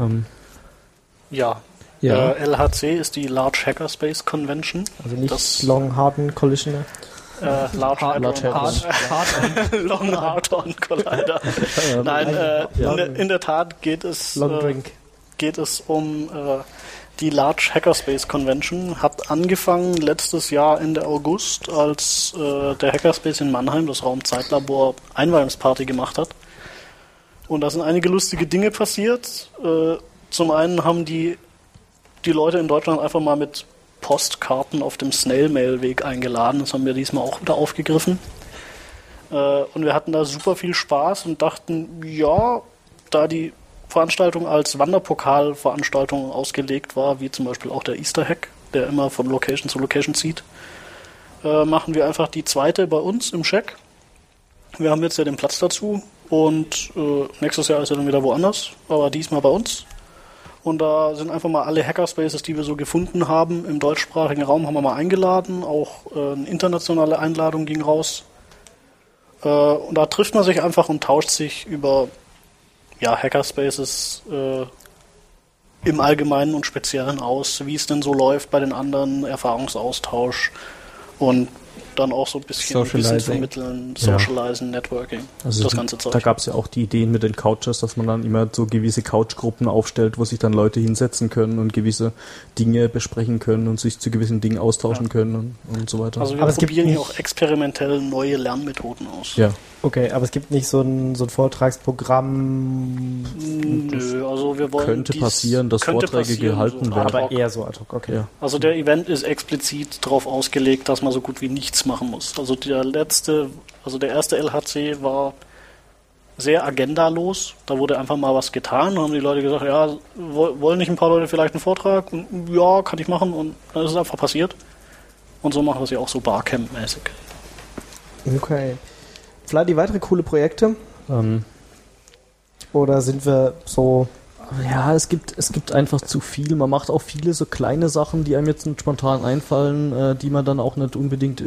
Ja. Ja. LHC ist die Large Hackerspace Convention. Also nicht Das- Long Harden Collisioner. Large Long Hard-On Collider. Nein, in der Tat geht es Long Drink. um die Large Hackerspace Convention. Hat angefangen letztes Jahr Ende August, als der Hackerspace in Mannheim, das Raumzeitlabor, Einweihungsparty gemacht hat. Und da sind einige lustige Dinge passiert. Zum einen haben die Leute in Deutschland einfach mal mit Postkarten auf dem Snail-Mail-Weg eingeladen. Das haben wir diesmal auch wieder aufgegriffen. Und wir hatten da super viel Spaß und dachten, ja, da die Veranstaltung als Wanderpokalveranstaltung ausgelegt war, wie zum Beispiel auch der Easter Hack, der immer von Location zu Location zieht, machen wir einfach die zweite bei uns im Shack. Wir haben jetzt ja den Platz dazu und nächstes Jahr ist er dann wieder woanders, aber diesmal bei uns. Und da sind einfach mal alle Hackerspaces, die wir so gefunden haben, im deutschsprachigen Raum, haben wir mal eingeladen. Auch eine internationale Einladung ging raus. Und da trifft man sich einfach und tauscht sich über Hackerspaces im Allgemeinen und Speziellen aus, wie es denn so läuft bei den anderen, Erfahrungsaustausch und dann auch so ein bisschen Wissen Socializing. vermitteln, Socializing, Networking, Also das ganze Zeug. da gab es ja auch die Ideen mit den Couches, dass man dann immer so gewisse Couchgruppen aufstellt, wo sich dann Leute hinsetzen können und gewisse Dinge besprechen können und sich zu gewissen Dingen austauschen können und so weiter. Also wir Aber es gibt probieren hier nicht- auch experimentell neue Lernmethoden aus. ja. Okay, aber es gibt nicht so ein Vortragsprogramm, Nö, also wir wollen Könnte passieren, dass könnte Vorträge passieren, gehalten so werden. ad aber hoc. eher so ad hoc, okay. Ja. Also der Event ist explizit darauf ausgelegt, dass man so gut wie nichts machen muss. Also der erste LHC war sehr agendalos. Da wurde einfach mal was getan. Da haben die Leute gesagt, ja, wollen nicht ein paar Leute vielleicht einen Vortrag? Und, ja, kann ich machen. Und dann ist es einfach passiert. Und so machen wir es ja auch so Barcamp-mäßig. Okay. Vielleicht weitere coole Projekte? Oder sind wir so... Ja, es gibt einfach zu viel. Man macht auch viele so kleine Sachen, die einem jetzt nicht spontan einfallen, die man dann auch nicht unbedingt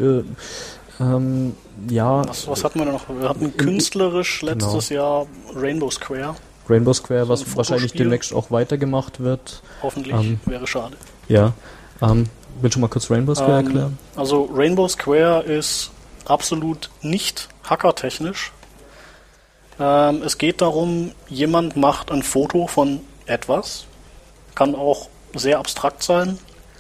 Was hatten wir denn noch? Wir hatten künstlerisch letztes Jahr Rainbow Square. Rainbow Square, So was ein wahrscheinlich Fotospiel. demnächst auch weitergemacht wird. Hoffentlich, wäre schade. Ja. Willst du mal kurz Rainbow Square erklären? Also Rainbow Square ist absolut nicht hackertechnisch. Es geht darum, jemand macht ein Foto von etwas, kann auch sehr abstrakt sein,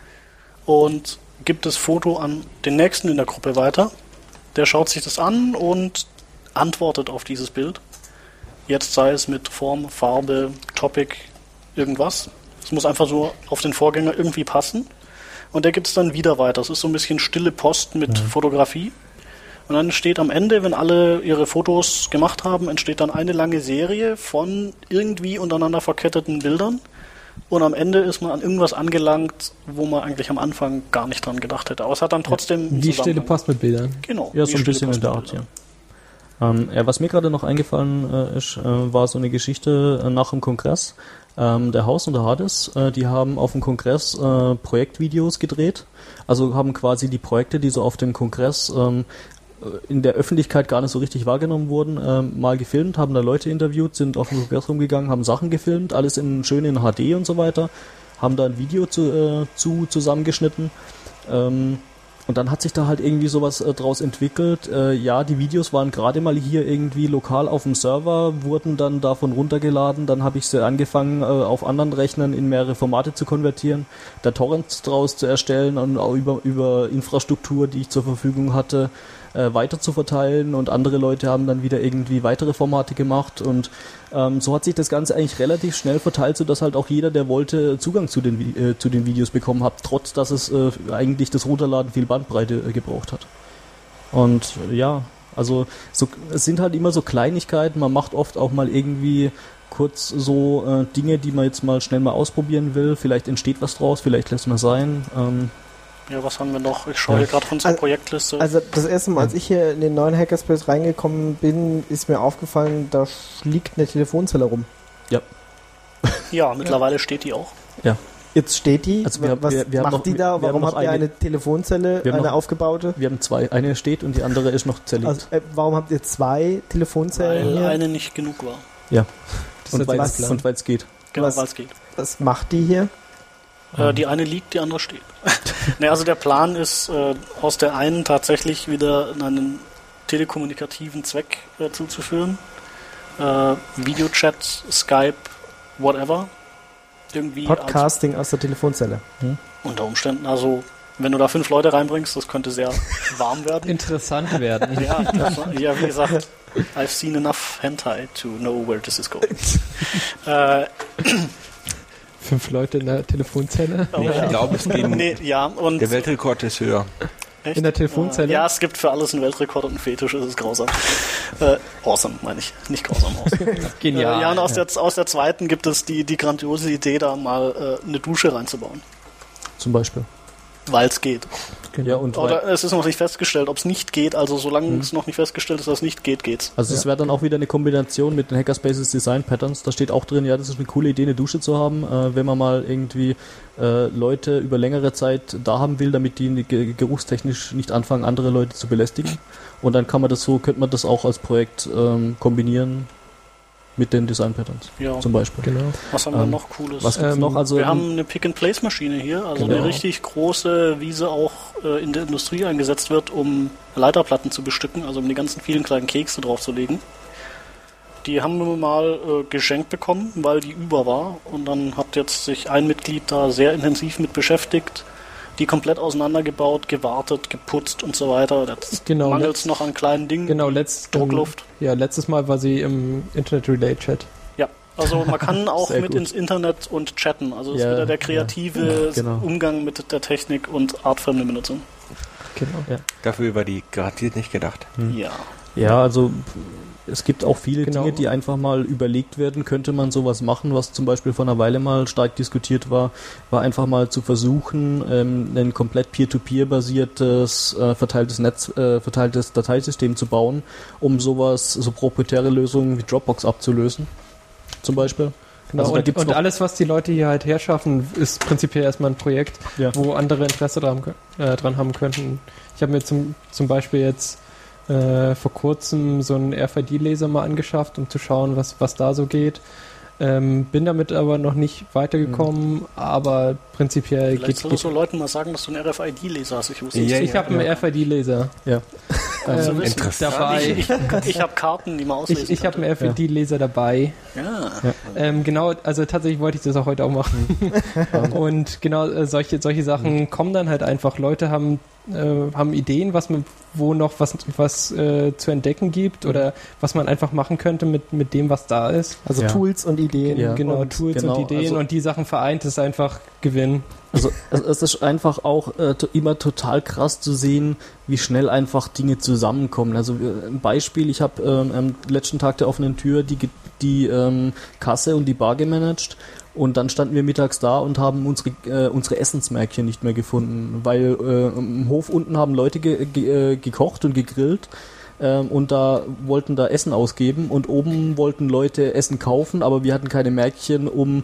und gibt das Foto an den Nächsten in der Gruppe weiter. Der schaut sich das an und antwortet auf dieses Bild. Jetzt sei es mit Form, Farbe, Topic, irgendwas. Es muss einfach so auf den Vorgänger irgendwie passen. Und der gibt es dann wieder weiter. Das ist so ein bisschen stille Post mit Fotografie. Und dann entsteht am Ende, wenn alle ihre Fotos gemacht haben, entsteht dann eine lange Serie von irgendwie untereinander verketteten Bildern. Und am Ende ist man an irgendwas angelangt, wo man eigentlich am Anfang gar nicht dran gedacht hätte. Aber es hat dann trotzdem einen Wie stille Zusammenhang. Post mit Bildern. Genau. Ja, wie so ein stille bisschen Post in der mit Art, Bildern. ja. Was mir gerade noch eingefallen ist, war so eine Geschichte nach dem Kongress. Der Haus und der Hades, die haben auf dem Kongress Projektvideos gedreht. Also haben quasi die Projekte, die so auf dem Kongress in der Öffentlichkeit gar nicht so richtig wahrgenommen wurden, mal gefilmt, haben da Leute interviewt, sind auf dem Kongress rumgegangen, haben Sachen gefilmt, alles schön in HD und so weiter, haben da ein Video zusammengeschnitten. Und dann hat sich da halt irgendwie sowas draus entwickelt. Ja, die Videos waren gerade mal hier irgendwie lokal auf dem Server, wurden dann davon runtergeladen. Dann habe ich sie angefangen, auf anderen Rechnern in mehrere Formate zu konvertieren, da Torrents draus zu erstellen und auch über Infrastruktur, die ich zur Verfügung hatte, weiter zu verteilen. Und andere Leute haben dann wieder irgendwie weitere Formate gemacht. Und so hat sich das Ganze eigentlich relativ schnell verteilt, sodass halt auch jeder, der wollte, Zugang zu den Videos bekommen hat, trotz dass es eigentlich das Runterladen viel Bandbreite gebraucht hat. Und ja, Also es sind halt immer so Kleinigkeiten, man macht oft auch mal irgendwie kurz so Dinge, die man jetzt mal schnell mal ausprobieren will, vielleicht entsteht was draus, vielleicht lässt man sein. Ja, was haben wir noch? Ich schaue hier gerade von unserer Projektliste. Also das erste Mal, als ich hier in den neuen Hackerspace reingekommen bin, ist mir aufgefallen, da liegt eine Telefonzelle rum. Ja, mittlerweile steht die auch. Ja. Jetzt steht die. Also Was wir haben macht die da? Warum habt ihr eine Telefonzelle, wir haben eine noch- aufgebaute? Wir haben zwei, eine steht und die andere ist noch zerlegt. Also, warum habt ihr zwei Telefonzellen Weil hier? eine nicht genug war. Ja. Das Und ist weil jetzt es klar. geht. Genau, Was- weil es geht. Was macht die hier? Die eine liegt, die andere steht. Also der Plan ist, aus der einen tatsächlich wieder einen telekommunikativen Zweck zuzuführen. Videochat, Skype, whatever. Irgendwie Podcasting aus der Telefonzelle. unter Umständen. Also wenn du da 5 Leute reinbringst, das könnte sehr warm werden. Interessant werden. Ja, wie gesagt, I've seen enough Hentai to know where this is going. 5 Leute in der Telefonzelle. Ich glaube, es geht. Nee, ja, und Der Weltrekord ist höher. echt? In der Telefonzelle? Ja, es gibt für alles einen Weltrekord und einen Fetisch, es ist grausam. Awesome, meine ich. Nicht grausam, awesome. Genial. Ja, und aus der zweiten gibt es die grandiose Idee, da mal eine Dusche reinzubauen. Zum Beispiel. Weil es geht. Ja, und Oder es ist noch nicht festgestellt, ob es nicht geht. Also solange es noch nicht festgestellt ist, dass es nicht geht, geht's. also es wäre dann auch wieder eine Kombination mit den Hackerspaces Design Patterns. Da steht auch drin, ja, das ist eine coole Idee, eine Dusche zu haben, wenn man mal irgendwie Leute über längere Zeit da haben will, damit die geruchstechnisch nicht anfangen, andere Leute zu belästigen. Und dann könnte man das auch als Projekt kombinieren mit den Design Patterns. Ja. Zum Beispiel. Genau. Was haben wir noch Cooles? Was gibt's noch? Also Wir haben eine Pick-and-Place-Maschine hier, also Genau. eine richtig große, wie sie auch in der Industrie eingesetzt wird, um Leiterplatten zu bestücken, also um die ganzen vielen kleinen Kekse draufzulegen. Die haben wir mal geschenkt bekommen, weil die über war. Und dann hat jetzt sich ein Mitglied da sehr intensiv mit beschäftigt, die komplett auseinandergebaut, gewartet, geputzt und so weiter. Jetzt Genau, mangelt es noch an kleinen Dingen. Genau, Druckluft. letztes Mal war sie im Internet Relay Chat. Ja, also man kann auch Sehr mit gut. ins Internet und chatten. Also es ist Ja, wieder der kreative ja, genau. Umgang mit der Technik und artfremde Benutzung. Genau. Dafür war die garantiert nicht gedacht. Ja. Ja, also es gibt auch viele Genau. Dinge, die einfach mal überlegt werden, könnte man sowas machen, was zum Beispiel vor einer Weile mal stark diskutiert war einfach mal zu versuchen, ein komplett peer-to-peer-basiertes, verteiltes Dateisystem zu bauen, um so proprietäre Lösungen wie Dropbox abzulösen. Zum Beispiel. Genau, Also da und gibt's noch- alles, was die Leute hier halt herschaffen, ist prinzipiell erstmal ein Projekt, Ja. wo andere Interesse dran haben könnten. Ich habe mir zum Beispiel jetzt vor kurzem so einen RFID-Laser mal angeschafft, um zu schauen, was da so geht. Bin damit aber noch nicht weitergekommen, aber prinzipiell Vielleicht solltest geht du Leuten mal sagen, dass du einen RFID-Laser hast. Ich wusste Ja, es ich habe einen RFID-Laser Ja. Also wissen. Interessant. dabei. Ich habe Karten, die man auslesen Ich habe einen könnte. RFID-Laser dabei. Ja. Genau, also tatsächlich wollte ich das auch heute auch machen. Und genau solche Sachen kommen dann halt einfach. Leute haben Ideen, wo noch was zu entdecken gibt oder was man einfach machen könnte mit dem, was da ist. Also Ja. Tools und Ideen. Ja. Genau, Und Tools genau, und Ideen also- und die Sachen vereint ist einfach Gewinn. Also es ist einfach auch immer total krass zu sehen, wie schnell einfach Dinge zusammenkommen. Also ein Beispiel, ich habe am letzten Tag der offenen Tür die Kasse und die Bar gemanagt und dann standen wir mittags da und haben unsere Essensmärkchen nicht mehr gefunden, weil im Hof unten haben Leute gekocht und gegrillt. Und wollten da Essen ausgeben und oben wollten Leute Essen kaufen, aber wir hatten keine Märkchen, um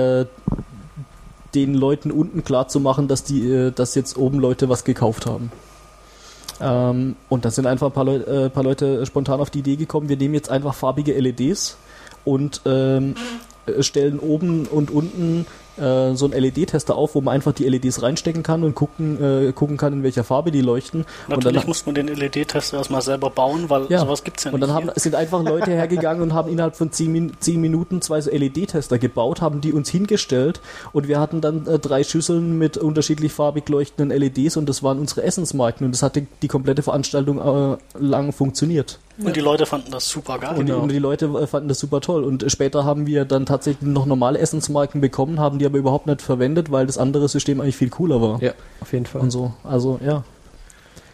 den Leuten unten klar zu machen, dass jetzt oben Leute was gekauft haben. Und da sind einfach ein paar Leute spontan auf die Idee gekommen, wir nehmen jetzt einfach farbige LEDs und stellen oben und unten so einen LED-Tester auf, wo man einfach die LEDs reinstecken kann und gucken kann, in welcher Farbe die leuchten. Natürlich und dann, muss man den LED-Tester erstmal selber bauen, weil Ja. sowas gibt's ja nicht. und dann hier. sind einfach Leute hergegangen und haben innerhalb von 10 Minuten 2 so LED-Tester gebaut, haben die uns hingestellt und wir hatten dann 3 Schüsseln mit unterschiedlich farbig leuchtenden LEDs und das waren unsere Essensmarken und das hat die komplette Veranstaltung lang funktioniert. Und die Leute fanden das super geil. Und die Leute fanden das super toll. Und später haben wir dann tatsächlich noch normale Essensmarken bekommen, haben die aber überhaupt nicht verwendet, weil das andere System eigentlich viel cooler war. Ja, auf jeden Fall. Und so. Also, ja.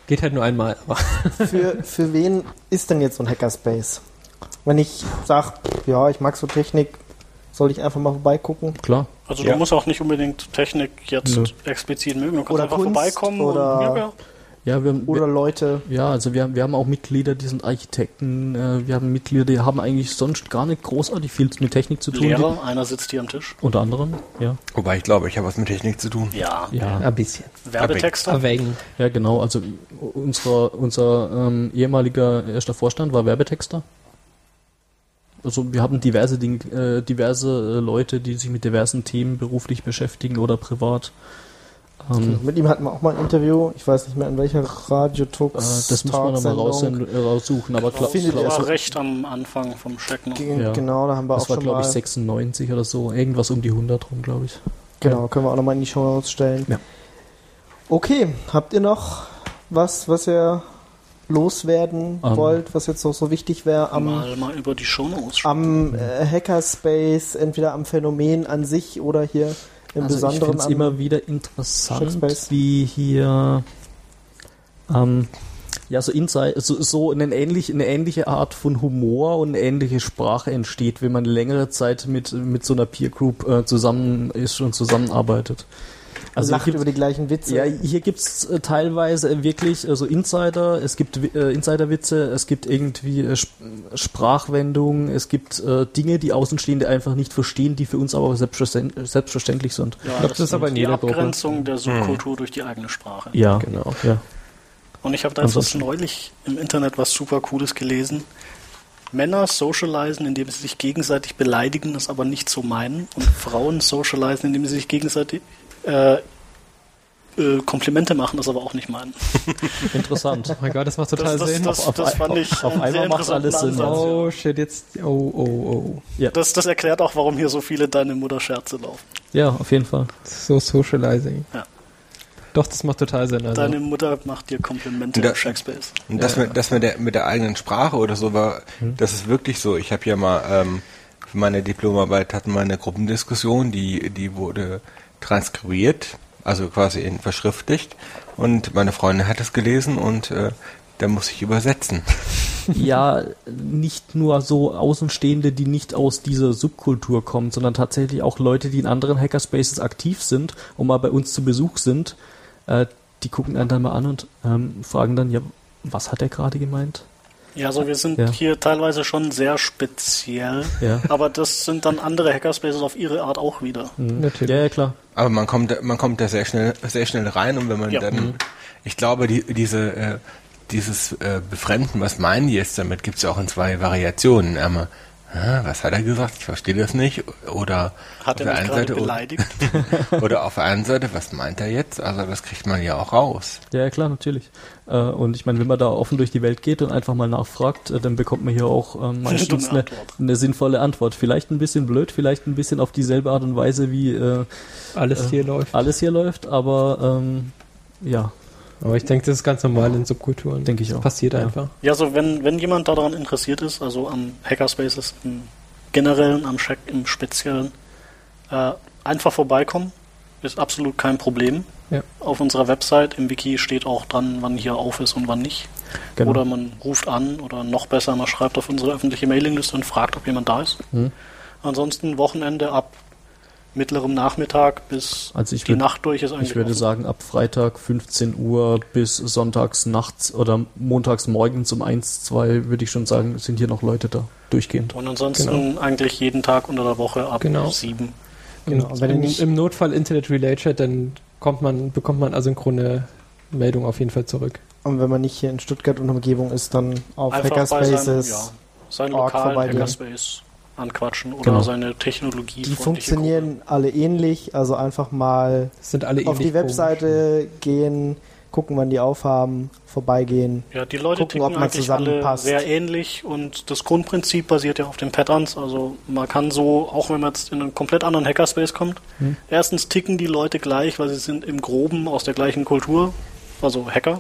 Geht halt nur einmal. Aber Für wen ist denn jetzt so ein Hackerspace? Wenn ich sage, ja, ich mag so Technik, soll ich einfach mal vorbeigucken? Klar. Also Ja. du musst auch nicht unbedingt Technik jetzt Nö. explizit mögen. Du kannst Oder einfach Kunst vorbeikommen oder- Ja, Oder Leute, also wir haben auch Mitglieder, die sind Architekten, wir haben Mitglieder, die haben eigentlich sonst gar nicht großartig viel mit Technik zu tun. Lehrer, einer sitzt hier am Tisch. Unter anderem, ja. Wobei ich glaube, ich habe was mit Technik zu tun. Ja. Ja, ein bisschen. Werbetexter. Erwägen. ja genau. Also unser ehemaliger erster Vorstand war Werbetexter. Also wir haben diverse Leute, die sich mit diversen Themen beruflich beschäftigen oder privat. mit ihm hatten wir auch mal ein Interview, ich weiß nicht mehr in welcher Radio-Tux. Das muss man nochmal raussuchen, aber Das findet ihr war auch- recht am Anfang vom Check noch. Ja. Genau, da haben wir das auch war schon glaube mal. ich 96 oder so, irgendwas um die 100 rum, glaube ich. Genau, können wir auch nochmal in die Shownotes stellen. Ja. Okay, habt ihr noch was ihr loswerden wollt, was jetzt noch so wichtig wäre Mal über die Shownotes. am Hackerspace, entweder am Phänomen an sich oder hier im Also ich Besonderen finde es am immer wieder interessant, Checkspace. wie hier so Insight, so eine ähnliche Art von Humor und eine ähnliche Sprache entsteht, wenn man längere Zeit mit so einer Peer Group zusammen ist und zusammenarbeitet. Also lacht über die gleichen Witze. ja, hier gibt's teilweise wirklich Insider, es gibt Insiderwitze, es gibt irgendwie Sprachwendungen, es gibt Dinge, die Außenstehende einfach nicht verstehen, die für uns aber selbstverständlich sind. Ja, Ich glaube, das ist aber in die jeder Gruppe. Abgrenzung der Subkultur durch die eigene Sprache. Ja, Genau. Ja. Und ich habe da jetzt Ansonsten- neulich im Internet was super Cooles gelesen. Männer socialisen, indem sie sich gegenseitig beleidigen, das aber nicht so meinen. Und Frauen socialisen, indem sie sich gegenseitig Komplimente machen, das aber auch nicht meinen. Interessant. Oh mein Gott, das macht total Sinn. Das fand ich auf einen einmal sehr macht alles interessanten Sinn. Ansatz, ja. Oh shit, jetzt. Oh. Das erklärt auch, warum hier so viele deine Mutter-Scherze laufen. Ja, auf jeden Fall. So socializing. Ja. Doch, das macht total Sinn. Also. Deine Mutter macht dir Komplimente Da- im Checkspace. Und das mit der eigenen Sprache oder so war, das ist wirklich so. Ich habe ja mal für meine Diplomarbeit hatten wir eine Gruppendiskussion, die wurde transkribiert, also quasi verschriftlicht, und meine Freundin hat es gelesen und da muss ich übersetzen. Ja, nicht nur so Außenstehende, die nicht aus dieser Subkultur kommen, sondern tatsächlich auch Leute, die in anderen Hackerspaces aktiv sind und mal bei uns zu Besuch sind, die gucken einen dann mal an und fragen dann, ja, was hat er gerade gemeint? Ja, also wir sind Ja. hier teilweise schon sehr speziell, Ja. aber das sind dann andere Hackerspaces auf ihre Art auch wieder. Natürlich. Ja, klar. Aber man kommt da sehr schnell rein, und wenn man dann, ich glaube, dieses Befremden, was meinen die jetzt damit, gibt es ja auch in zwei Variationen. Einmal, was hat er gesagt? Ich verstehe das nicht. Oder Hat auf er der mich einen gerade Seite, beleidigt? oder auf der anderen Seite, was meint er jetzt? Also das kriegt man ja auch raus. Ja, klar, natürlich. Und ich meine, wenn man da offen durch die Welt geht und einfach mal nachfragt, dann bekommt man hier auch meistens Dumme eine, Antwort. eine sinnvolle Antwort. Vielleicht ein bisschen blöd, vielleicht ein bisschen auf dieselbe Art und Weise, wie Alles hier läuft. alles hier läuft, aber ja, Aber ich denke, das ist ganz normal in Subkulturen. Denke ich auch. Passiert Ja. einfach. Ja, also wenn jemand daran interessiert ist, also am Hackerspaces im Generellen, am Check im Speziellen, einfach vorbeikommen, ist absolut kein Problem. Ja. Auf unserer Website im Wiki steht auch dran, wann hier auf ist und wann nicht. genau. Oder man ruft an oder noch besser, man schreibt auf unsere öffentliche Mailingliste und fragt, ob jemand da ist. Ansonsten Wochenende ab mittlerem Nachmittag bis Also ich die würd- Nacht durch ist eigentlich Ich würde offen. sagen, ab Freitag 15 Uhr bis sonntags nachts oder montags morgens um 1, 2, würde ich schon sagen, sind hier noch Leute da, durchgehend. Und ansonsten eigentlich jeden Tag unter der Woche ab Genau. 7. Genau, wenn ihr nicht Im Notfall Internet Relay Chat, dann bekommt man asynchrone Meldung auf jeden Fall zurück. Und wenn man nicht hier in Stuttgart und Umgebung ist, dann auf Einfach bei Hackerspaces. seinen Org lokalen vorbeigehen. Hackerspace anquatschen oder Genau. seine Technologie. Die funktionieren alle ähnlich, also einfach mal Das sind alle auf die ähnlich Webseite gehen, gucken, wann die aufhaben, vorbeigehen. Ja, die Leute gucken, ob ticken man eigentlich alle zusammenpasst. sehr ähnlich und das Grundprinzip basiert ja auf den Patterns. Also man kann so, auch wenn man jetzt in einen komplett anderen Hackerspace kommt, erstens ticken die Leute gleich, weil sie sind im Groben aus der gleichen Kultur, also Hacker,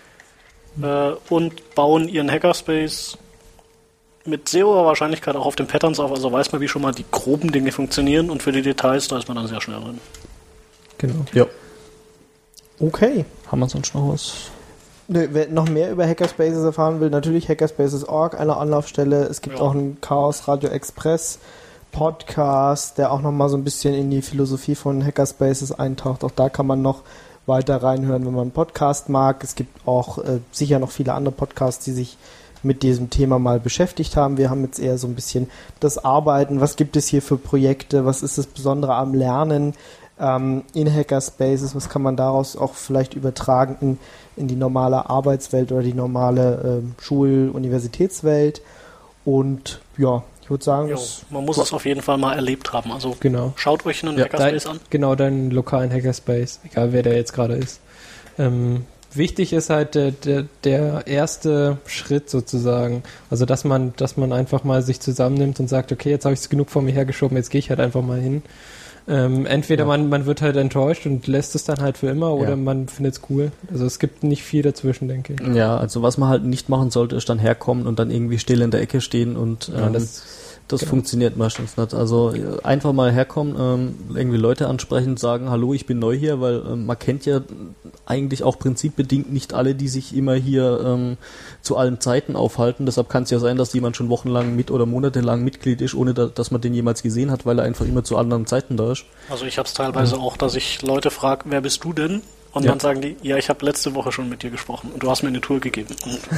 und bauen ihren Hackerspace mit sehr hoher Wahrscheinlichkeit auch auf den Patterns auf, also weiß man, wie schon mal die groben Dinge funktionieren, und für die Details, da ist man dann sehr schnell drin. Genau. Ja. Okay. Haben wir sonst noch was? Wer noch mehr über Hackerspaces erfahren will, natürlich Hackerspaces.org, eine Anlaufstelle. Es gibt auch einen Chaos Radio Express Podcast, der auch nochmal so ein bisschen in die Philosophie von Hackerspaces eintaucht. Auch da kann man noch weiter reinhören, wenn man einen Podcast mag. Es gibt auch sicher noch viele andere Podcasts, die sich mit diesem Thema mal beschäftigt haben. Wir haben jetzt eher so ein bisschen das Arbeiten. Was gibt es hier für Projekte? Was ist das Besondere am Lernen in Hackerspaces? Was kann man daraus auch vielleicht übertragen in die normale Arbeitswelt oder die normale Schul-, Universitätswelt? Und ja, ich würde sagen, man muss es auf jeden Fall mal erlebt haben. Also schaut euch einen Hackerspace an. Genau, deinen lokalen Hackerspace, egal wer der jetzt gerade ist. Wichtig ist halt der erste Schritt sozusagen. Also dass man einfach mal sich zusammennimmt und sagt, okay, jetzt habe ich es genug vor mir hergeschoben, jetzt gehe ich halt einfach mal hin. Entweder man wird halt enttäuscht und lässt es dann halt für immer oder man findet es cool. Also es gibt nicht viel dazwischen, denke ich. Ja, also was man halt nicht machen sollte, ist dann herkommen und dann irgendwie still in der Ecke stehen und das funktioniert meistens nicht. Also einfach mal herkommen, irgendwie Leute ansprechen, sagen, hallo, ich bin neu hier, weil man kennt ja eigentlich auch prinzipbedingt nicht alle, die sich immer hier zu allen Zeiten aufhalten. Deshalb kann es ja sein, dass jemand schon wochenlang oder monatelang Mitglied ist, ohne dass man den jemals gesehen hat, weil er einfach immer zu anderen Zeiten da ist. Also ich habe es teilweise auch, dass ich Leute frage, wer bist du denn? Und dann sagen die, ja, ich habe letzte Woche schon mit dir gesprochen und du hast mir eine Tour gegeben.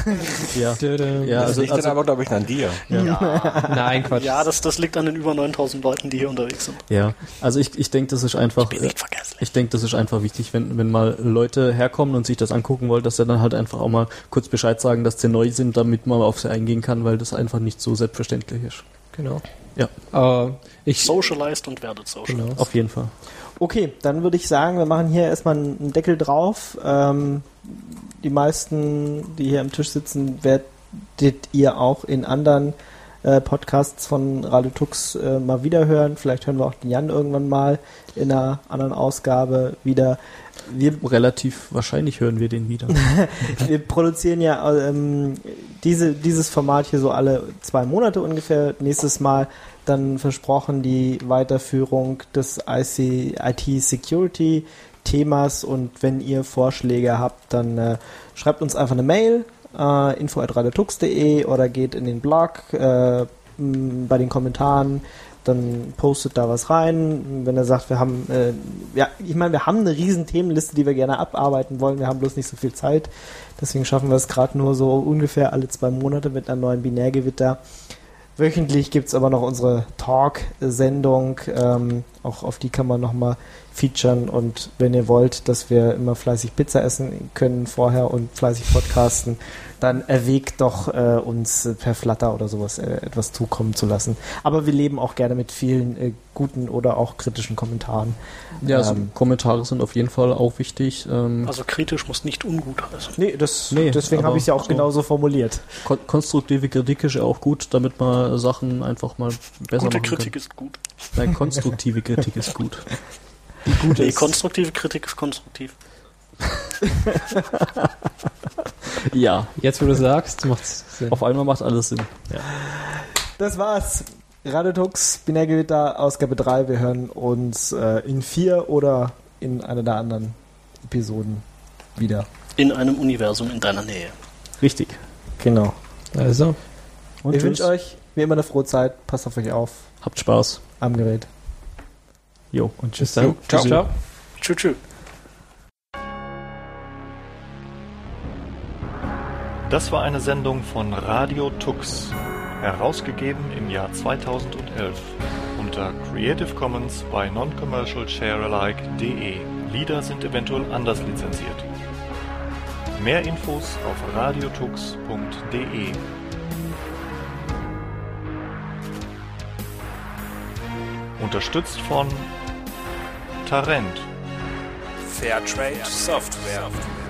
Das liegt dann aber, glaube ich, an dir. Ja. Nein, Quatsch. Ja, das liegt an den über 9000 Leuten, die hier unterwegs sind. Ja, also ich denke, das ist einfach. Ich bin nicht vergesslich. Ich denke, das ist einfach wichtig, wenn mal Leute herkommen und sich das angucken wollen, dass sie dann halt einfach auch mal kurz Bescheid sagen, dass sie neu sind, damit man auf sie eingehen kann, weil das einfach nicht so selbstverständlich ist. Genau. Ja. Socialized und werdet social. Genau. Auf jeden Fall. Okay, dann würde ich sagen, wir machen hier erstmal einen Deckel drauf. Die meisten, die hier am Tisch sitzen, werdet ihr auch in anderen Podcasts von Radio Tux mal wieder hören. Vielleicht hören wir auch den Jan irgendwann mal in einer anderen Ausgabe wieder. Relativ wahrscheinlich hören wir den wieder. Wir produzieren ja dieses Format hier so alle 2 Monate ungefähr. Nächstes Mal dann versprochen die Weiterführung des IT-Security-Themas, und wenn ihr Vorschläge habt, dann schreibt uns einfach eine Mail, info@radiotux.de, oder geht in den Blog, bei den Kommentaren, dann postet da was rein. Wenn er sagt, wir haben wir haben eine riesen Themenliste, die wir gerne abarbeiten wollen, wir haben bloß nicht so viel Zeit, deswegen schaffen wir es gerade nur so ungefähr alle 2 Monate mit einer neuen Binärgewitter. Wöchentlich gibt es aber noch unsere Talk-Sendung, auch auf die kann man nochmal featuren, und wenn ihr wollt, dass wir immer fleißig Pizza essen können vorher und fleißig podcasten, dann erwägt doch, uns per Flutter oder sowas etwas zukommen zu lassen. Aber wir leben auch gerne mit vielen guten oder auch kritischen Kommentaren. Ja, also Kommentare sind auf jeden Fall auch wichtig. Also kritisch muss nicht ungut heißen. Deswegen habe ich es ja auch genauso formuliert. Konstruktive Kritik ist ja auch gut, damit man Sachen einfach mal besser Gute machen kann. Kritik ist gut. Nein, konstruktive Kritik ist gut. Konstruktive Kritik ist konstruktiv. Ja. Jetzt, wo du sagst, macht's Sinn. Auf einmal macht alles Sinn. Ja. Das war's. Radio Tux, Binärgewitter, Ausgabe 3. Wir hören uns in 4 oder in einer der anderen Episoden wieder. In einem Universum in deiner Nähe. Richtig. Genau. Also. Und ich wünsche euch wie immer eine frohe Zeit. Passt auf euch auf. Habt Spaß am Gerät. Jo. Und tschüss dann. Ciao. Tschüss. Das war eine Sendung von Radio Tux, herausgegeben im Jahr 2011 unter Creative Commons by Non-Commercial Sharealike.de. Lieder sind eventuell anders lizenziert. Mehr Infos auf radiotux.de. Unterstützt von Tarent. Fairtrade Software.